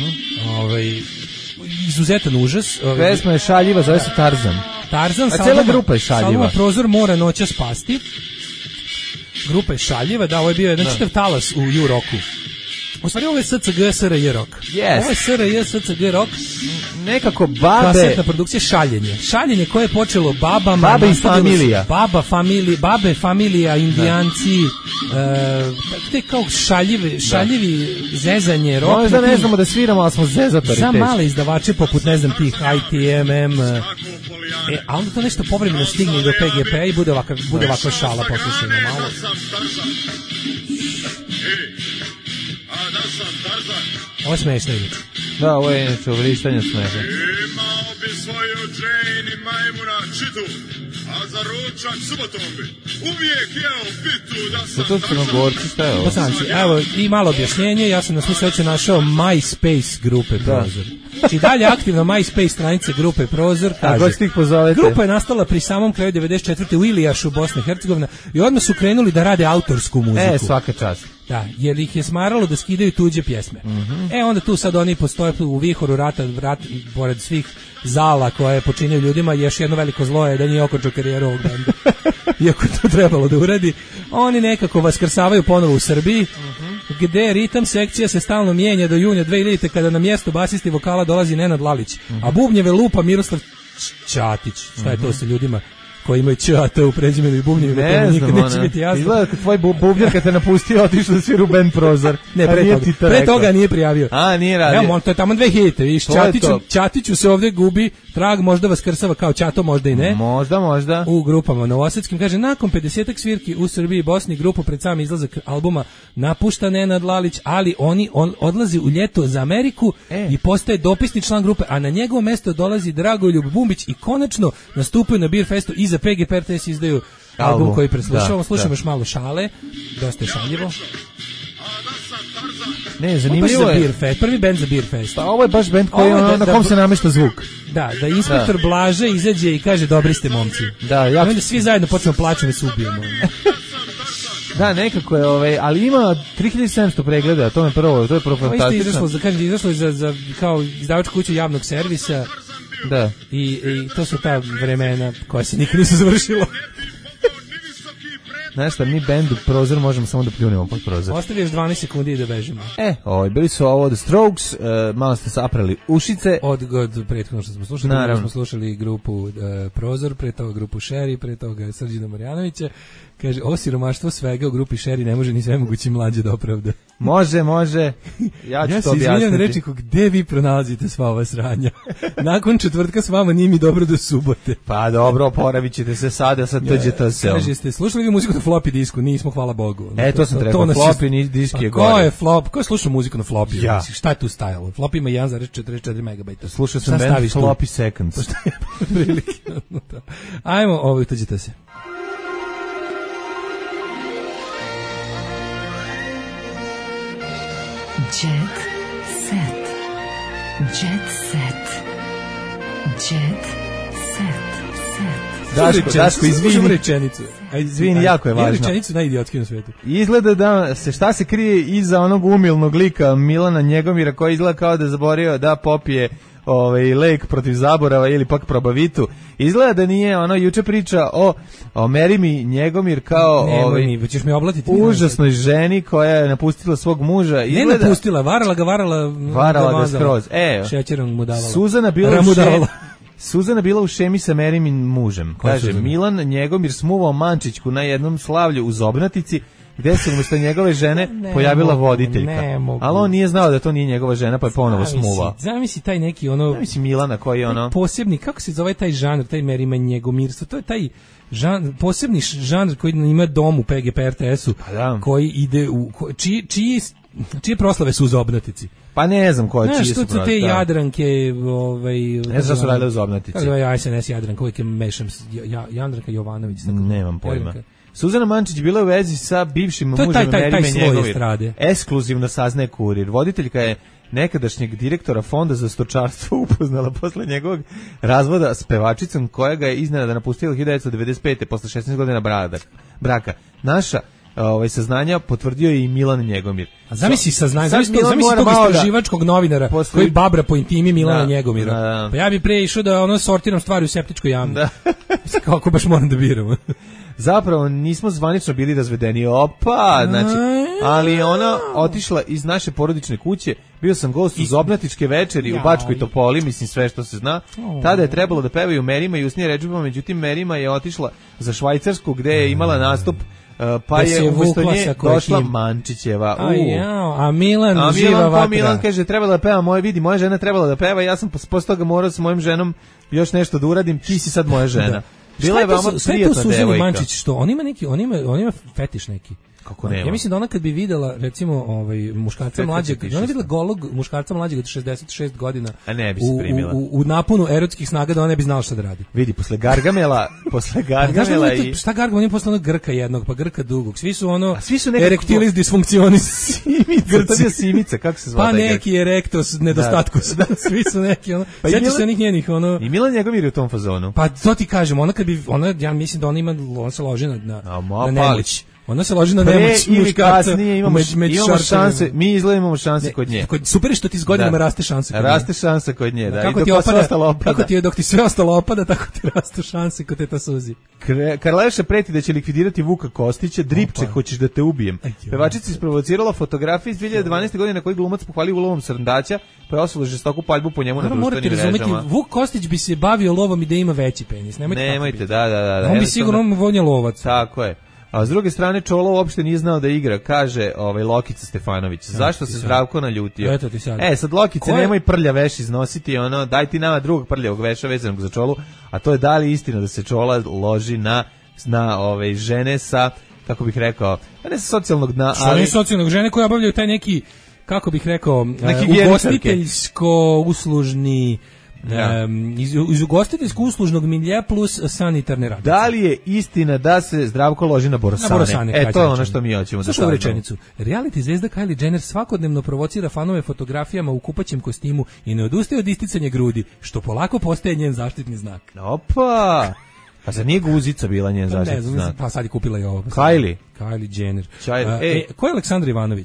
Speaker 8: Izuzetan užas.
Speaker 7: Pesma je šaljiva, zove se Tarzan.
Speaker 8: A
Speaker 7: cijela grupa je šaljiva.
Speaker 8: Prozor mora noća spasti. Grupa je šaljiva, da, ovo je bio jedan čitav talas u U-Rocku. U stvari ovo je SCG SRJ rock.
Speaker 7: Yes.
Speaker 8: Ovo je SRJ SCG rock.
Speaker 7: Nekako babe.
Speaker 8: Kasetna produkcija, šaljenje. Šaljenje koje je počelo babama.
Speaker 7: Babe i familija.
Speaker 8: Babe, familija, indijanci. Te kao šaljivi zezanje rock.
Speaker 7: Možda ne znamo da sviramo, ali smo zezatori.
Speaker 8: Za male izdavače poput, ne znam, tih ITMM. A onda to nešto povremeno stigne do PGP i bude ovakva šala, poslušajmo malo. Ovo je smešno inače.
Speaker 7: Da, ovo je inače vrištanje smeša.
Speaker 13: Imao bi svoju Jane i majmuna čitu, a za ručak subotom bi uvijek jeo pitu da sam
Speaker 7: to Crnogorci, šta je ovo?
Speaker 8: Evo, i malo objašnjenje, ja sam na svu sreću našao MySpace grupe Prozor. Znači dalje aktivna MySpace stranice grupe Prozor, kaže, grupa je nastala pri samom kraju 94. u Ilijašu, Bosna i Hercegovina, i odmah su krenuli da rade autorsku muziku.
Speaker 7: Svaka čast.
Speaker 8: Da, jer ih je smaralo da skidaju tuđe pjesme. Onda tu sad oni postoje u vihoru rata, pored svih zala koje počinjaju ljudima, još jedno veliko zlo je da nije okončao karijeru ovog benda. Iako to trebalo da uradi. Oni nekako vaskrsavaju ponovo u Srbiji, gde ritam sekcija se stalno mijenja do junija 2000. kada na mjesto basisti vokala dolazi Nenad Lalić, a bubnjeve lupa Miroslav Ćatić. Šta je to sa ljudima koji imaju Ćata u prezimenu i bubnjevima, to nikad neće biti jasno.
Speaker 7: Izgleda kad tvoj bubnjar kad te napustio, otišao da svira u band Prozor.
Speaker 8: Ne, pre toga nije prijavio.
Speaker 7: A, nije radio.
Speaker 8: Evo, to je tamo 2000. Viš, Ćatiću se ovdje gubi trag, možda vas krsava kao Ćato, možda i ne.
Speaker 7: Možda.
Speaker 8: U grupama novosadskim, kaže, nakon 50 svirki u Srbiji i Bosni, grupu pred sam izlazak albuma napušta Nenad Lalić, ali on odlazi u ljeto za Ameriku i postaje dopisni član grupe, a na njegovo mesto dolazi Dragoljub Bumbić i konačno nastupaju na Beer Festu i za PGP RTS izdaju album koji preslušavamo. Slušamo još malo šale, dosta je šaljivo.
Speaker 7: Ne, zanimljivo je.
Speaker 8: Prvi band za Beer Fest.
Speaker 7: Pa ovo je baš band koji na kom se namešta zvuk.
Speaker 8: Da inspektor Blaže izađe i kaže dobri ste momci.
Speaker 7: Da, ja.
Speaker 8: Onda svi zajedno počnemo plaćati i se ubijemo.
Speaker 7: Da, nekako je, ali ima 3700 pregleda, to je prvo fantastično.
Speaker 8: Izašlo je za kao izdavačku kuću javnog servisa.
Speaker 7: Da.
Speaker 8: I to su ta vremena koja se nikad nisu završila.
Speaker 7: Znaš šta, mi bendu Prozor možemo samo da pljunemo pod prozor.
Speaker 8: Ostavi još 12 sekundi i da bežimo.
Speaker 7: Bili su ovo The Strokes, malo ste saprali ušice.
Speaker 8: Od prethodno što smo slušali,
Speaker 7: naravno
Speaker 8: smo slušali grupu Prozor, pre toga grupu Sherry, pre toga Srđana Marjanovića. Kaže, ovo siromaštvo svega u grupi Sherry ne može ni sve mogući mlađe da opravda.
Speaker 7: Može. Ja ću to objasniti. Ja se izvinjam
Speaker 8: reči gde vi pronalazite sva ova sranja. Nakon četvrtka s vama nije mi dobro do subote.
Speaker 7: Pa dobro, oporavit ćete se sada sa TGTS-om.
Speaker 8: Kaže, ste slušali vi muziku na floppy disku? Nismo, hvala Bogu.
Speaker 7: To sam trebao, floppy disk je gore.
Speaker 8: Ko je flop? Ko je slušao muziku na floppy?
Speaker 7: Ja.
Speaker 8: Šta je tu stajalo? Floppy ima 1,44 MB.
Speaker 7: Slušao sam band Floppy Seconds.
Speaker 8: Ajmo, ovo TGTS.
Speaker 6: Jet set. Jet set. Jet set.
Speaker 7: Daško, izvini.
Speaker 8: Rečenicu.
Speaker 7: Izvini, jako je važno.
Speaker 8: Rečenicu najidiotskiju na svetu.
Speaker 7: Izgleda da šta se krije iza onog umilnog lika Milana Njegomira koji izgleda kao da je zaboravio da popije lek protiv zaborava ili pak probavitu. Izgleda da nije juče priča o Merimi Njegomir kao
Speaker 8: ćeš mi oblatiti
Speaker 7: užasnoj ženi koja je napustila svog muža.
Speaker 8: Ne napustila, varala ga
Speaker 7: skroz.
Speaker 8: Šećerom mu davala.
Speaker 7: Suzana bila u šemi sa Merimin mužem. Kaže, Milan Njegomir smuvao mančićku na jednom slavlju u Zobnatici, gde se umjesto njegove žene pojavila voditeljka. Ali on nije znao da to nije njegova žena, pa je ponovo smuvao.
Speaker 8: Zamisli taj neki
Speaker 7: Zamisli Milana koji je
Speaker 8: posebni, kako se zove taj žanr, taj Merima Njegomirstvo, to je taj posebni žanr koji ima dom u PGP RTS-u, koji ide čije proslave su u Zobnatici.
Speaker 7: Pa ne znam koje čije su.
Speaker 8: Što su te Jadranke,
Speaker 7: ne znam su radile u Zobnatici.
Speaker 8: Kako je SNS Jadranka, uvijek je mešam Jadranka Jovanović.
Speaker 7: Nemam pojma. Suzana Mančić bila u vezi sa bivšim mužem Merime Njegovir. Ekskluzivno saznaje Kurir. Voditeljka je nekadašnjeg direktora Fonda za stočarstvo upoznala posle njegovog razvoda s pevačicom koja ga je iznenada napustila 1995. posle 16 godina braka. Naša saznanja potvrdio je i Milan Njegomir.
Speaker 8: A zamisli saznanje, zamisli tog istraživačkog novinara koji babra po intimi Milana Njegomira. Pa ja bi pre išao da sortiram stvari u septičkoj jami. Kako baš moram da biram.
Speaker 7: Zapravo nismo zvanično bili razvedeni, ali je ona otišla iz naše porodične kuće, bio sam gost u Zobnatičke večeri u Bačkoj Topoli, mislim sve što se zna, tada je trebalo da pevaju Merima i Usnije Redžepova, međutim Merima je otišla za Švajcarsku gde je imala nastup, pa je umjesto nje došla Mančićeva.
Speaker 8: A Milan živa vatra.
Speaker 7: Milan kaže, trebala da peva moja žena trebala da peva, ja sam posle toga morao sa mojom ženom još nešto da uradim, ti si sad moja žena. Bila je veoma prijatna devojka.
Speaker 8: Mančić, što on ima fetiš neki.
Speaker 7: Kako nema?
Speaker 8: Ja mislim da ona kad bi videla recimo muškarca mlađeg, ona videla golog muškarca mlađeg od 66 godina.
Speaker 7: A ne bi se primila.
Speaker 8: U naponu erotskih snaga da ona ne bi znala šta da radi.
Speaker 7: Vidi, posle Gargamela i
Speaker 8: šta Gargamel nije posle onog Grka jednog, pa Grka drugog. Svi su erectilis dysfunctionis.
Speaker 7: Simica, kako se zove?
Speaker 8: Pa neki erectos nedostatkus. Svi su neki Sjeti se onih njenih
Speaker 7: I Milan Njegomir je u tom fazonu.
Speaker 8: Pa to ti kažem, ja mislim da ona se loži na nemoć. Ona se loži na nemoć muškarca.
Speaker 7: Imamo šanse, mi imamo šanse kod nje.
Speaker 8: Super je što ti s godinama raste šanse kod nje.
Speaker 7: Raste šansa kod nje, da.
Speaker 8: Kako ti je dok ti sve ostalo opada, tako ti rastu šanse kod teta Suzi.
Speaker 7: Karleša preti da će likvidirati Vuka Kostića, Dripče, hoćeš da te ubijem. Pevačica isprovocirala fotografije iz 2012. godine na kojoj glumac pohvalio ulovom srndaća, pa je osvojila žestoku paljbu po njemu na društvenim mrežama.
Speaker 8: Vuk Kostić bi se bavio lovom i da ima veći penis.
Speaker 7: Nemojte, da.
Speaker 8: On bi sigurno vonja lovac.
Speaker 7: Tako je. A s druge strane Čolo uopšte nije znao da igra, kaže Lokica Stefanović. Zašto se Zdravko naljutio?
Speaker 8: Eto ti sad.
Speaker 7: Sad Lokice nemoj prlja veš iznositi, daj ti nama drugog prljavog veša vezanog za Čolu, a to je da li istina da se Čola loži na žene sa, kako bih rekao, ne sa socijalnog dna,
Speaker 8: ali socijalnog, žene koje obavljaju taj neki, kako bih rekao, ugostiteljsko-uslužni iz ugostiteljsko-uslužnog milija plus sanitarne radice.
Speaker 7: Da li je istina da se Zdravko loži na borosane? To je ono što mi hoćemo da saznamo.
Speaker 8: Rečenicu. Reality zvezda Kylie Jenner svakodnevno provocira fanove fotografijama u kupaćem kostimu i ne odustaje od isticanja grudi, što polako postaje njen zaštitni znak.
Speaker 7: Opa! Pa za nije guzica bila njen zaštitni znak?
Speaker 8: Pa sad je kupila i ovo.
Speaker 7: Kylie
Speaker 8: Jenner. Ko je Aleksandar Ivanović?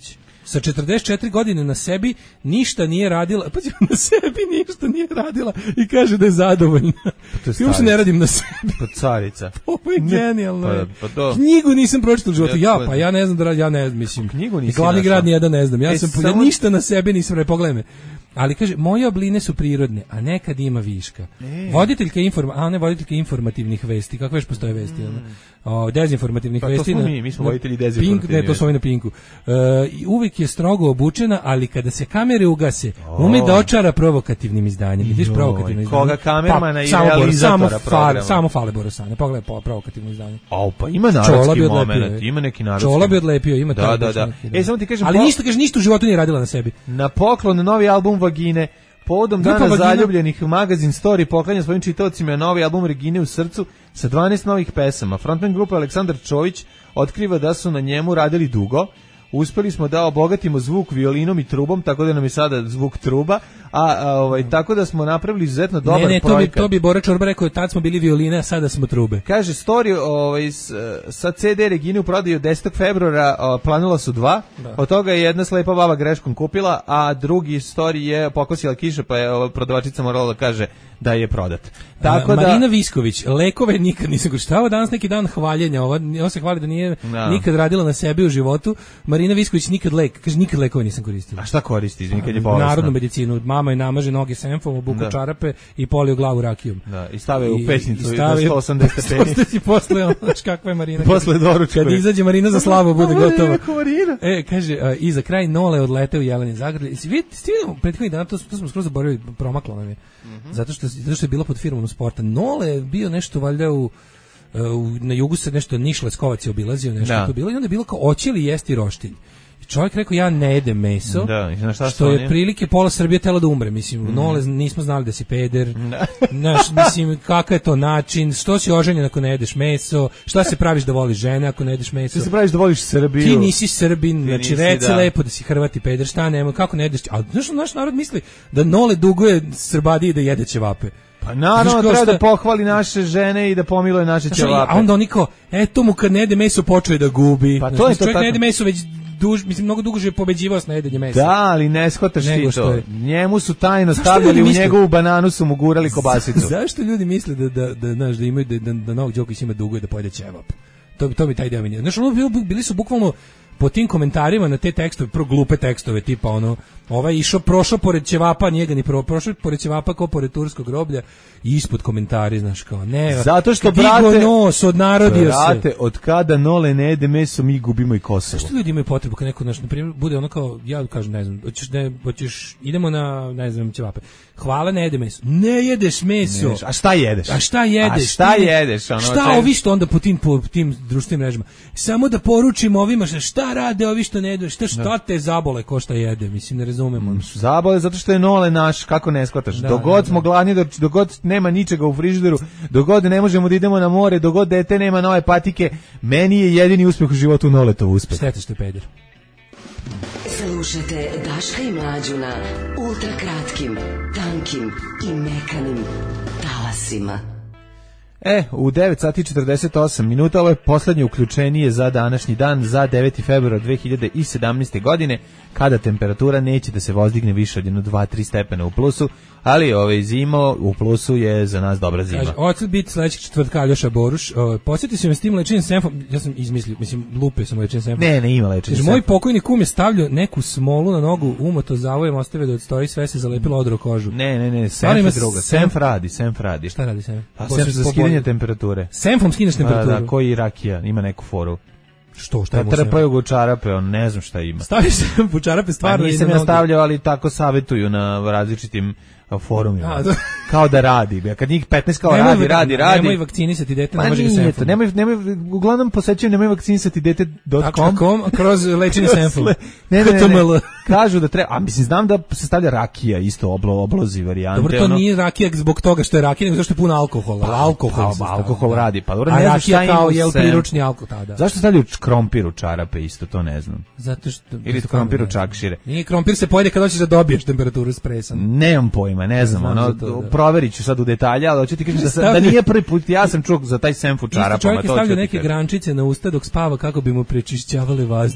Speaker 8: sa 44 godine na sebi ništa nije radila, pa na sebi ništa nije radila i kaže da je zadovoljna. Ja uopšte ne radim na sebi.
Speaker 7: Pa carica.
Speaker 8: Ovo je genijalno.
Speaker 7: Pa to.
Speaker 8: Knjigu nisam pročitao u životu. Ja ne znam da radim, ja ne znam, mislim.
Speaker 7: Knjigu nisam.
Speaker 8: Glavni grad nijedan ne znam. Ja ništa na sebi nisam radila, pogledaj me. Ali kaže, moje obline su prirodne, a nekad ima viška. Voditeljka informativnih vesti, kakve još postoje vesti? Dezinformativnih vesti.
Speaker 7: Pa to smo mi smo voditelji dezinformativnih.
Speaker 8: Ne, to su ovi na Pinku. Uvijek je strogo obučena, ali kada se kamere ugase, ume da očara provokativnim izdanjem. Vidiš provokativno izdanje?
Speaker 7: Koga kamermana i realizatora programa?
Speaker 8: Samo fale Borosane, pogledaj provokativno izdanje.
Speaker 7: Pa ima narodski moment, ima neki narodski.
Speaker 8: Čola bi odlepio, ima to.
Speaker 7: Da. Samo ti kažem,
Speaker 8: ali ništa u životu nije radila na sebi.
Speaker 7: Na poklon novi album Vagine. Povodom dana zaljubljenih, magazin Story poklanja svojim čitaocima novi album Regine u srcu sa 12 novih pesama. Frontman grupe Aleksandar Čović otkriva da su na njemu radili dugo. Uspeli smo da obogatimo zvuk violinom i trubom, tako da nam je sada zvuk truba, tako da smo napravili izuzetno dobar projekat.
Speaker 8: To bi Bora Čorba rekao, tad smo bili violine, a sada smo trube.
Speaker 7: Kaže, Story sa CD Regine u prodaju 10. februara planula su 2, od toga je jedna slepa baba greškom kupila, a drugi Story je pokosila kiša, pa je prodavačica morala da kaže da je prodat. Tako
Speaker 8: Marina Visković, lekove nikad nisam koristila. Danas neki dan hvaljenja, ova se hvali da nije nikad radila na sebi u životu. Marina Visković nikad lekove nisam koristila.
Speaker 7: A šta koristi, izvini, kad je bolesna?
Speaker 8: Narodnu medicinu. Mama je namaže noge senfom, obuku čarape i polio glavu rakijom.
Speaker 7: Da, i stave u pećnicu do 180 stepeni.
Speaker 8: I posle, znaš kakva je Marina.
Speaker 7: Posle doručka.
Speaker 8: Kad izađe Marina za slavu, bude gotova.
Speaker 7: Marina.
Speaker 8: Kaže, i za kraj Nole odleteo u Jelenin Zagrlje. Vidimo, prethodnih dana, to smo skroz zaboravili, promaklo nam je. Zato što je bilo pod firmom sporta. Nole je bio nešto valjda na jugu se nešto Niš Leskovac je obilazio, nešto to bilo i onda je bilo kao hoće li jesti roštilj. I čovjek rekao ja ne jedem meso, što je prilike pola Srbije telo da umre, mislim, Nole nismo znali da si peder, mislim, kakav je to način, što si oženjen ako ne jedeš meso, šta se praviš da voliš žene ako ne jedeš meso,
Speaker 7: šta se praviš da voliš Srbiju,
Speaker 8: ti nisi Srbin, znači reci lepo da si Hrvat i peder, šta nema, kako ne jedeš, a znaš, naš narod misli da Nole duguje Srbadiji da jede ćevape.
Speaker 7: Pa naravno, treba da pohvali naše žene i da pomiluje naše ćevape.
Speaker 8: A onda oni kao, eto mu kad ne jede meso počeo je da gubi.
Speaker 7: Pa to je to
Speaker 8: čovjek ne jede meso već mnogo dugo je pobeđivao s nejedenjem mesa.
Speaker 7: Da, ali ne shvataš ti to. Njemu su tajno stavljali u njegovu bananu, su mu gurali kobasicu.
Speaker 8: Zašto ljudi misle da imaju da Novak Đoković ima dugo i da pojede ćevap? To bi taj deo mi nije. Znaš, bili su bukvalno po tim komentarima na te tekstove, glupe tekstove, tipa ovaj prošao pored ćevapa, njega ni prošao pored ćevapa kao pored turskog groblja i ispod komentari, znaš, kao ne,
Speaker 7: zato što brate
Speaker 8: nos odnarodio se.
Speaker 7: Od kada Nole ne jede meso, mi gubimo i Kosovo.
Speaker 8: Zašto ljudi imaju potrebu kad neko, naš, na primjer, bude ono kao, ja kažem, ne znam, hoćeš, idemo na, ne znam, ćevape. Hvala, ne jede meso. Ne jedeš meso.
Speaker 7: A šta jedeš?
Speaker 8: Šta ovi što onda po tim društvenim mrežama? Samo da poručimo ovima šta rade ovi što ne jedu, šta te zabole ko šta jede, mislim, ne razumemo.
Speaker 7: Zabole zato što je Nole naš, kako ne shvataš. Dogod smo gladni, dogod nema ničega u frižideru, dogod ne možemo da idemo na more, dogod dete nema nove patike, meni je jedini uspeh u životu Noletov uspeh.
Speaker 8: Šteta što je peder.
Speaker 1: Slušajte Daška i Mlađu na ultra kratkim, tankim i mekanim talasima.
Speaker 7: U 9 sati 48 minuta, ovo je poslednje uključenije za današnji dan, za 9. februar 2017. godine, kada temperatura neće da se vozdigne više od 2-3 stepena u plusu, ali zima u plusu je za nas dobra zima.
Speaker 8: Kaže, odsad biti sledećeg četvrtka Aljoša Boruš, posjetio se me s tim lečenjem senfom, ja sam izmislio, mislim, lupio sam lečenjem senfom.
Speaker 7: Ne ima lečenjem senfom.
Speaker 8: Moj pokojni kum je stavljao neku smolu na nogu, umoto zavojem, ostavio da odstoji, sve se zalepilo odro kožu.
Speaker 7: Ne, senf je druga. Senf radi.
Speaker 8: Šta radi senf?
Speaker 7: Senf za skidanje temperature.
Speaker 8: Senfom skineš temperaturu?
Speaker 7: Da, koji rakija, ima neku foru.
Speaker 8: Šta je
Speaker 7: trpaju go čarape, ne znam šta ima.
Speaker 8: Staviš u čarape stvarno.
Speaker 7: Nisam ja stavljao, ali tako savjetuju na različitim forumima. Kao da radi. Kad njih 15 kao radi.
Speaker 8: Nemoj vakcinisati dete, ne može ga senfom.
Speaker 7: Nemoj, uglavnom posjećujem nemoj vakcinisati dete.com
Speaker 8: kroz lečenje senfom.
Speaker 7: Ne. Kažu da treba, a mislim, znam da se stavlja rakija, isto oblozi varijante.
Speaker 8: Dobro, to nije rakija zbog toga što je rakija, nego zašto je puno alkohola.
Speaker 7: Alkohol radi. Pa dobro,
Speaker 8: ne znam šta ima kao je priručni alkohol.
Speaker 7: Zašto stavljaju krompir u čarape isto, to ne znam.
Speaker 8: Zato što...
Speaker 7: Ili krompir u čakšire.
Speaker 8: Nije, krompir se pojede kad hoćeš da dobiješ temperaturu spresan.
Speaker 7: Nemam pojma, ne znam, proverit ću sad u detalje, ali hoću ti kažem da nije prvi put, ja sam čuo za taj senf u čarapama.
Speaker 8: Čovjek je stavljao neke grančice na usta dok spava kako bi mu prečišćavale vazduh.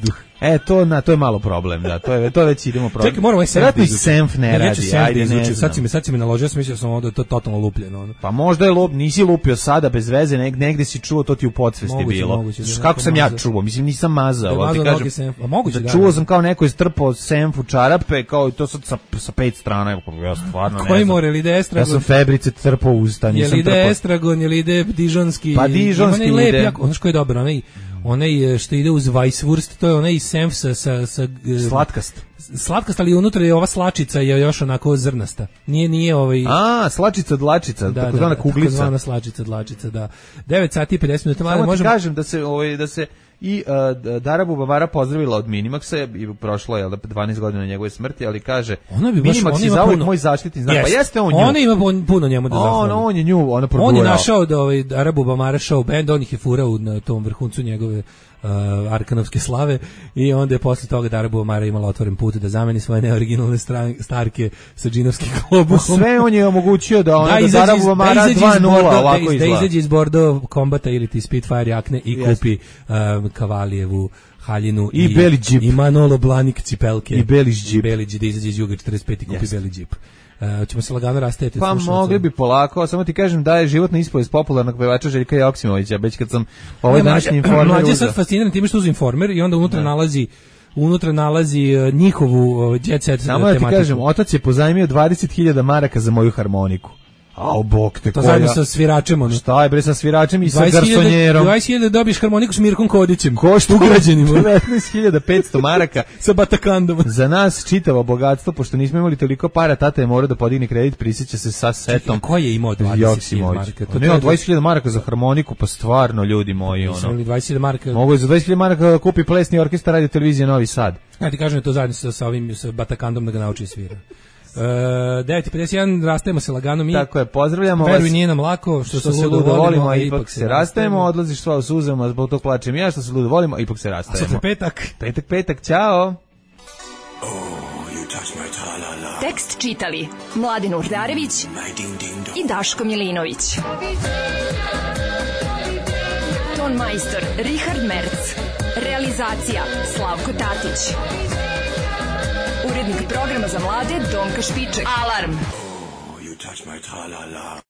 Speaker 7: To je malo problem, da. To već idemo problem.
Speaker 8: Čekaj, moramo
Speaker 7: i Senf ne radi. Ajde, ne znam.
Speaker 8: Sad si me naložio, sam mislio sam ovdje to totalno lupljeno.
Speaker 7: Pa možda je nisi lupio sada bez veze, negde si čuo, to ti u podsvesti bilo.
Speaker 8: Moguće,
Speaker 7: kako sam ja čuo? Mislim, nisam mazao.
Speaker 8: Da ti kažem,
Speaker 7: da čuo sam kao neko je strpao Senf u čarape, kao i to sad sa 5 strana. Ja stvarno ne znam.
Speaker 8: Koji more, ili ide estragon?
Speaker 7: Ja sam febrice trpao usta, nisam trpao.
Speaker 8: Jel ide estragon, jel ide dižonski?
Speaker 7: Pa dižonski ide.
Speaker 8: Ono što je dobro, onaj što ide uz Weisswurst, to je onaj Senf sa slatkast, ali unutra je ova slačica je još onako zrnasta. Nije ovaj...
Speaker 7: slačica dlačica, takozvana kuglica.
Speaker 8: Takozvana slačica dlačica, da. 9 sati i 50 minuta.
Speaker 7: Samo ti kažem da se i Dara Bubamara pozdravila od Minimaxa i prošlo je 12 godina njegove smrti, ali kaže Minimax je zauvijek moj zaštitni znak. Pa jeste on nju.
Speaker 8: Ona ima puno njemu da zahvali.
Speaker 7: On je nju, ona progurao.
Speaker 8: On je našao da Dara Bubamara show band, on ih je furao na tom vrhuncu njegove arkanovske slave i onda je posle toga Dara Bubamara imala otvoren put da zameni svoje neoriginalne starke sa džinovskim klobukom.
Speaker 7: Sve on je omogućio da Dara Bubamara 2:0 ovako izgleda.
Speaker 8: Da izađe iz Bordeaux kombata ili ti Spitfire jakne i kupi Kavalijevu haljinu
Speaker 7: i beli džip
Speaker 8: i Manolo Blahnik cipelke
Speaker 7: i beli džip
Speaker 8: da izađe iz Juga 45 i kupi beli džip. Ćemo se lagano rastajati.
Speaker 7: Pa mogli bi polako, samo ti kažem da je životna ispovest popularnog pevača Željka Joksimovića, već kad sam današnji Informer uzeo.
Speaker 8: Mlađe sad fasciniran time što uz Informer i onda unutra nalazi njihovu jet set tematiku.
Speaker 7: Samo da ti kažem, otac je pozajmio 20.000 maraka za moju harmoniku. Bog te koja.
Speaker 8: To zajedno sa sviračem.
Speaker 7: Šta je bre sa sviračem i sa garsonjerom?
Speaker 8: 20.000 dobiš harmoniku s Mirkom Kodićem.
Speaker 7: Košta ugrađenim. 19.500 maraka.
Speaker 8: Sa batakandom.
Speaker 7: Za nas čitavo bogatstvo, pošto nismo imali toliko para, tata je morao da podigne kredit, prisjeća se sa setom.
Speaker 8: Ko je imao 20.000 maraka?
Speaker 7: To nema 20.000 maraka za harmoniku, pa stvarno ljudi moji.
Speaker 8: Imali 20.000 maraka.
Speaker 7: Mogu je za 20.000 maraka da kupi plesni orkestar Radio Televizije Novi Sad.
Speaker 8: Ja ti kažem da to zajedno sa ovim batakandom da ga nauči svira. 9:51, rastajemo se lagano mi.
Speaker 7: Tako je, pozdravljamo vas.
Speaker 8: Veruj, nije nam lako, što se ludo volimo, a ipak se rastajemo.
Speaker 7: Odlaziš sva u suzama, zbog tog plačem ja, što se ludo volimo, a ipak se rastajemo.
Speaker 8: A sutra
Speaker 7: petak, ćao.
Speaker 14: Tekst čitali Mladin Urdarević i Daško Milinović. Ton majstor Richard Merc. Realizacija Slavko Tatić. Urednik programa za mlade Donka Špiček. Alarm!